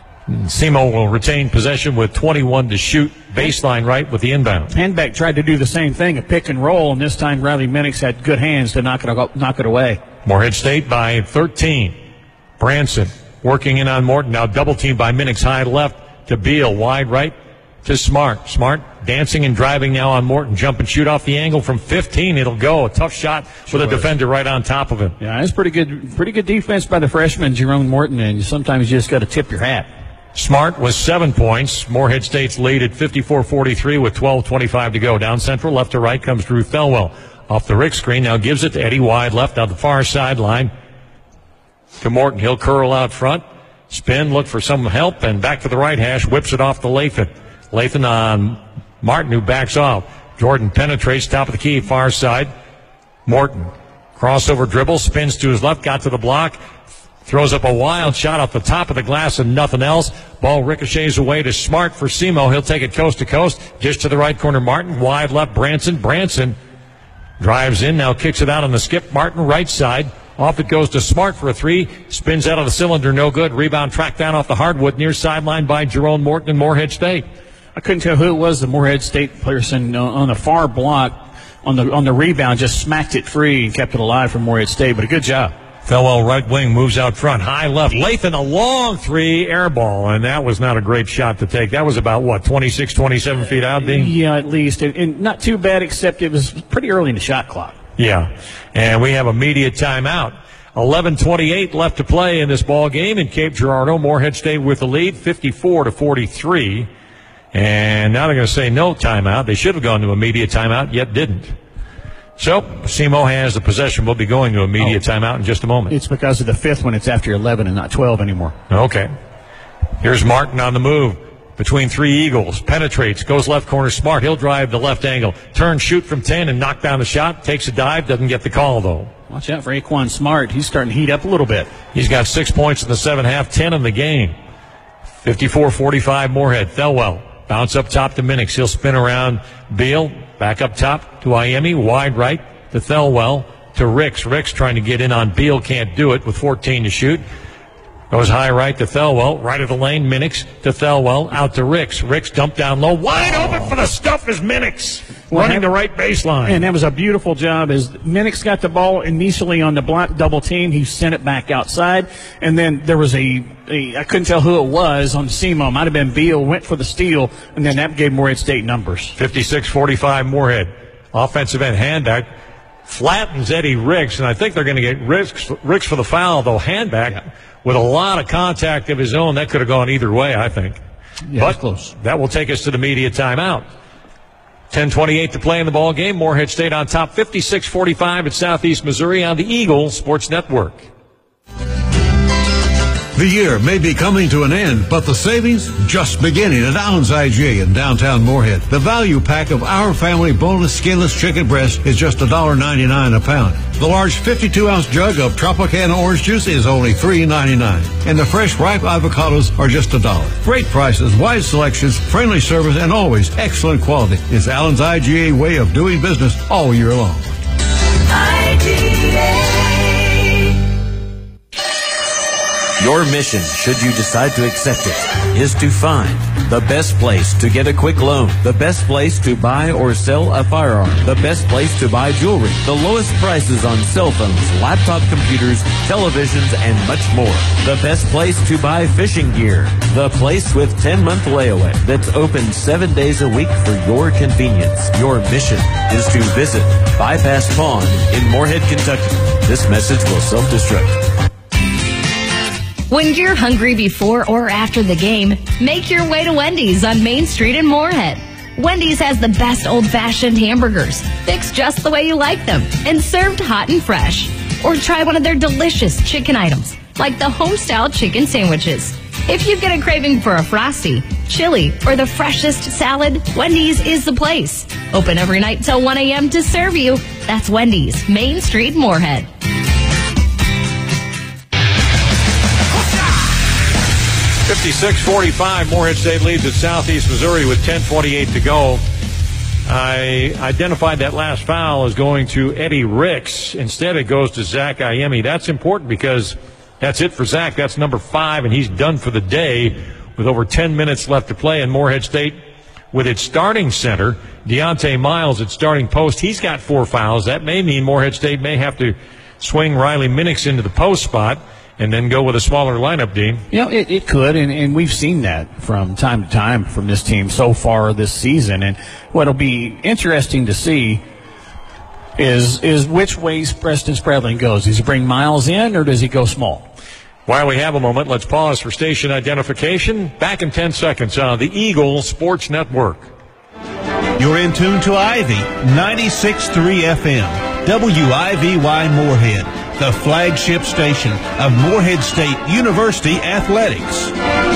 SEMO will retain possession with twenty-one to shoot, baseline right with the inbound. Handback tried to do the same thing, a pick and roll, and this time Riley Minix had good hands to knock it, knock it away. Morehead State by thirteen. Branson working in on Morton. Now double teamed by Minix, high left to Beal, wide right to Smart. Smart dancing and driving now on Morton. Jump and shoot off the angle from fifteen. It'll go. A tough shot sure with a defender right on top of him. Yeah, it's pretty good, pretty good defense by the freshman, Jerome Morton, and sometimes you just got to tip your hat. Smart with seven points. Morehead State's lead at fifty-four forty-three with twelve twenty-five to go. Down central, left to right comes Drew Thelwell. Off the Rick screen, now gives it to Eddie wide left on the far sideline to Morton. He'll curl out front, spin, look for some help, and back to the right hash, whips it off to Lathan. Lathan on Martin, who backs off. Jordan penetrates, top of the key, far side. Morton, crossover dribble, spins to his left, got to the block, throws up a wild shot off the top of the glass and nothing else. Ball ricochets away to Smart for SEMO. He'll take it coast to coast, just to the right corner. Martin, wide left, Branson. Branson drives in, now kicks it out on the skip. Martin, right side. Off it goes to Smart for a three. Spins out of the cylinder, no good. Rebound tracked down off the hardwood near sideline by Jerome Morton and Morehead State. I couldn't tell who it was. The Morehead State person on the far block on the on the rebound just smacked it free and kept it alive for Morehead State, but a good job. Thelwell right wing moves out front, high left. Lathan a long three, air ball, and that was not a great shot to take. That was about, what, twenty-six, twenty-seven feet out, Dean? Yeah, at least. And, and not too bad, except it was pretty early in the shot clock. Yeah, and we have a media timeout. eleven twenty-eight left to play in this ball game in Cape Girardeau. Morehead State with the lead, fifty-four to forty-three. And now they're going to say no timeout. They should have gone to a media timeout, yet didn't. So, SEMO has the possession. We'll be going to a media oh. timeout in just a moment. It's because of the fifth one. It's after eleven and not twelve anymore. Okay. Here's Martin on the move. Between three Eagles. Penetrates. Goes left corner. Smart. He'll drive the left angle. Turn, shoot from ten, and knock down the shot. Takes a dive. Doesn't get the call, though. Watch out for Aquan Smart. He's starting to heat up a little bit. He's got six points in the seven half, ten in the game. fifty-four forty-five Morehead. Thelwell. Bounce up top to Minix. He'll spin around Beal. Back up top to Iemi. Wide right to Thelwell. To Ricks. Ricks trying to get in on Beal. Can't do it with fourteen to shoot. Goes high right to Thelwell. Right of the lane. Minix to Thelwell. Out to Ricks. Ricks dumped down low. Wide open for the stuff is Minix. Well, running the right baseline. And that was a beautiful job as Minix got the ball initially on the block double team. He sent it back outside. And then there was a, a I couldn't tell who it was on SEMO. Might have been Beal. Went for the steal. And then that gave Morehead State numbers. fifty-six forty-five Morehead. Offensive end handback. Flattens Eddie Ricks. And I think they're going to get Ricks, Ricks for the foul, though handback. Yeah. With a lot of contact of his own, that could have gone either way, I think. Yeah, but close. That will take us to the media timeout. ten twenty-eight to play in the ball game. Morehead State on top, fifty-six forty-five at Southeast Missouri on the Eagle Sports Network. The year may be coming to an end, but the savings just beginning at Allen's I G A in downtown Moorhead. The value pack of Our Family boneless skinless chicken breast is just one dollar ninety-nine a pound. The large fifty-two ounce jug of Tropicana orange juice is only three ninety-nine, and the fresh ripe avocados are just a dollar. Great prices, wide selections, friendly service, and always excellent quality. It's Allen's I G A way of doing business all year long. I G A. Your mission, should you decide to accept it, is to find the best place to get a quick loan, the best place to buy or sell a firearm, the best place to buy jewelry, the lowest prices on cell phones, laptop computers, televisions, and much more. The best place to buy fishing gear, the place with ten-month layaway that's open seven days a week for your convenience. Your mission is to visit Bypass Pond in Moorhead, Kentucky. This message will self-destruct. When you're hungry before or after the game, make your way to Wendy's on Main Street in Moorhead. Wendy's has the best old-fashioned hamburgers, fixed just the way you like them, and served hot and fresh. Or try one of their delicious chicken items, like the home-style chicken sandwiches. If you get a craving for a Frosty, chili, or the freshest salad, Wendy's is the place. Open every night till one a.m. to serve you. That's Wendy's, Main Street, Moorhead. fifty-six forty-five, Moorhead State leads at Southeast Missouri with ten twenty-eight to go. I identified that last foul as going to Eddie Ricks. Instead, it goes to Zach Ayemi. That's important because that's it for Zach. That's number five, and he's done for the day with over ten minutes left to play. And Moorhead State, with its starting center, Deontay Miles at starting post, he's got four fouls. That may mean Moorhead State may have to swing Riley Minix into the post spot and then go with a smaller lineup, Dean. You know, it, it could, and, and we've seen that from time to time from this team so far this season. And what'll be interesting to see is is which way Preston Spradling goes. Does he bring Miles in, or does he go small? While we have a moment, let's pause for station identification. Back in ten seconds on the Eagle Sports Network. You're in tune to Ivy, ninety-six point three F M, W I V Y Moorhead, the flagship station of Moorhead State University Athletics.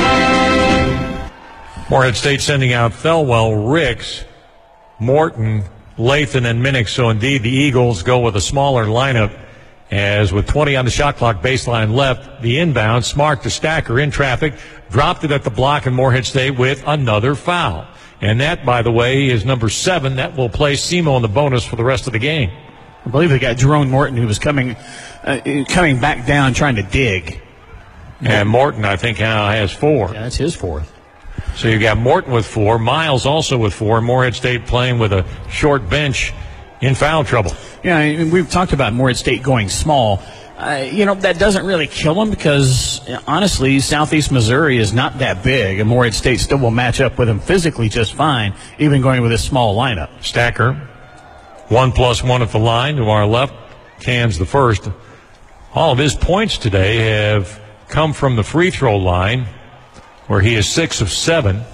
Moorhead State sending out Thelwell, Ricks, Morton, Lathan, and Minix. So indeed, the Eagles go with a smaller lineup, as with twenty on the shot clock, baseline left, the inbound, Smart to Stacker in traffic, dropped it at the block, and Moorhead State with another foul. And that, by the way, is number seven. That will place Semo in the bonus for the rest of the game. I believe they got Jerome Morton, who was coming uh, coming back down trying to dig. And Morton, I think, now has four. Yeah, that's his fourth. So you got Morton with four, Miles also with four, Moorhead State playing with a short bench in foul trouble. Yeah, I mean, we've talked about Moorhead State going small. Uh, you know, that doesn't really kill them because, honestly, Southeast Missouri is not that big, and Moorhead State still will match up with them physically just fine, even going with a small lineup. Stacker, one plus one at the line to our left, cans the first. All of his points today have come from the free throw line, where he is six of seven.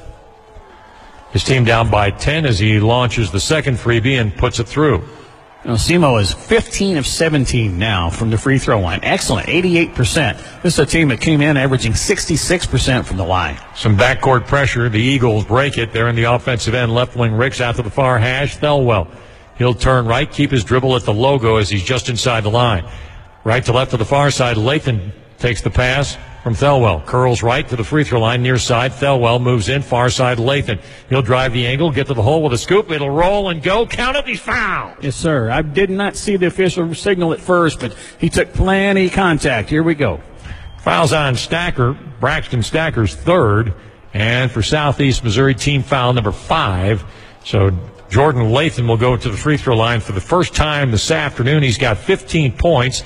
His team down by ten as he launches the second freebie and puts it through. You know, Semo is fifteen of seventeen now from the free throw line. Excellent, eighty-eight percent. This is a team that came in averaging sixty-six percent from the line. Some backcourt pressure. The Eagles break it. They're in the offensive end. Left wing Ricks out to the far hash. Thelwell. He'll turn right, keep his dribble at the logo as he's just inside the line. Right to left to the far side. Lathan takes the pass from Thelwell. Curls right to the free throw line, near side. Thelwell moves in, far side Lathan. He'll drive the angle, get to the hole with a scoop. It'll roll and go. Count it, he's fouled. Yes, sir. I did not see the official signal at first, but he took plenty of contact. Here we go. Fouls on Stacker. Braxton Stacker's third. And for Southeast Missouri, team foul number five. So Jordan Lathan will go to the free throw line for the first time this afternoon. He's got fifteen points.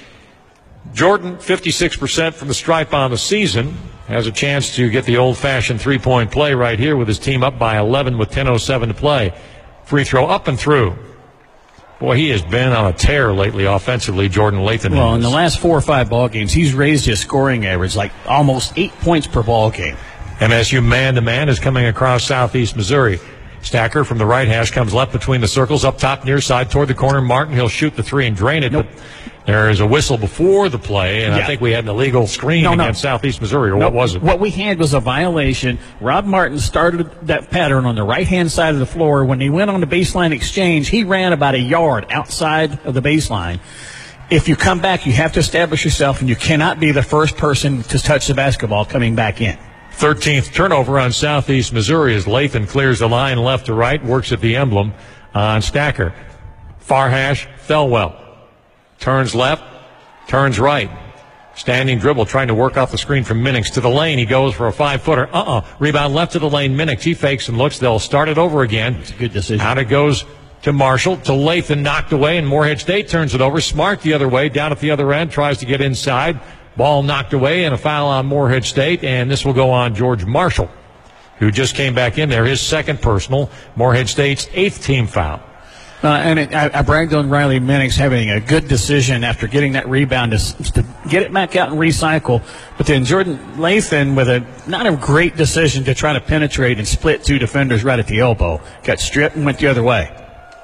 Jordan, fifty-six percent from the stripe on the season, has a chance to get the old-fashioned three-point play right here with his team up by eleven with ten oh seven to play. Free throw up and through. Boy, he has been on a tear lately offensively, Jordan Lathan. Well, in the last four or five ball games, he's raised his scoring average like almost eight points per ball game. M S U man-to-man is coming across Southeast Missouri. Stacker from the right hash comes left between the circles, up top near side toward the corner. Martin, he'll shoot the three and drain it, nope. But There is a whistle before the play, and Yeah. I think we had an illegal screen No, no. against Southeast Missouri, or No, what was it? What we had was a violation. Rob Martin started that pattern on the right-hand side of the floor. When he went on the baseline exchange, he ran about a yard outside of the baseline. If you come back, you have to establish yourself, and you cannot be the first person to touch the basketball coming back in. thirteenth turnover on Southeast Missouri as Lathan clears the line left to right, works at the emblem on Stacker. Far hash, Thelwell. Turns left, turns right. Standing dribble, trying to work off the screen from Minix to the lane. He goes for a five-footer. Uh-uh. Rebound left to the lane. Minix, he fakes and looks. They'll start it over again. It's a good decision. Out it goes to Marshall, to Lathan, knocked away, and Morehead State turns it over. Smart the other way, down at the other end, tries to get inside. Ball knocked away, and a foul on Morehead State, and this will go on George Marshall, who just came back in there, his second personal, Morehead State's eighth team foul. Uh, and it, I, I bragged on Riley Minix having a good decision after getting that rebound to, to get it back out and recycle. But then Jordan Lathan with a not a great decision to try to penetrate and split two defenders right at the elbow. Got stripped and went the other way.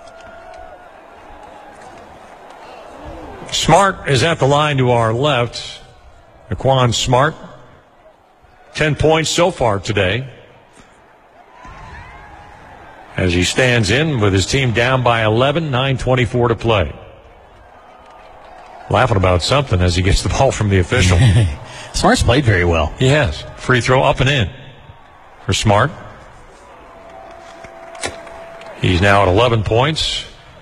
Smart is at the line to our left. Naquan Smart, ten points so far today, as he stands in with his team down by eleven, nine twenty-four to play. Laughing about something as he gets the ball from the official. Smart's played very well. He has. Free throw up and in for Smart. He's now at eleven points.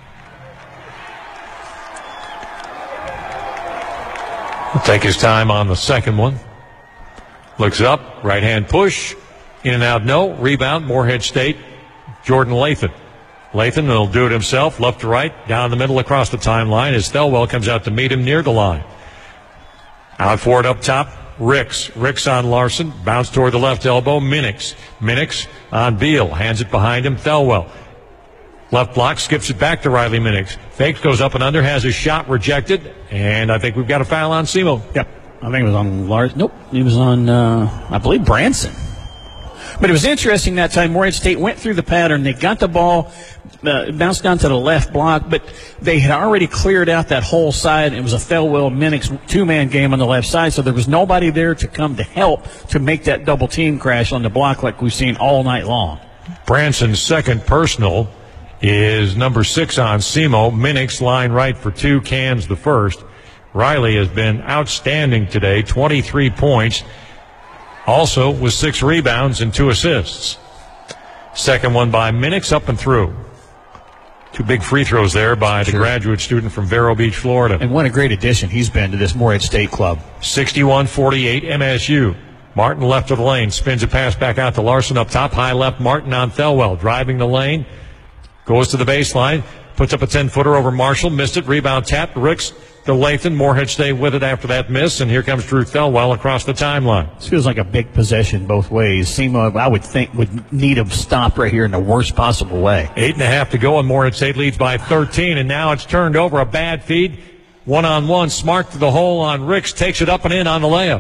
He'll take his time on the second one. Looks up, right hand push, in and out, no. Rebound, Morehead State. Jordan Lathan. Lathan will do it himself, left to right, down the middle across the timeline as Thelwell comes out to meet him near the line. Out for it up top, Ricks. Ricks on Larson, bounce toward the left elbow, Minix. Minix on Beal, hands it behind him, Thelwell. Left block, skips it back to Riley Minix. Fakes, goes up and under, has his shot rejected, and I think we've got a foul on Simo. Yep, I think it was on Larson. Nope, it was on, uh, I believe, Branson. But it was interesting that time. Morehead State went through the pattern. They got the ball, uh, bounced down to the left block, but they had already cleared out that whole side. It was a Thelwell Minix two-man game on the left side, so there was nobody there to come to help to make that double team crash on the block like we've seen all night long. Branson's second personal is number six on Simo. Minix line right for two, Cams the first. Riley has been outstanding today, twenty-three points. Also with six rebounds and two assists. Second one by Minix, up and through. Two big free throws there by the sure. graduate student from Vero Beach, Florida. And what a great addition he's been to this Morehead State club. sixty-one forty-eight M S U. Martin left of the lane, spins a pass back out to Larson up top, high left, Martin on Thelwell, driving the lane, goes to the baseline, puts up a ten-footer over Marshall, missed it, rebound tapped, Ricks to Lathan. Morehead State with it after that miss, and here comes Drew Thelwell across the timeline. This feels like a big possession both ways. Simo, I would think, would need a stop right here in the worst possible way. Eight and a half to go, and Morehead State leads by thirteen, and now it's turned over, a bad feed. One-on-one, Smart to the hole on Ricks, takes it up and in on the layup.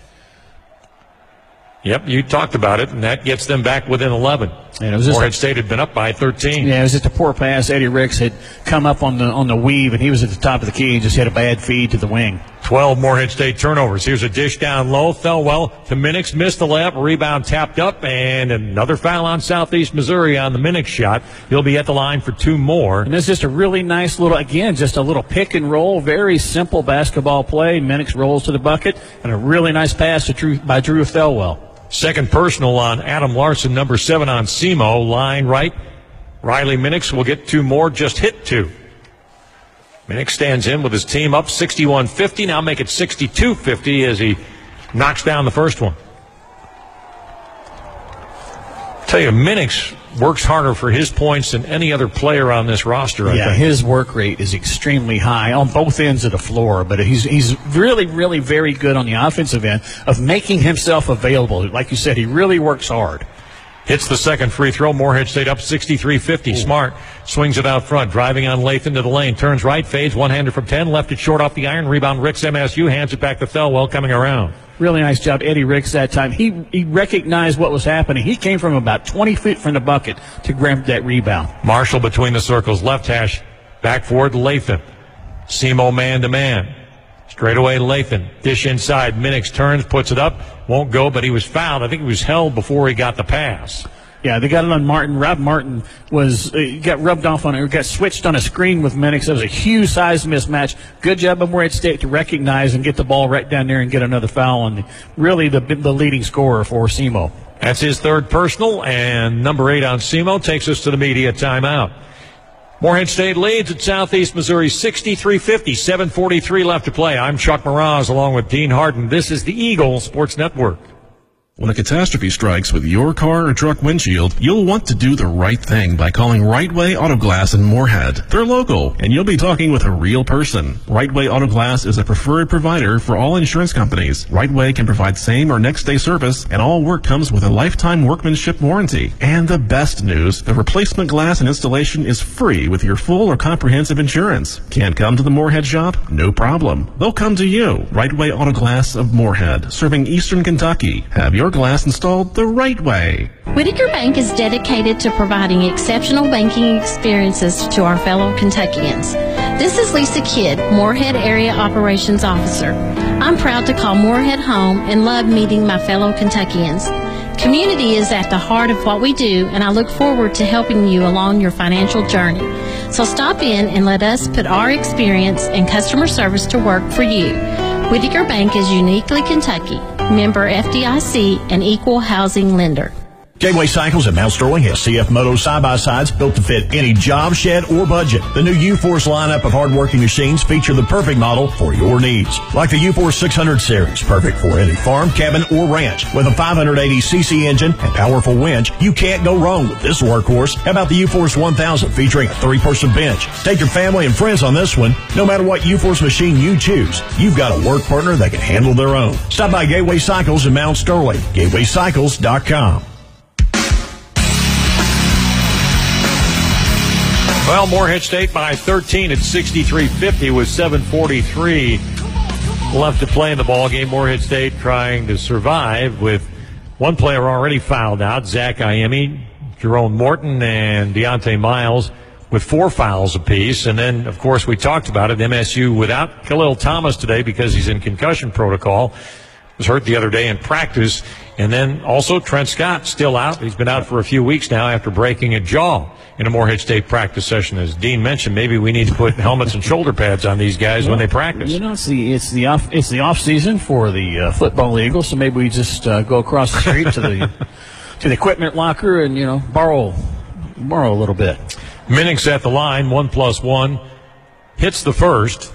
Yep, you talked about it, and that gets them back within eleven. And it was just Morehead a, State had been up by thirteen. Yeah, it was just a poor pass. Eddie Ricks had come up on the on the weave, and he was at the top of the key and just hit a bad feed to the wing. twelve Morehead State turnovers. Here's a dish down low. Thelwell to Minix, missed the layup, rebound tapped up, and another foul on Southeast Missouri on the Minix shot. He'll be at the line for two more. And it's just a really nice little, again, just a little pick and roll, very simple basketball play. Minix rolls to the bucket, and a really nice pass to Drew, by Drew Thelwell. Second personal on Adam Larson, number seven on Simo, line right. Riley Minix will get two more, just hit two. Minix stands in with his team up sixty-one fifty, now make it sixty-two fifty as he knocks down the first one. Tell you, Minix works harder for his points than any other player on this roster, I yeah, think. His work rate is extremely high on both ends of the floor, but he's he's really, really very good on the offensive end of making himself available. Like you said, he really works hard. Hits the second free throw. Morehead State up sixty-three fifty. Smart swings it out front, driving on Lathan to the lane. Turns right, fades, one-hander from ten. Left it short off the iron. Rebound, Ricks, M S U. Hands it back to Thelwell coming around. Really nice job, Eddie Ricks, that time. He he recognized what was happening. He came from about twenty feet from the bucket to grab that rebound. Marshall between the circles. Left hash. Back forward, Lathan. Simo man-to-man. Straight away, Lathan. Dish inside. Minix turns, puts it up. Won't go, but he was fouled. I think he was held before he got the pass. Yeah, they got it on Martin. Rob Martin was uh, got rubbed off on it, got switched on a screen with Minix. That was a huge size mismatch. Good job by Morehead State to recognize and get the ball right down there and get another foul on the, really the, the leading scorer for Simo. That's his third personal, and number eight on Simo takes us to the media timeout. Morehead State leads at Southeast Missouri sixty-three fifty, seven forty-three left to play. I'm Chuck Meraz along with Dean Harden. This is the Eagle Sports Network. When a catastrophe strikes with your car or truck windshield, you'll want to do the right thing by calling Rightway Auto Glass in Morehead. They're local, and you'll be talking with a real person. Rightway Auto Glass is a preferred provider for all insurance companies. Rightway can provide same or next day service, and all work comes with a lifetime workmanship warranty. And the best news, the replacement glass and installation is free with your full or comprehensive insurance. Can't come to the Morehead shop? No problem. They'll come to you. Rightway Auto Glass of Morehead, serving Eastern Kentucky. Have your glass installed the right way. Whitaker Bank is dedicated to providing exceptional banking experiences to our fellow Kentuckians. This is Lisa Kidd, Morehead Area Operations Officer. I'm proud to call Morehead home and love meeting my fellow Kentuckians. Community is at the heart of what we do, and I look forward to helping you along your financial journey. So stop in and let us put our experience and customer service to work for you. Whitaker Bank is uniquely Kentucky, member F D I C, and equal housing lender. Gateway Cycles at Mount Sterling has C F Moto side-by-sides built to fit any job, shed, or budget. The new U-Force lineup of hard-working machines feature the perfect model for your needs. Like the U-Force six hundred series, perfect for any farm, cabin, or ranch. With a five hundred eighty c c engine and powerful winch, you can't go wrong with this workhorse. How about the U-Force one thousand featuring a three-person bench? Take your family and friends on this one. No matter what U-Force machine you choose, you've got a work partner that can handle their own. Stop by Gateway Cycles in Mount Sterling. gateway cycles dot com. Well, Morehead State by thirteen at sixty-three fifty with seven forty-three left to play in the ball game. Morehead State trying to survive with one player already fouled out, Zach Iemi, Jerome Morton, and Deontay Miles with four fouls apiece. And then, of course, we talked about it, M S U without Khalil Thomas today because he's in concussion protocol. Was hurt the other day in practice. And then also Trent Scott still out. He's been out for a few weeks now after breaking a jaw in a Morehead State practice session. As Dean mentioned, maybe we need to put helmets and shoulder pads on these guys well, when they practice. You know, it's the it's the off it's the off season for the uh, football Eagles, so maybe we just uh, go across the street to the to the equipment locker and you know borrow borrow a little bit. Minix at the line, one plus one, hits the first.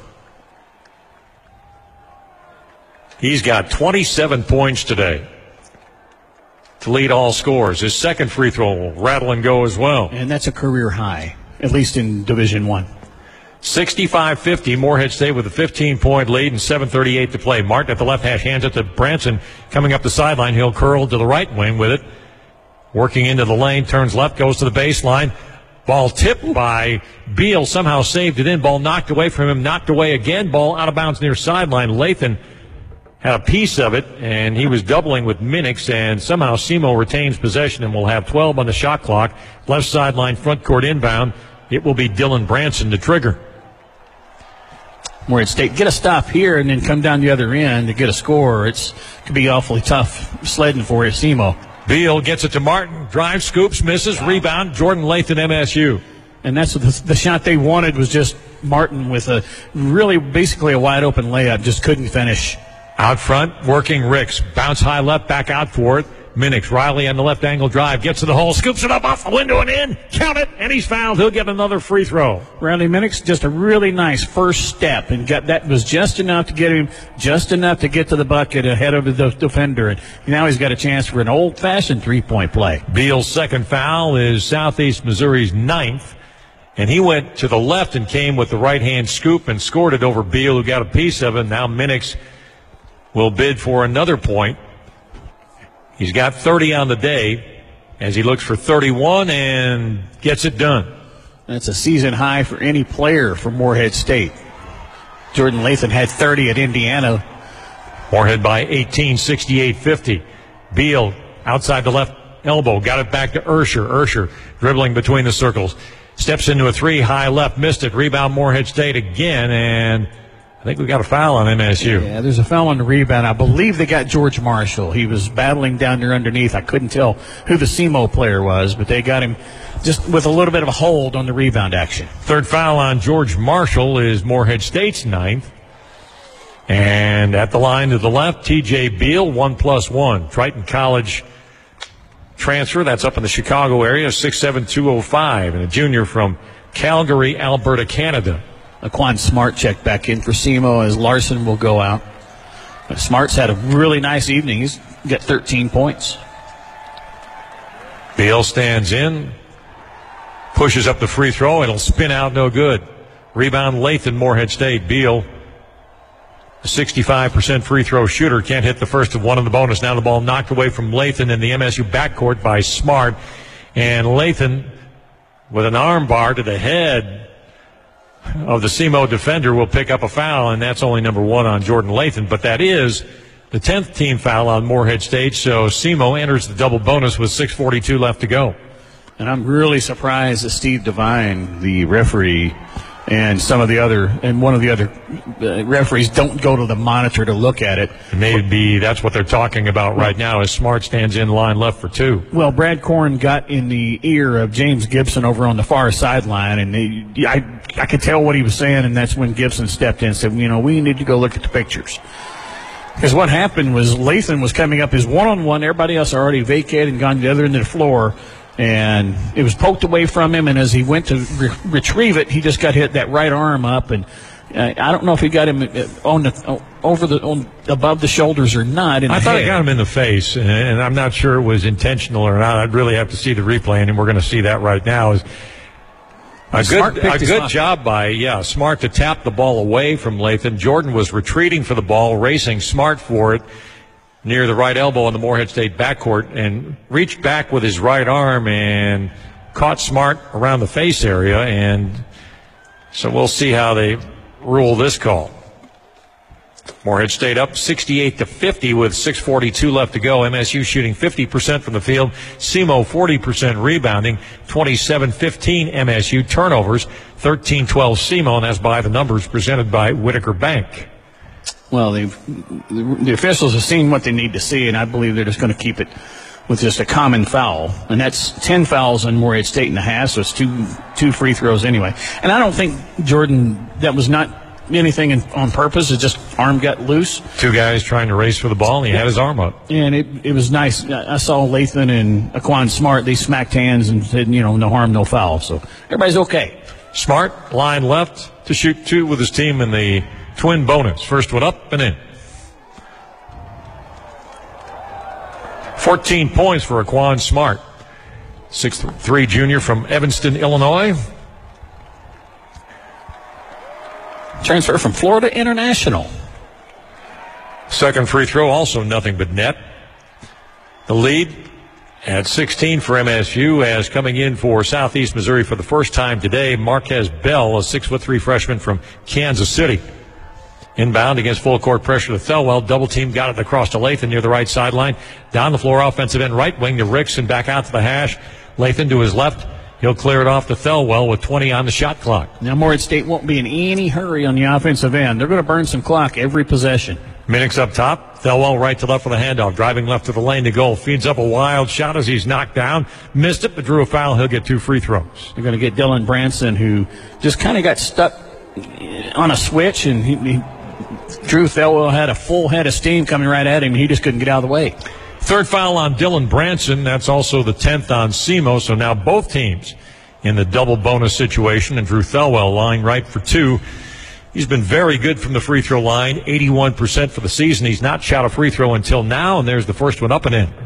He's got twenty-seven points today to lead all scores. His second free throw will rattle and go as well. And that's a career high, at least in Division One. sixty-five fifty, Morehead State with a fifteen-point lead and seven thirty-eight to play. Martin at the left hash hands it to Branson. Coming up the sideline, he'll curl to the right wing with it. Working into the lane, turns left, goes to the baseline. Ball tipped by Beal, somehow saved it in. Ball knocked away from him, knocked away again. Ball out of bounds near sideline. Lathan had a piece of it, and he was doubling with Minix, and somehow Simo retains possession and will have twelve on the shot clock. Left sideline, front court inbound. It will be Dylan Branson to trigger. Morehead State get a stop here and then come down the other end to get a score. It's could be awfully tough sledding for you, Simo. Beal gets it to Martin, drives, scoops, misses, rebound, Jordan Lathan, M S U. And that's what the, the shot they wanted was just Martin with a really basically a wide open layup, just couldn't finish. Out front, working Ricks. Bounce high left, back out for it. Minix, Riley on the left angle drive, gets to the hole, scoops it up off the window and in. Count it, and he's fouled. He'll get another free throw. Riley Minix, just a really nice first step, and got that was just enough to get him, just enough to get to the bucket ahead of the defender. And now he's got a chance for an old-fashioned three-point play. Beal's second foul is Southeast Missouri's ninth. And he went to the left and came with the right-hand scoop and scored it over Beal, who got a piece of it. Now Minix will bid for another point. He's got thirty on the day as he looks for thirty-one and gets it done. That's a season high for any player from Morehead State. Jordan Lathan had thirty at Indiana. Morehead by eighteen, sixty-eight fifty. Beal outside the left elbow, got it back to Ursher. Ursher dribbling between the circles. Steps into a three, high left, missed it. Rebound, Morehead State again, and I think we got a foul on M S U. Yeah, there's a foul on the rebound. I believe they got George Marshall. He was battling down there underneath. I couldn't tell who the S E M O player was, but they got him just with a little bit of a hold on the rebound action. Third foul on George Marshall is Morehead State's ninth. And at the line to the left, T J Beal, one plus one. Triton College transfer, that's up in the Chicago area, six seven, two oh five, and a junior from Calgary, Alberta, Canada. Laquan Smart checked back in for S E M O as Larson will go out. But Smart's had a really nice evening. He's got thirteen points. Beal stands in, pushes up the free throw. It'll spin out, no good. Rebound, Lathan, Morehead State. Beal, a sixty-five percent free throw shooter, can't hit the first of one in the bonus. Now the ball knocked away from Lathan in the M S U backcourt by Smart. And Lathan, with an arm bar to the head of the S E M O defender, will pick up a foul, and that's only number one on Jordan Lathan. But that is the tenth team foul on Morehead State, so S E M O enters the double bonus with six forty-two left to go. And I'm really surprised that Steve Devine, the referee, and some of the other, and one of the other uh, referees don't go to the monitor to look at it. Maybe that's what they're talking about right now as Smart stands in line left for two. Well, Brad Korn got in the ear of James Gibson over on the far sideline, and he, I, I could tell what he was saying, and that's when Gibson stepped in and said, you know, we need to go look at the pictures. Because what happened was Lathan was coming up his one-on-one. Everybody else already vacated and gone to the other end of the floor. And it was poked away from him, and as he went to re- retrieve it, he just got hit that right arm up, and uh, I don't know if he got him on the over the on, above the shoulders or not. In I the thought head. it got him in the face, and, and I'm not sure it was intentional or not. I'd really have to see the replay, and we're going to see that right now. Is a Smart good a picked his good spot. job by yeah Smart to tap the ball away from Lathan. Jordan was retreating for the ball, racing Smart for it near the right elbow in the Morehead State backcourt, and reached back with his right arm and caught Smart around the face area. And so we'll see how they rule this call. Morehead State up sixty-eight to fifty with six forty-two left to go. M S U shooting fifty percent from the field. S E M O forty percent rebounding. twenty-seven fifteen M S U turnovers. thirteen twelve S E M O, and that's by the numbers presented by Whitaker Bank. Well, the the officials have seen what they need to see, and I believe they're just going to keep it with just a common foul. And that's ten fouls on Morehead State and a half, so it's two two free throws anyway. And I don't think, Jordan, that was not anything in, on purpose. It just arm got loose. Two guys trying to race for the ball, and he had his arm up. And it it was nice. I saw Lathan and Aquan Smart. They smacked hands and said, you know, no harm, no foul. So everybody's okay. Smart, line left to shoot two with his team in the twin bonus. First one up and in. fourteen points for Aquan Smart. six three junior from Evanston, Illinois. Transfer from Florida International. Second free throw, also nothing but net. The lead at sixteen for M S U, as coming in for Southeast Missouri for the first time today, Marquez Bell, a six foot three freshman from Kansas City. Inbound against full court pressure to Thelwell. Double team got it across to Lathan near the right sideline. Down the floor, offensive end right wing to Ricks and back out to the hash. Lathan to his left. He'll clear it off to Thelwell with twenty on the shot clock. Now, Morehead State won't be in any hurry on the offensive end. They're going to burn some clock every possession. Minix up top. Thelwell right to left for the handoff. Driving left to the lane to goal. Feeds up a wild shot as he's knocked down. Missed it, but drew a foul. He'll get two free throws. They're going to get Dylan Branson, who just kind of got stuck on a switch, and he, he Drew Thelwell had a full head of steam coming right at him, and he just couldn't get out of the way. Third foul on Dylan Branson. That's also the tenth on S E M O. So now both teams in the double bonus situation, and Drew Thelwell lying right for two. He's been very good from the free throw line, eighty-one percent for the season. He's not shot a free throw until now, and there's the first one up and in.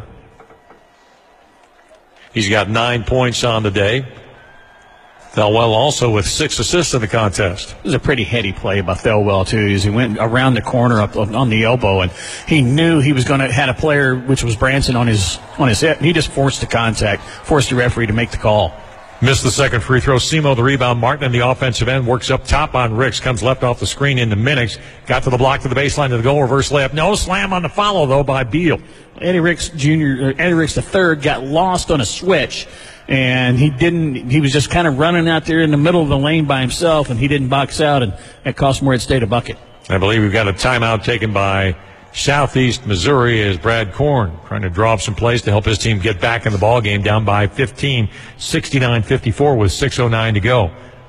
He's got nine points on the day. Thelwell also with six assists in the contest. It was a pretty heady play by Thelwell, too, as he went around the corner up on the elbow, and he knew he was going to had a player, which was Branson, on his on his hip. He just forced the contact, forced the referee to make the call. Missed the second free throw. S E M O the rebound. Martin in the offensive end works up top on Ricks. Comes left off the screen into Minix. Got to the block to the baseline to the goal. Reverse layup. No slam on the follow, though, by Beal. Eddie Ricks Junior, Eddie Ricks the third got lost on a switch. and he didn't. He was just kind of running out there in the middle of the lane by himself, and he didn't box out, and it cost Morehead State a bucket. I believe we've got a timeout taken by Southeast Missouri as Brad Korn trying to draw up some plays to help his team get back in the ball game, down by fifteen, sixty-nine fifty-four with six oh nine to go.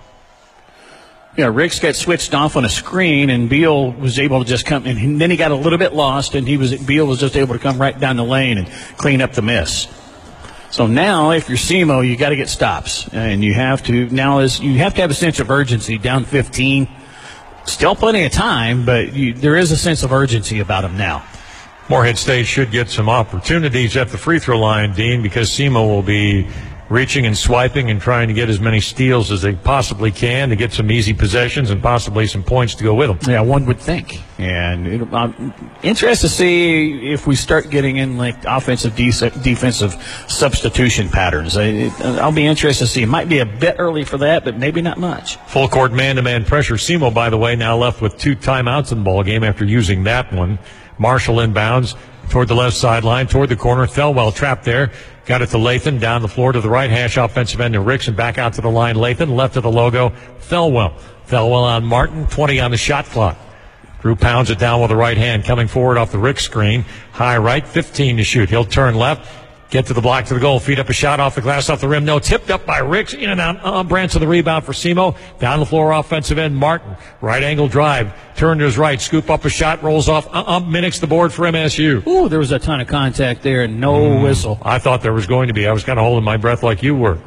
Yeah, Ricks got switched off on a screen, and Beal was able to just come, and then he got a little bit lost, and he was Beal was just able to come right down the lane and clean up the miss. So now, if you're SEMO, you got to get stops, and you have to now is you have to have a sense of urgency. Down fifteen, still plenty of time, but you, there is a sense of urgency about them now. Morehead State should get some opportunities at the free throw line, Dean, because SEMO will be reaching and swiping and trying to get as many steals as they possibly can to get some easy possessions and possibly some points to go with them. Yeah, one would think. And it, I'm interested to see if we start getting in like offensive de- defensive substitution patterns. I, it, I'll be interested to see. It might be a bit early for that, but maybe not much. Full court man-to-man pressure. SEMO, by the way, now left with two timeouts in the ball game after using that one. Marshall inbounds toward the left sideline, toward the corner. Thelwell trapped there. Got it to Lathan, down the floor to the right hash offensive end to Ricks, and back out to the line. Lathan, left of the logo, Thelwell. Thelwell on Martin, twenty on the shot clock. Drew pounds it down with the right hand, coming forward off the Ricks screen. High right, fifteen to shoot. He'll turn left, get to the block to the goal, feed up a shot off the glass, off the rim. No, tipped up by Ricks, in and out. Uh, Branch of the rebound for SEMO. Down the floor, offensive end, Martin. Right angle drive, turn to his right, scoop up a shot, rolls off. Uh-uh, Minix the board for M S U. Ooh, there was a ton of contact there and no mm, whistle. I thought there was going to be. I was kind of holding my breath like you were.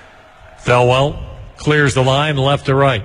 Thelwell clears the line left to right.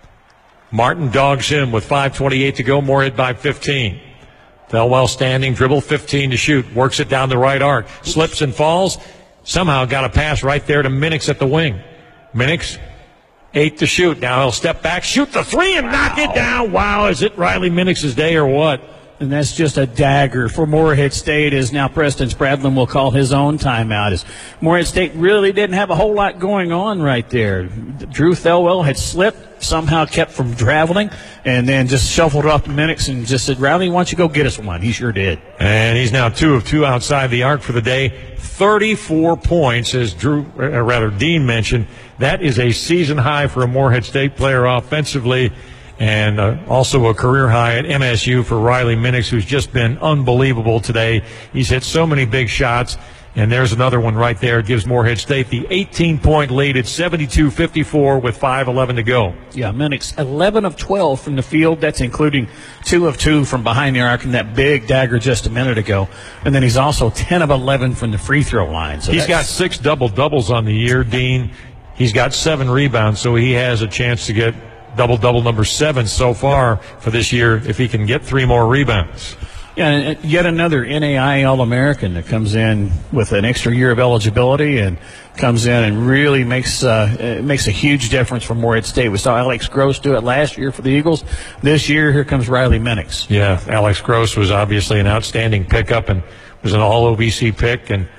Martin dogs him with five twenty-eight to go. Morehead by fifteen. Thelwell standing, dribble, fifteen to shoot. Works it down the right arc. Slips and falls. Somehow got a pass right there to Minix at the wing. Minix, eight to shoot. Now he'll step back, shoot the three, and wow. knock it down. Wow, is it Riley Minix's day or what? And that's just a dagger for Morehead State, as now Preston Spradlin will call his own timeout. As Morehead State really didn't have a whole lot going on right there. Drew Thelwell had slipped, somehow kept from traveling, and then just shuffled off to Minix and just said, Riley, why don't you go get us one? He sure did. And he's now two of two outside the arc for the day. thirty-four points, as Drew, or rather Dean mentioned. That is a season high for a Morehead State player offensively. And uh, also a career high at M S U for Riley Minix, who's just been unbelievable today. He's hit so many big shots, and there's another one right there. It gives Morehead State the eighteen-point lead at seventy-two fifty-four with five eleven to go. Yeah, Minix, eleven of twelve from the field. That's including two of two from behind the arc and that big dagger just a minute ago. And then he's also ten of eleven from the free throw line. So he's got six double-doubles on the year, Dean. He's got seven rebounds, so he has a chance to get double-double number seven so far for this year if he can get three more rebounds. Yeah, and yet another N A I A All-American that comes in with an extra year of eligibility and comes in and really makes uh, makes a huge difference for Morehead State. We saw Alex Gross do it last year for the Eagles. This year, here comes Riley Minix. Yeah, Alex Gross was obviously an outstanding pickup and was an all-O V C pick, and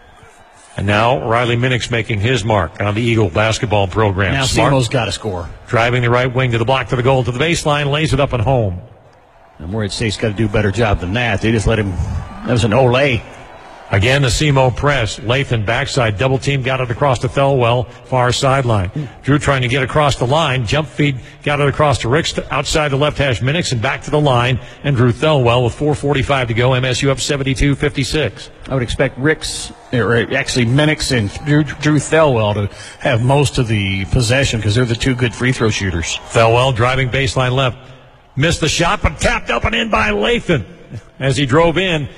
And now Riley Minix making his mark on the Eagle basketball program. Now SEMO's got to score. Driving the right wing to the block to the goal to the baseline, lays it up and home. And Morehead State's got to do a better job than that. They just let him. That was an Olay. Again, the SEMO press. Lathan backside double team, got it across to Thelwell, far sideline. Drew trying to get across the line. Jump feed, got it across to Ricks, to outside the left hash Minix, and back to the line. And Drew Thelwell with four forty-five to go. M S U up seventy-two fifty-six. I would expect Ricks, or actually Minix and Drew, Drew Thelwell to have most of the possession because they're the two good free throw shooters. Thelwell driving baseline left. Missed the shot, but tapped up and in by Lathan. As he drove in,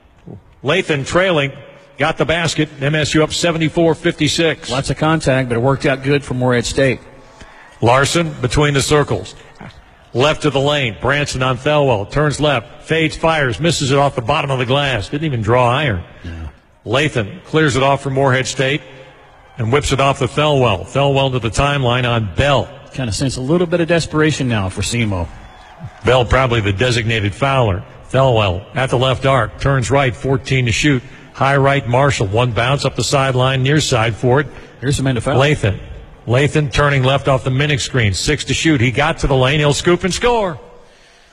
Lathan trailing, got the basket. M S U up seventy-four fifty-six. Lots of contact, but it worked out good for Morehead State. Larson between the circles. Left of the lane. Branson on Thelwell. Turns left. Fades, fires. Misses it off the bottom of the glass. Didn't even draw iron. Yeah. Lathan clears it off for Morehead State and whips it off to Thelwell. Thelwell to the timeline on Bell. Kind of sense a little bit of desperation now for SEMO. Bell probably the designated fouler. Thelwell at the left arc. Turns right. fourteen to shoot. High right Marshall. One bounce up the sideline. Near side for it. Here's the man to foul. Lathan. Lathan turning left off the Minix screen. Six to shoot. He got to the lane. He'll scoop and score.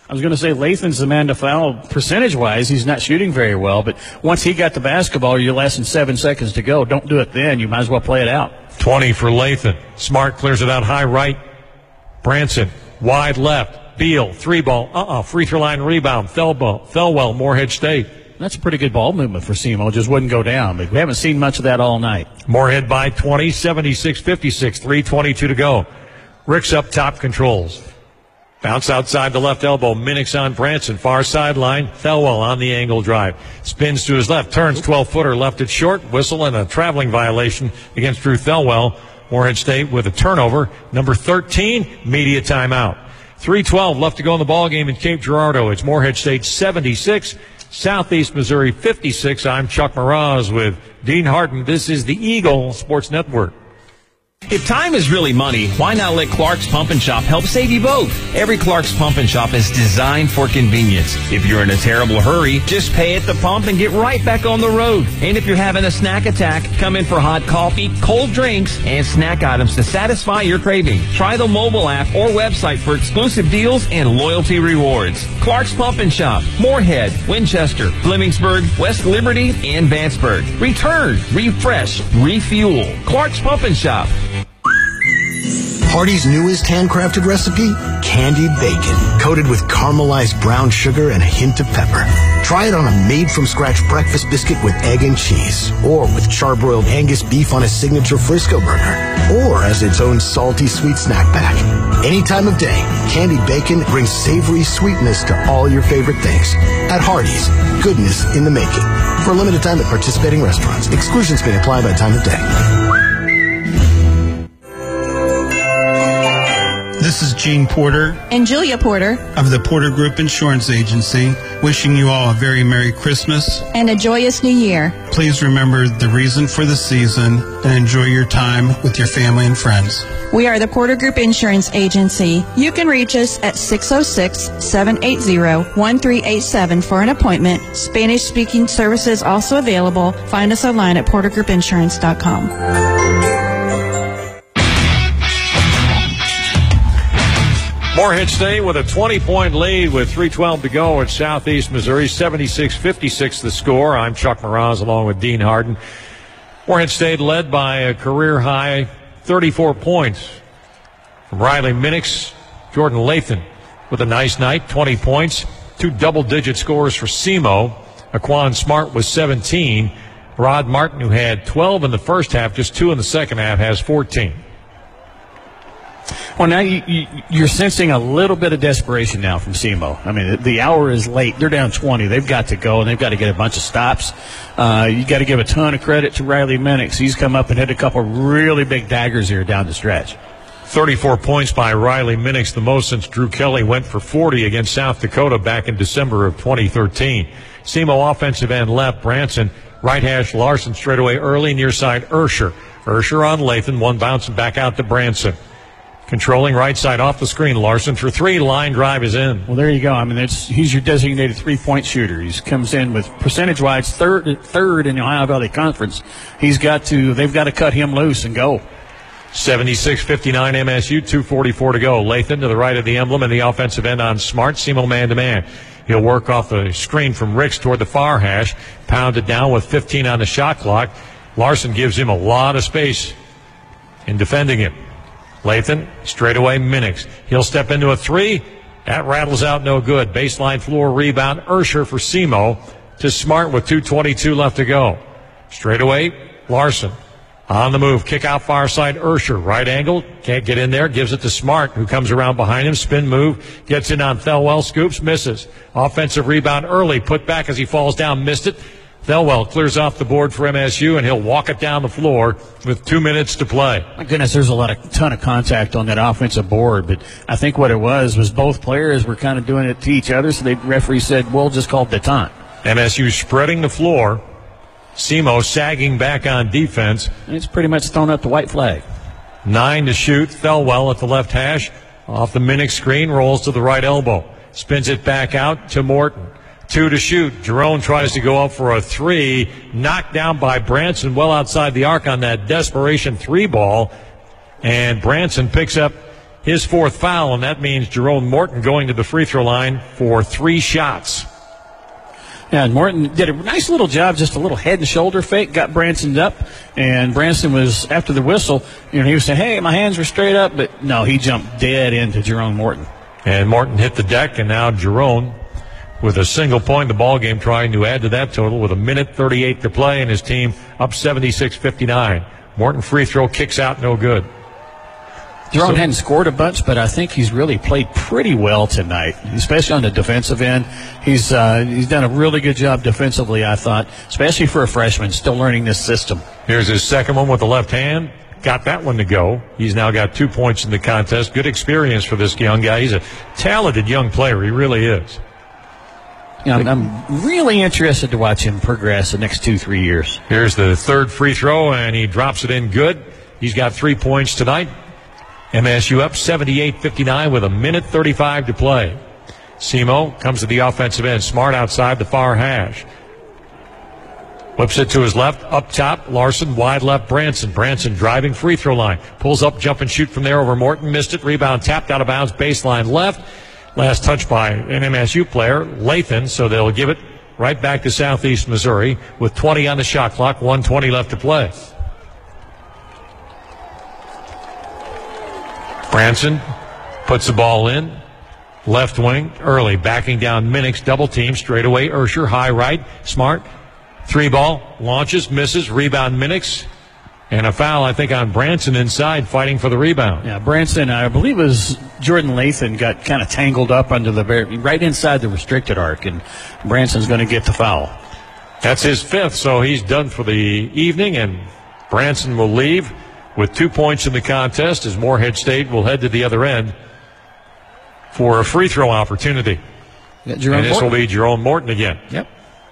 I was going to say Lathan's the man to foul percentage-wise. He's not shooting very well, but once he got the basketball, you're less than seven seconds to go. Don't do it then. You might as well play it out. twenty for Lathan. Smart clears it out high right. Branson, wide left. Beal, three ball. Uh-uh. Free throw line rebound. Thelwell, Thelwell, Morehead State. That's a pretty good ball movement for SEMO. Just wouldn't go down, but we haven't seen much of that all night. Morehead by twenty, seventy-six fifty-six. three twenty-two to go. Ricks up top, controls. Bounce outside the left elbow. Minix on Branson. Far sideline. Thelwell on the angle drive. Spins to his left. Turns twelve-footer. Left it short. Whistle and a traveling violation against Drew Thelwell. Morehead State with a turnover. Number thirteen, media timeout. three twelve left to go in the ballgame in Cape Girardeau. It's Morehead State seventy-six, Southeast Missouri fifty-six. I'm Chuck Meraz with Dean Harden. This is the Eagle Sports Network. If time is really money, why not let Clark's Pump and Shop help save you both? Every Clark's Pump and Shop is designed for convenience. If you're in a terrible hurry, just pay at the pump and get right back on the road. And if you're having a snack attack, come in for hot coffee, cold drinks, and snack items to satisfy your craving. Try the mobile app or website for exclusive deals and loyalty rewards. Clark's Pump and Shop, Morehead, Winchester, Flemingsburg, West Liberty, and Vanceburg. Return, refresh, refuel. Clark's Pump and Shop. Hardee's newest handcrafted recipe, candied bacon, coated with caramelized brown sugar and a hint of pepper. Try it on a made-from-scratch breakfast biscuit with egg and cheese, or with charbroiled Angus beef on a signature Frisco burger, or as its own salty sweet snack pack. Any time of day, candied bacon brings savory sweetness to all your favorite things. At Hardee's, goodness in the making. For a limited time at participating restaurants. Exclusions may apply by time of day. This is Gene Porter and Julia Porter of the Porter Group Insurance Agency, wishing you all a very Merry Christmas and a joyous New Year. Please remember the reason for the season and enjoy your time with your family and friends. We are the Porter Group Insurance Agency. You can reach us at six oh six, seven eight zero, one three eight seven for an appointment. Spanish-speaking services also available. Find us online at porter group insurance dot com. Morehead State with a twenty-point lead with three twelve to go at Southeast Missouri. seventy-six fifty-six the score. I'm Chuck Meraz along with Dean Harden. Morehead State led by a career-high thirty-four points from Riley Minix. Jordan Lathan with a nice night, twenty points. Two double-digit scores for SEMO. Aquan Smart was seventeen. Rod Martin, who had twelve in the first half, just two in the second half, has fourteen. Well, now you, you, you're sensing a little bit of desperation now from SEMO. I mean, the hour is late. They're down twenty. They've got to go, and they've got to get a bunch of stops. Uh, you got to give a ton of credit to Riley Minix. He's come up and hit a couple really big daggers here down the stretch. thirty-four points by Riley Minix, the most since Drew Kelly went for forty against South Dakota back in December of twenty thirteen. SEMO offensive end left, Branson. Right hash Larson straight away early, near side Ursher. Ursher on Lathan, one bouncing back out to Branson. Controlling right side off the screen. Larson for three. Line drive is in. Well, there you go. I mean, it's, he's your designated three-point shooter. He comes in with percentage-wise third, third in the Ohio Valley Conference. He's got to, they've got to cut him loose and go. seventy-six fifty-nine M S U, two forty-four to go. Lathan to the right of the emblem and the offensive end on Smart. SEMO man-to-man. He'll work off the screen from Ricks toward the far hash. Pounded down with fifteen on the shot clock. Larson gives him a lot of space in defending him. Lathan, straight away Minix. He'll step into a three. That rattles out no good. Baseline floor rebound. Ursher for SEMO to Smart with two twenty-two left to go. Straight away, Larson. On the move. Kick out far side. Ursher. Right angle. Can't get in there. Gives it to Smart, who comes around behind him. Spin move. Gets in on Thelwell. Scoops. Misses. Offensive rebound early. Put back as he falls down. Missed it. Thelwell clears off the board for M S U, and he'll walk it down the floor with two minutes to play. My goodness, there's a lot of ton of contact on that offensive board, but I think what it was was both players were kind of doing it to each other, so the referee said, we'll just call detente. M S U spreading the floor. SEMO sagging back on defense. And it's pretty much thrown up the white flag. Nine to shoot. Thelwell at the left hash. Off the Minix screen, rolls to the right elbow. Spins it back out to Morton. Two to shoot. Jerome tries to go up for a three. Knocked down by Branson well outside the arc on that desperation three ball. And Branson picks up his fourth foul, and that means Jerome Morton going to the free throw line for three shots. Yeah, and Morton did a nice little job, just a little head and shoulder fake, got Branson up, and Branson was, after the whistle, you know, he was saying, hey, my hands were straight up, but no, he jumped dead into Jerome Morton. And Morton hit the deck, and now Jerome with a single point in the ball game, trying to add to that total with a minute thirty-eight to play, and his team up seventy-six fifty-nine. Morton free throw kicks out, no good. Jerome So, hadn't scored a bunch, but I think he's really played pretty well tonight, especially on the defensive end. He's uh, he's done a really good job defensively, I thought, especially for a freshman still learning this system. Here's his second one with the left hand. Got that one to go. He's now got two points in the contest. Good experience for this young guy. He's a talented young player. He really is. You know, I'm really interested to watch him progress the next two, three years. Here's the third free throw, and he drops it in good. He's got three points tonight. M S U up seventy-eight fifty-nine with a minute thirty-five to play. Simo comes to the offensive end. Smart outside the far hash. Whips it to his left, up top, Larson, wide left, Branson. Branson driving free throw line. Pulls up, jump and shoot from there over Morton. Missed it. Rebound tapped out of bounds, baseline left. Last touch by an M S U player, Lathan, so they'll give it right back to Southeast Missouri with twenty on the shot clock, one twenty left to play. Branson puts the ball in. Left wing, early, backing down Minix, double team, straight away, Ursher, high right, Smart. Three ball, launches, misses, rebound Minix. And a foul, I think, on Branson inside, fighting for the rebound. Yeah, Branson, I believe it was Jordan Lathan, got kind of tangled up under the very, right inside the restricted arc, and Branson's going to get the foul. That's his fifth, so he's done for the evening, and Branson will leave with two points in the contest as Morehead State will head to the other end for a free throw opportunity. And this Morton. will be Jerome Morton again. Yep.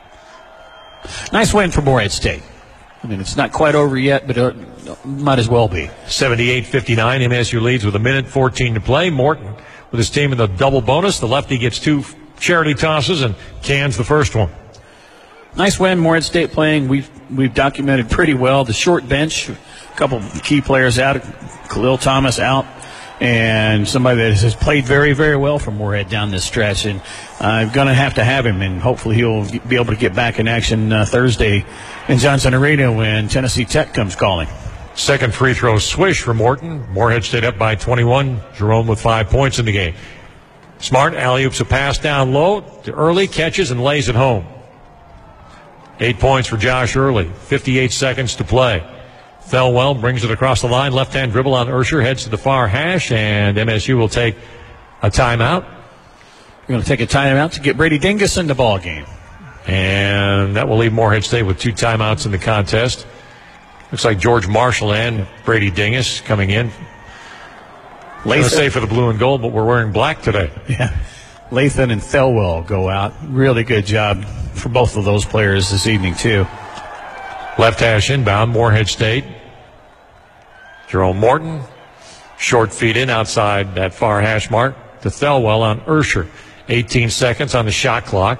Nice win for Morehead State. I mean, it's not quite over yet, but it might as well be. seventy-eight fifty-nine, M S U leads with a minute fourteen to play. Morton with his team in the double bonus. The lefty gets two charity tosses and cans the first one. Nice win, Morehead State playing. We've, we've documented pretty well. The short bench, a couple key players out, Khalil Thomas out, and somebody that has played very, very well for Morehead down this stretch. And I'm uh, going to have to have him, and hopefully he'll be able to get back in action uh, Thursday in Johnson Arena when Tennessee Tech comes calling. Second free throw swish for Morton. Morehead State up by twenty-one. Jerome with five points in the game. Smart alley-oops a pass down low to Early, catches and lays it home. Eight points for Josh Early. fifty-eight seconds to play. Thelwell brings it across the line. Left-hand dribble on Ursher. Heads to the far hash, and M S U will take a timeout. We're going to take a timeout to get Brady Dingus in the ball game. And that will leave Morehead State with two timeouts in the contest. Looks like George Marshall and Brady Dingus coming in. Let's say for the blue and gold, but we're wearing black today. Yeah. Lathan and Thelwell go out. Really good job for both of those players this evening, too. Left hash inbound, Morehead State. Jerome Morton, short feed in outside that far hash mark to Thelwell on Ursher. eighteen seconds on the shot clock.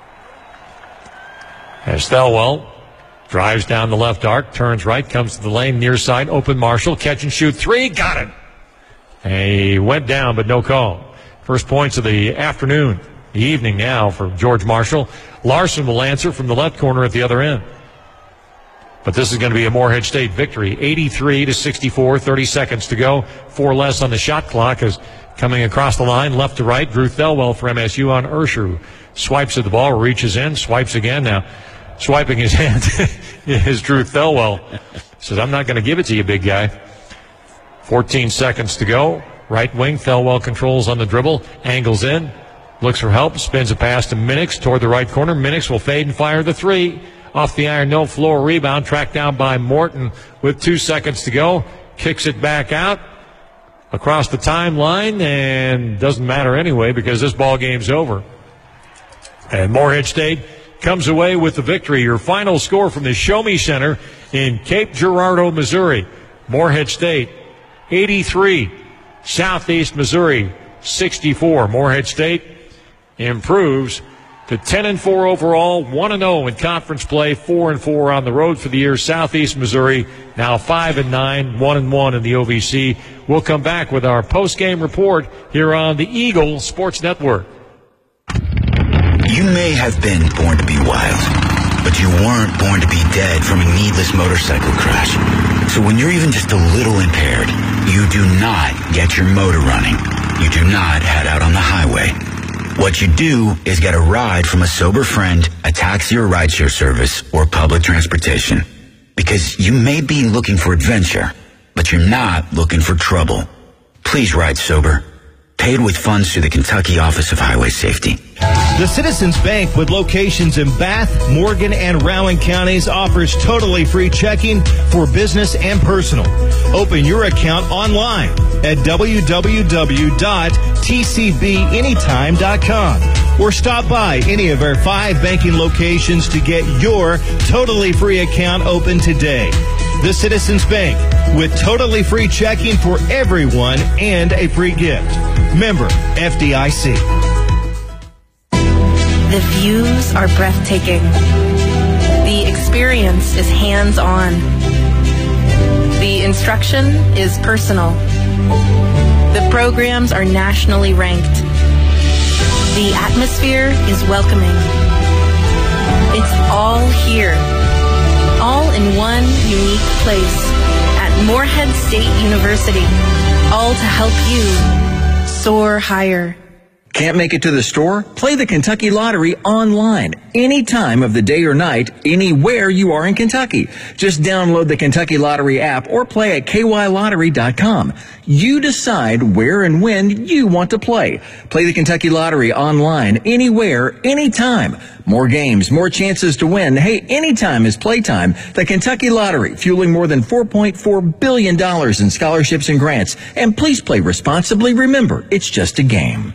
As Thelwell drives down the left arc, turns right, comes to the lane, near side, open Marshall, catch and shoot three, got it. And he went down, but no call. First points of the afternoon, the evening now for George Marshall. Larson will answer from the left corner at the other end. But this is going to be a Morehead State victory, eighty-three to sixty-four, thirty seconds to go. Four less on the shot clock as coming across the line, left to right, Drew Thelwell for M S U on Ursher. Swipes at the ball, reaches in, swipes again. Now, swiping his hand is Drew Thelwell. Says, I'm not going to give it to you, big guy. fourteen seconds to go. Right wing, Thelwell controls on the dribble, angles in, looks for help, spins a pass to Minix toward the right corner. Minix will fade and fire the three. Off the iron, no floor rebound, tracked down by Morton with two seconds to go. Kicks it back out across the timeline, and doesn't matter anyway because this ball game's over. And Morehead State comes away with the victory. Your final score from the Show Me Center in Cape Girardeau, Missouri. Morehead State eighty-three, Southeast Missouri sixty-four. Morehead State improves to ten and four overall, one and oh in conference play, four and four on the road for the year. Southeast Missouri now five and nine, one and one in the O V C. We'll come back with our post-game report here on the Eagle Sports Network. You may have been born to be wild, but you weren't born to be dead from a needless motorcycle crash. So when you're even just a little impaired, you do not get your motor running. You do not head out on the highway. What you do is get a ride from a sober friend, a taxi or rideshare service, or public transportation. Because you may be looking for adventure, but you're not looking for trouble. Please ride sober. Paid with funds through the Kentucky Office of Highway Safety. The Citizens Bank, with locations in Bath, Morgan, and Rowan counties, offers totally free checking for business and personal. Open your account online at w w w dot t c b anytime dot com or stop by any of our five banking locations to get your totally free account open today. The Citizens Bank, with totally free checking for everyone and a free gift. Member F D I C. The views are breathtaking. The experience is hands-on. The instruction is personal. The programs are nationally ranked. The atmosphere is welcoming. It's all here, all in one unique place at Morehead State University, all to help you soar higher. Can't make it to the store? Play the Kentucky Lottery online, any time of the day or night, anywhere you are in Kentucky. Just download the Kentucky Lottery app or play at k y lottery dot com. You decide where and when you want to play. Play the Kentucky Lottery online, anywhere, anytime. More games, more chances to win. Hey, anytime is playtime. The Kentucky Lottery, fueling more than four point four billion dollars in scholarships and grants. And please play responsibly. Remember, it's just a game.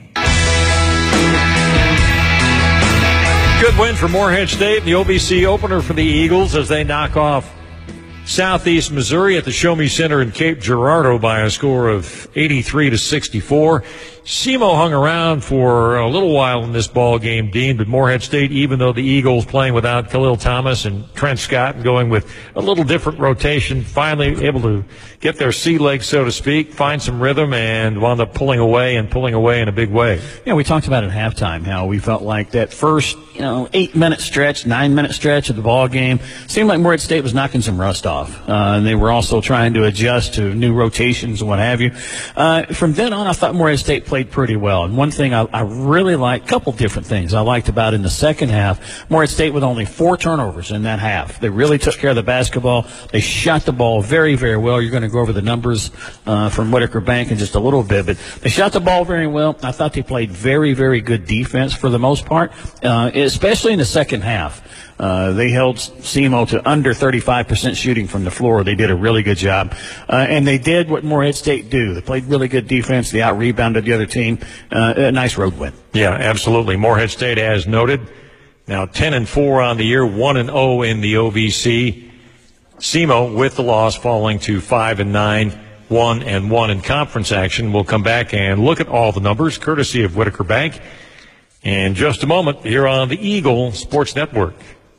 Good win for Morehead State, the O V C opener for the Eagles as they knock off Southeast Missouri at the Show Me Center in Cape Girardeau by a score of eighty-three to sixty-four. SEMO hung around for a little while in this ball game, Dean, but Morehead State, even though the Eagles playing without Khalil Thomas and Trent Scott and going with a little different rotation, finally able to get their sea legs, so to speak, find some rhythm, and wound up pulling away and pulling away in a big way. Yeah, we talked about at halftime how we felt like that first, you know, eight-minute stretch, nine-minute stretch of the ball game seemed like Morehead State was knocking some rust off. Uh, and they were also trying to adjust to new rotations and what have you. Uh, from then on, I thought Morehead State played pretty well. And one thing I, I really liked, a couple different things I liked about in the second half, Morehead State with only four turnovers in that half. They really took care of the basketball. They shot the ball very, very well. You're going to go over the numbers uh, from Whitaker Bank in just a little bit, but they shot the ball very well. I thought they played very, very good defense for the most part, uh, especially in the second half. Uh, they held SEMO to under thirty-five percent shooting from the floor. They did a really good job. Uh, and they did what Morehead State do. They played really good defense. They out-rebounded the other team. Uh, a nice road win. Yeah, absolutely. Morehead State, as noted, now ten and four on the year, one and oh in the O V C. SEMO, with the loss, falling to five and nine, one and one in conference action. We'll come back and look at all the numbers, courtesy of Whitaker Bank, in just a moment here on the Eagle Sports Network.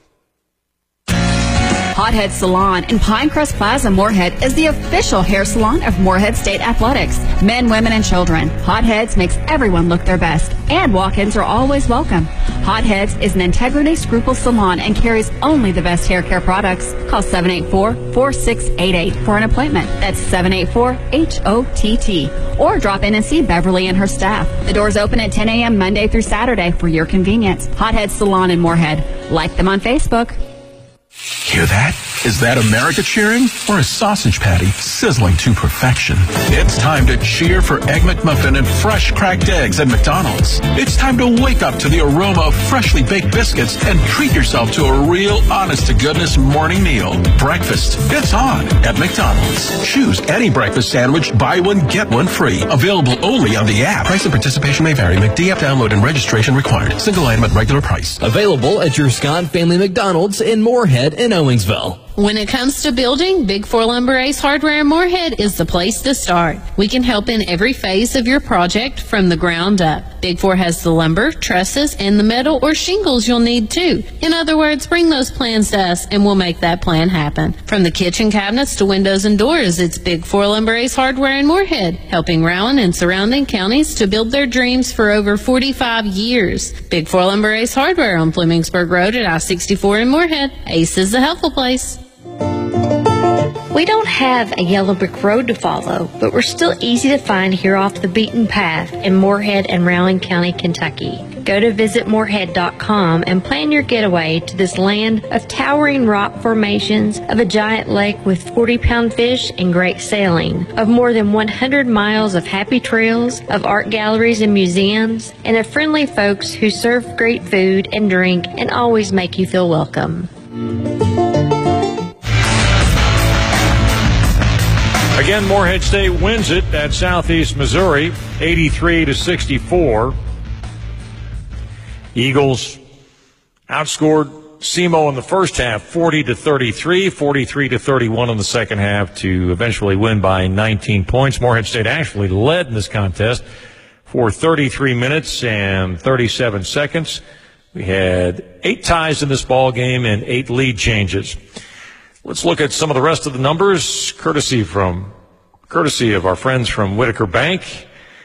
Hothead Salon in Pinecrest Plaza, Morehead is the official hair salon of Morehead State Athletics. Men, women, and children. Hotheads makes everyone look their best, and walk-ins are always welcome. Hotheads is an integrity scruple salon and carries only the best hair care products. Call seven eight four, four six eight eight for an appointment. That's seven eight four, H O T T. Or drop in and see Beverly and her staff. The doors open at ten a.m. Monday through Saturday for your convenience. Hothead Salon in Morehead. Like them on Facebook. Hear that? Is that America cheering or a sausage patty sizzling to perfection? It's time to cheer for Egg McMuffin and fresh cracked eggs at McDonald's. It's time to wake up to the aroma of freshly baked biscuits and treat yourself to a real honest-to-goodness morning meal. Breakfast, it's on at McDonald's. Choose any breakfast sandwich, buy one, get one free. Available only on the app. Price and participation may vary. McD app download and registration required. Single item at regular price. Available at your Scott Family McDonald's in Morehead and Owensville. When it comes to building, Big Four Lumber Ace Hardware in Moorhead is the place to start. We can help in every phase of your project from the ground up. Big Four has the lumber, trusses, and the metal or shingles you'll need too. In other words, bring those plans to us and we'll make that plan happen. From the kitchen cabinets to windows and doors, it's Big Four Lumber Ace Hardware in Moorhead, helping Rowan and surrounding counties to build their dreams for over forty-five years. Big Four Lumber Ace Hardware on Flemingsport Road at I sixty-four in Moorhead. Ace is the helpful place. We don't have a yellow brick road to follow, but we're still easy to find here off the beaten path in Moorhead and Rowland County, Kentucky. Go to visit moorhead dot com and plan your getaway to this land of towering rock formations, of a giant lake with forty pound fish and great sailing, of more than one hundred miles of happy trails, of art galleries and museums, and of friendly folks who serve great food and drink and always make you feel welcome. Again, Morehead State wins it at Southeast Missouri, eighty-three to sixty-four. Eagles outscored SEMO in the first half, forty to thirty-three, forty-three to thirty-one in the second half to eventually win by nineteen points. Morehead State actually led in this contest for thirty-three minutes and thirty-seven seconds. We had eight ties in this ball game and eight lead changes. Let's look at some of the rest of the numbers, courtesy from courtesy of our friends from Whitaker Bank.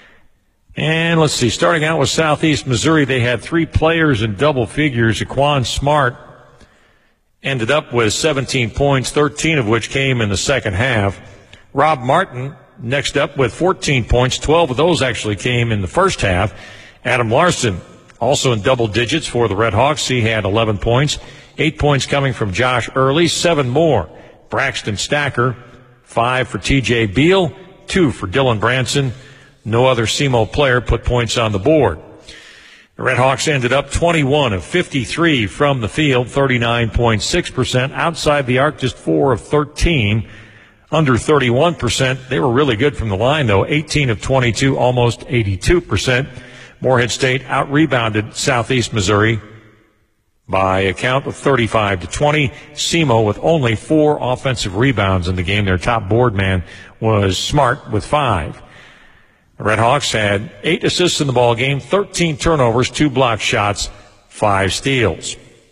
And let's see, starting out with Southeast Missouri, they had three players in double figures. Aquan Smart ended up with seventeen points, thirteen of which came in the second half. Rob Martin next up with fourteen points, twelve of those actually came in the first half. Adam Larson also in double digits for the Red Hawks. He had eleven points. Eight points coming from Josh Early, seven more. Braxton Stacker, five for T J Beal, two for Dylan Branson. No other SEMO player put points on the board. The Red Hawks ended up twenty-one of fifty-three from the field, thirty-nine point six percent. Outside the arc, just four of thirteen, under thirty-one percent. They were really good from the line, though, eighteen of twenty-two, almost eighty-two percent. Morehead State out-rebounded Southeast Missouri by a count of thirty-five to twenty. SEMO with only four offensive rebounds in the game. Their top board man was Smart with five. The Red Hawks had eight assists in the ball game, thirteen turnovers, two block shots, five steals.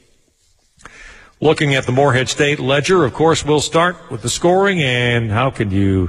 Looking at the Morehead State ledger, of course, we'll start with the scoring, and how could you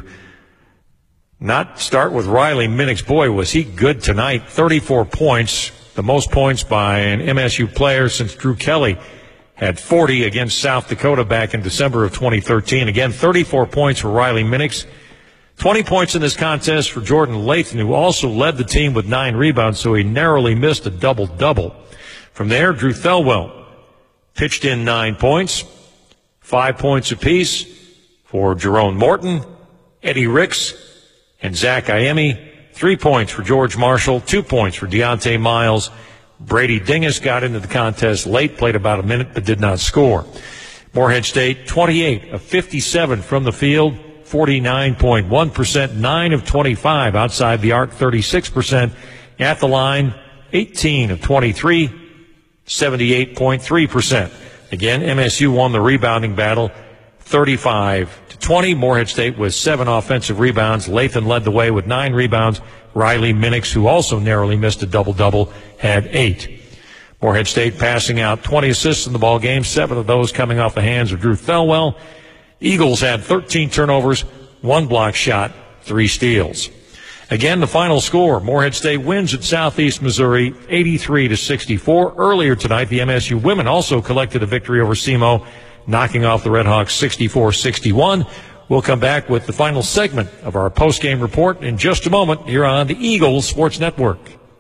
not start with Riley Minix? Boy, was he good tonight. thirty-four points, the most points by an M S U player since Drew Kelly had forty against South Dakota back in December of twenty thirteen. Again, thirty-four points for Riley Minix. twenty points in this contest for Jordan Lathan, who also led the team with nine rebounds, so he narrowly missed a double-double. From there, Drew Thelwell pitched in nine points, five points apiece for Jerome Morton, Eddie Ricks, and Zach Iemi. Three points for George Marshall, two points for Deontay Miles. Brady Dingus got into the contest late, played about a minute, but did not score. Morehead State, twenty-eight of fifty-seven from the field, forty-nine point one percent, nine of twenty-five outside the arc, thirty-six percent at the line, eighteen of twenty-three, seventy-eight point three percent. Again, M S U won the rebounding battle, thirty-five to twenty. Morehead State with seven offensive rebounds. Lathan led the way with nine rebounds. Riley Minix, who also narrowly missed a double-double, had eight. Morehead State passing out twenty assists in the ball game, seven of those coming off the hands of Drew Thelwell. Eagles had thirteen turnovers, one block shot, three steals. Again, the final score, Morehead State wins at Southeast Missouri, eighty-three to sixty-four. Earlier tonight, the M S U women also collected a victory over SEMO, knocking off the Red Hawks sixty-four sixty-one. We'll come back with the final segment of our post-game report in just a moment here on the Eagles Sports Network.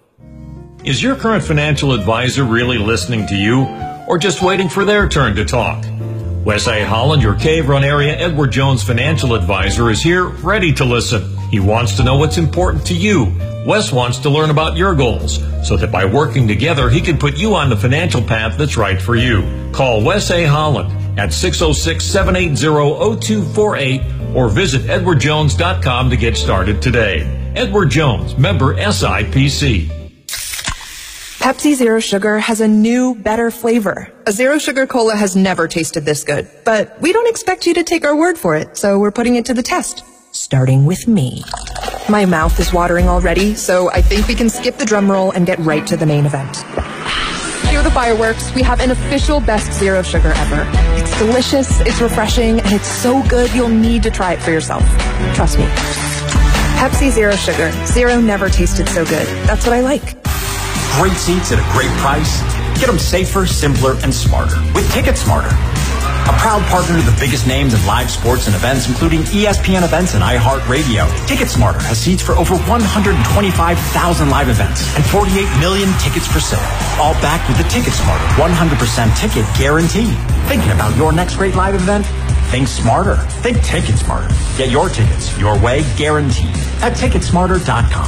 Is your current financial advisor really listening to you, or just waiting for their turn to talk? Wes A. Holland, your Cave Run area Edward Jones financial advisor, is here ready to listen. He wants to know what's important to you. Wes wants to learn about your goals so that by working together, he can put you on the financial path that's right for you. Call Wes A. Holland at six oh six, seven eight zero, oh two four eight or visit edward jones dot com to get started today. Edward Jones, member S I P C. Pepsi Zero Sugar has a new, better flavor. A Zero Sugar Cola has never tasted this good, but we don't expect you to take our word for it, so we're putting it to the test. Starting with me. My mouth is watering already, so I think we can skip the drum roll and get right to the main event. Cue the fireworks. We have an official best Zero Sugar ever. It's delicious, it's refreshing, and it's so good you'll need to try it for yourself. Trust me. Pepsi Zero Sugar. Zero never tasted so good. That's what I like. Great seats at a great price. Get them safer, simpler, and smarter with Ticket Smarter. A proud partner to the biggest names in live sports and events, including E S P N events and iHeartRadio. Ticket Smarter has seats for over one hundred twenty-five thousand live events and forty-eight million tickets for sale. All backed with the Ticket Smarter one hundred percent ticket guarantee. Thinking about your next great live event? Think smarter. Think Ticket Smarter. Get your tickets your way, guaranteed at ticket smarter dot com.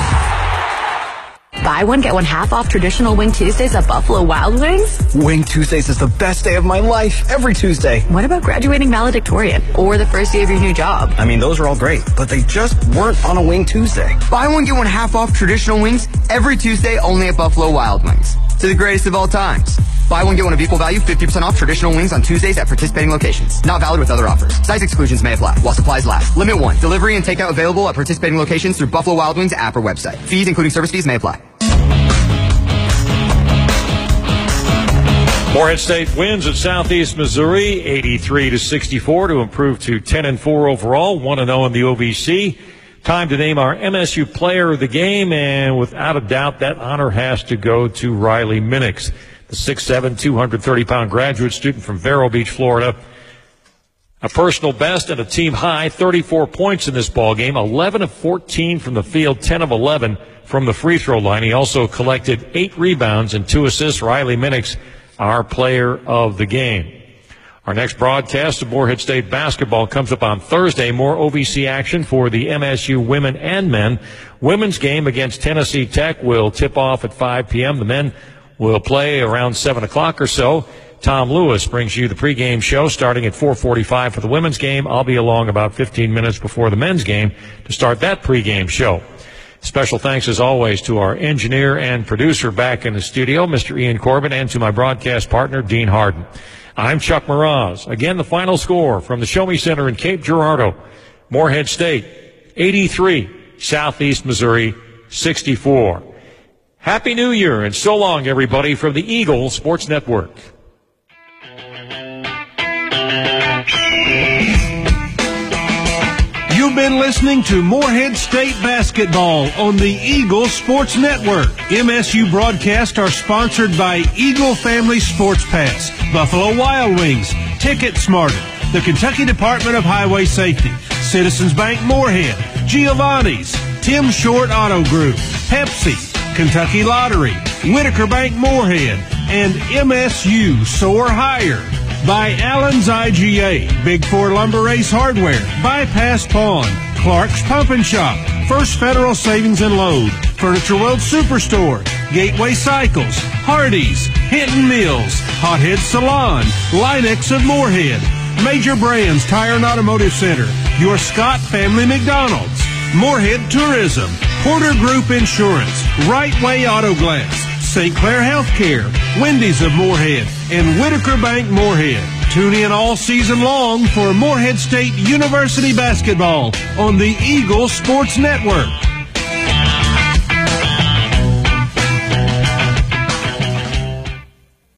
Buy one, get one half off traditional Wing Tuesdays at Buffalo Wild Wings? Wing Tuesdays is the best day of my life, every Tuesday. What about graduating valedictorian or the first day of your new job? I mean, those are all great, but they just weren't on a Wing Tuesday. Buy one, get one half off traditional wings every Tuesday only at Buffalo Wild Wings. To the greatest of all times. Buy one, get one of equal value, fifty percent off traditional wings on Tuesdays at participating locations. Not valid with other offers. Size exclusions may apply while supplies last. Limit one. Delivery and takeout available at participating locations through Buffalo Wild Wings app or website. Fees, including service fees, may apply. Morehead State wins at Southeast Missouri, eighty-three to sixty-four, to improve to ten and four overall, one and oh in the O V C. Time to name our M S U player of the game, and without a doubt, that honor has to go to Riley Minix, the six seven, two hundred thirty pound graduate student from Vero Beach, Florida. A personal best and a team high, thirty-four points in this ball game, eleven of fourteen from the field, ten of eleven from the free throw line. He also collected eight rebounds and two assists. Riley Minix, our player of the game. Our next broadcast of Morehead State basketball comes up on Thursday. More O V C action for the M S U women and men. Women's game against Tennessee Tech will tip off at five p.m. The men will play around seven o'clock or so. Tom Lewis brings you the pregame show starting at four forty-five for the women's game. I'll be along about fifteen minutes before the men's game to start that pregame show. Special thanks, as always, to our engineer and producer back in the studio, Mister Ian Corbin, and to my broadcast partner, Dean Harden. I'm Chuck Meraz. Again, the final score from the Show Me Center in Cape Girardeau. Morehead State, eighty-three. Southeast Missouri, sixty-four. Happy New Year, and so long, everybody, from the Eagle Sports Network. You've been listening to Morehead State basketball on the Eagle Sports Network. M S U broadcasts are sponsored by Eagle Family Sports Pass, Buffalo Wild Wings, Ticket Smarter, the Kentucky Department of Highway Safety, Citizens Bank Morehead, Giovanni's, Tim Short Auto Group, Pepsi, Kentucky Lottery, Whitaker Bank Morehead, and M S U Soar Higher. By Allen's I G A, Big Four Lumber Ace Hardware, Bypass Pawn, Clark's Pump and Shop, First Federal Savings and Load, Furniture World Superstore, Gateway Cycles, Hardee's, Hinton Mills, Hothead Salon, Linex of Morehead, Major Brands Tire and Automotive Center, your Scott Family McDonald's, Morehead Tourism, Porter Group Insurance, Right Way Auto Glass, Saint Clair Healthcare, Wendy's of Morehead, and Whitaker Bank Morehead. Tune in all season long for Morehead State University basketball on the Eagle Sports Network.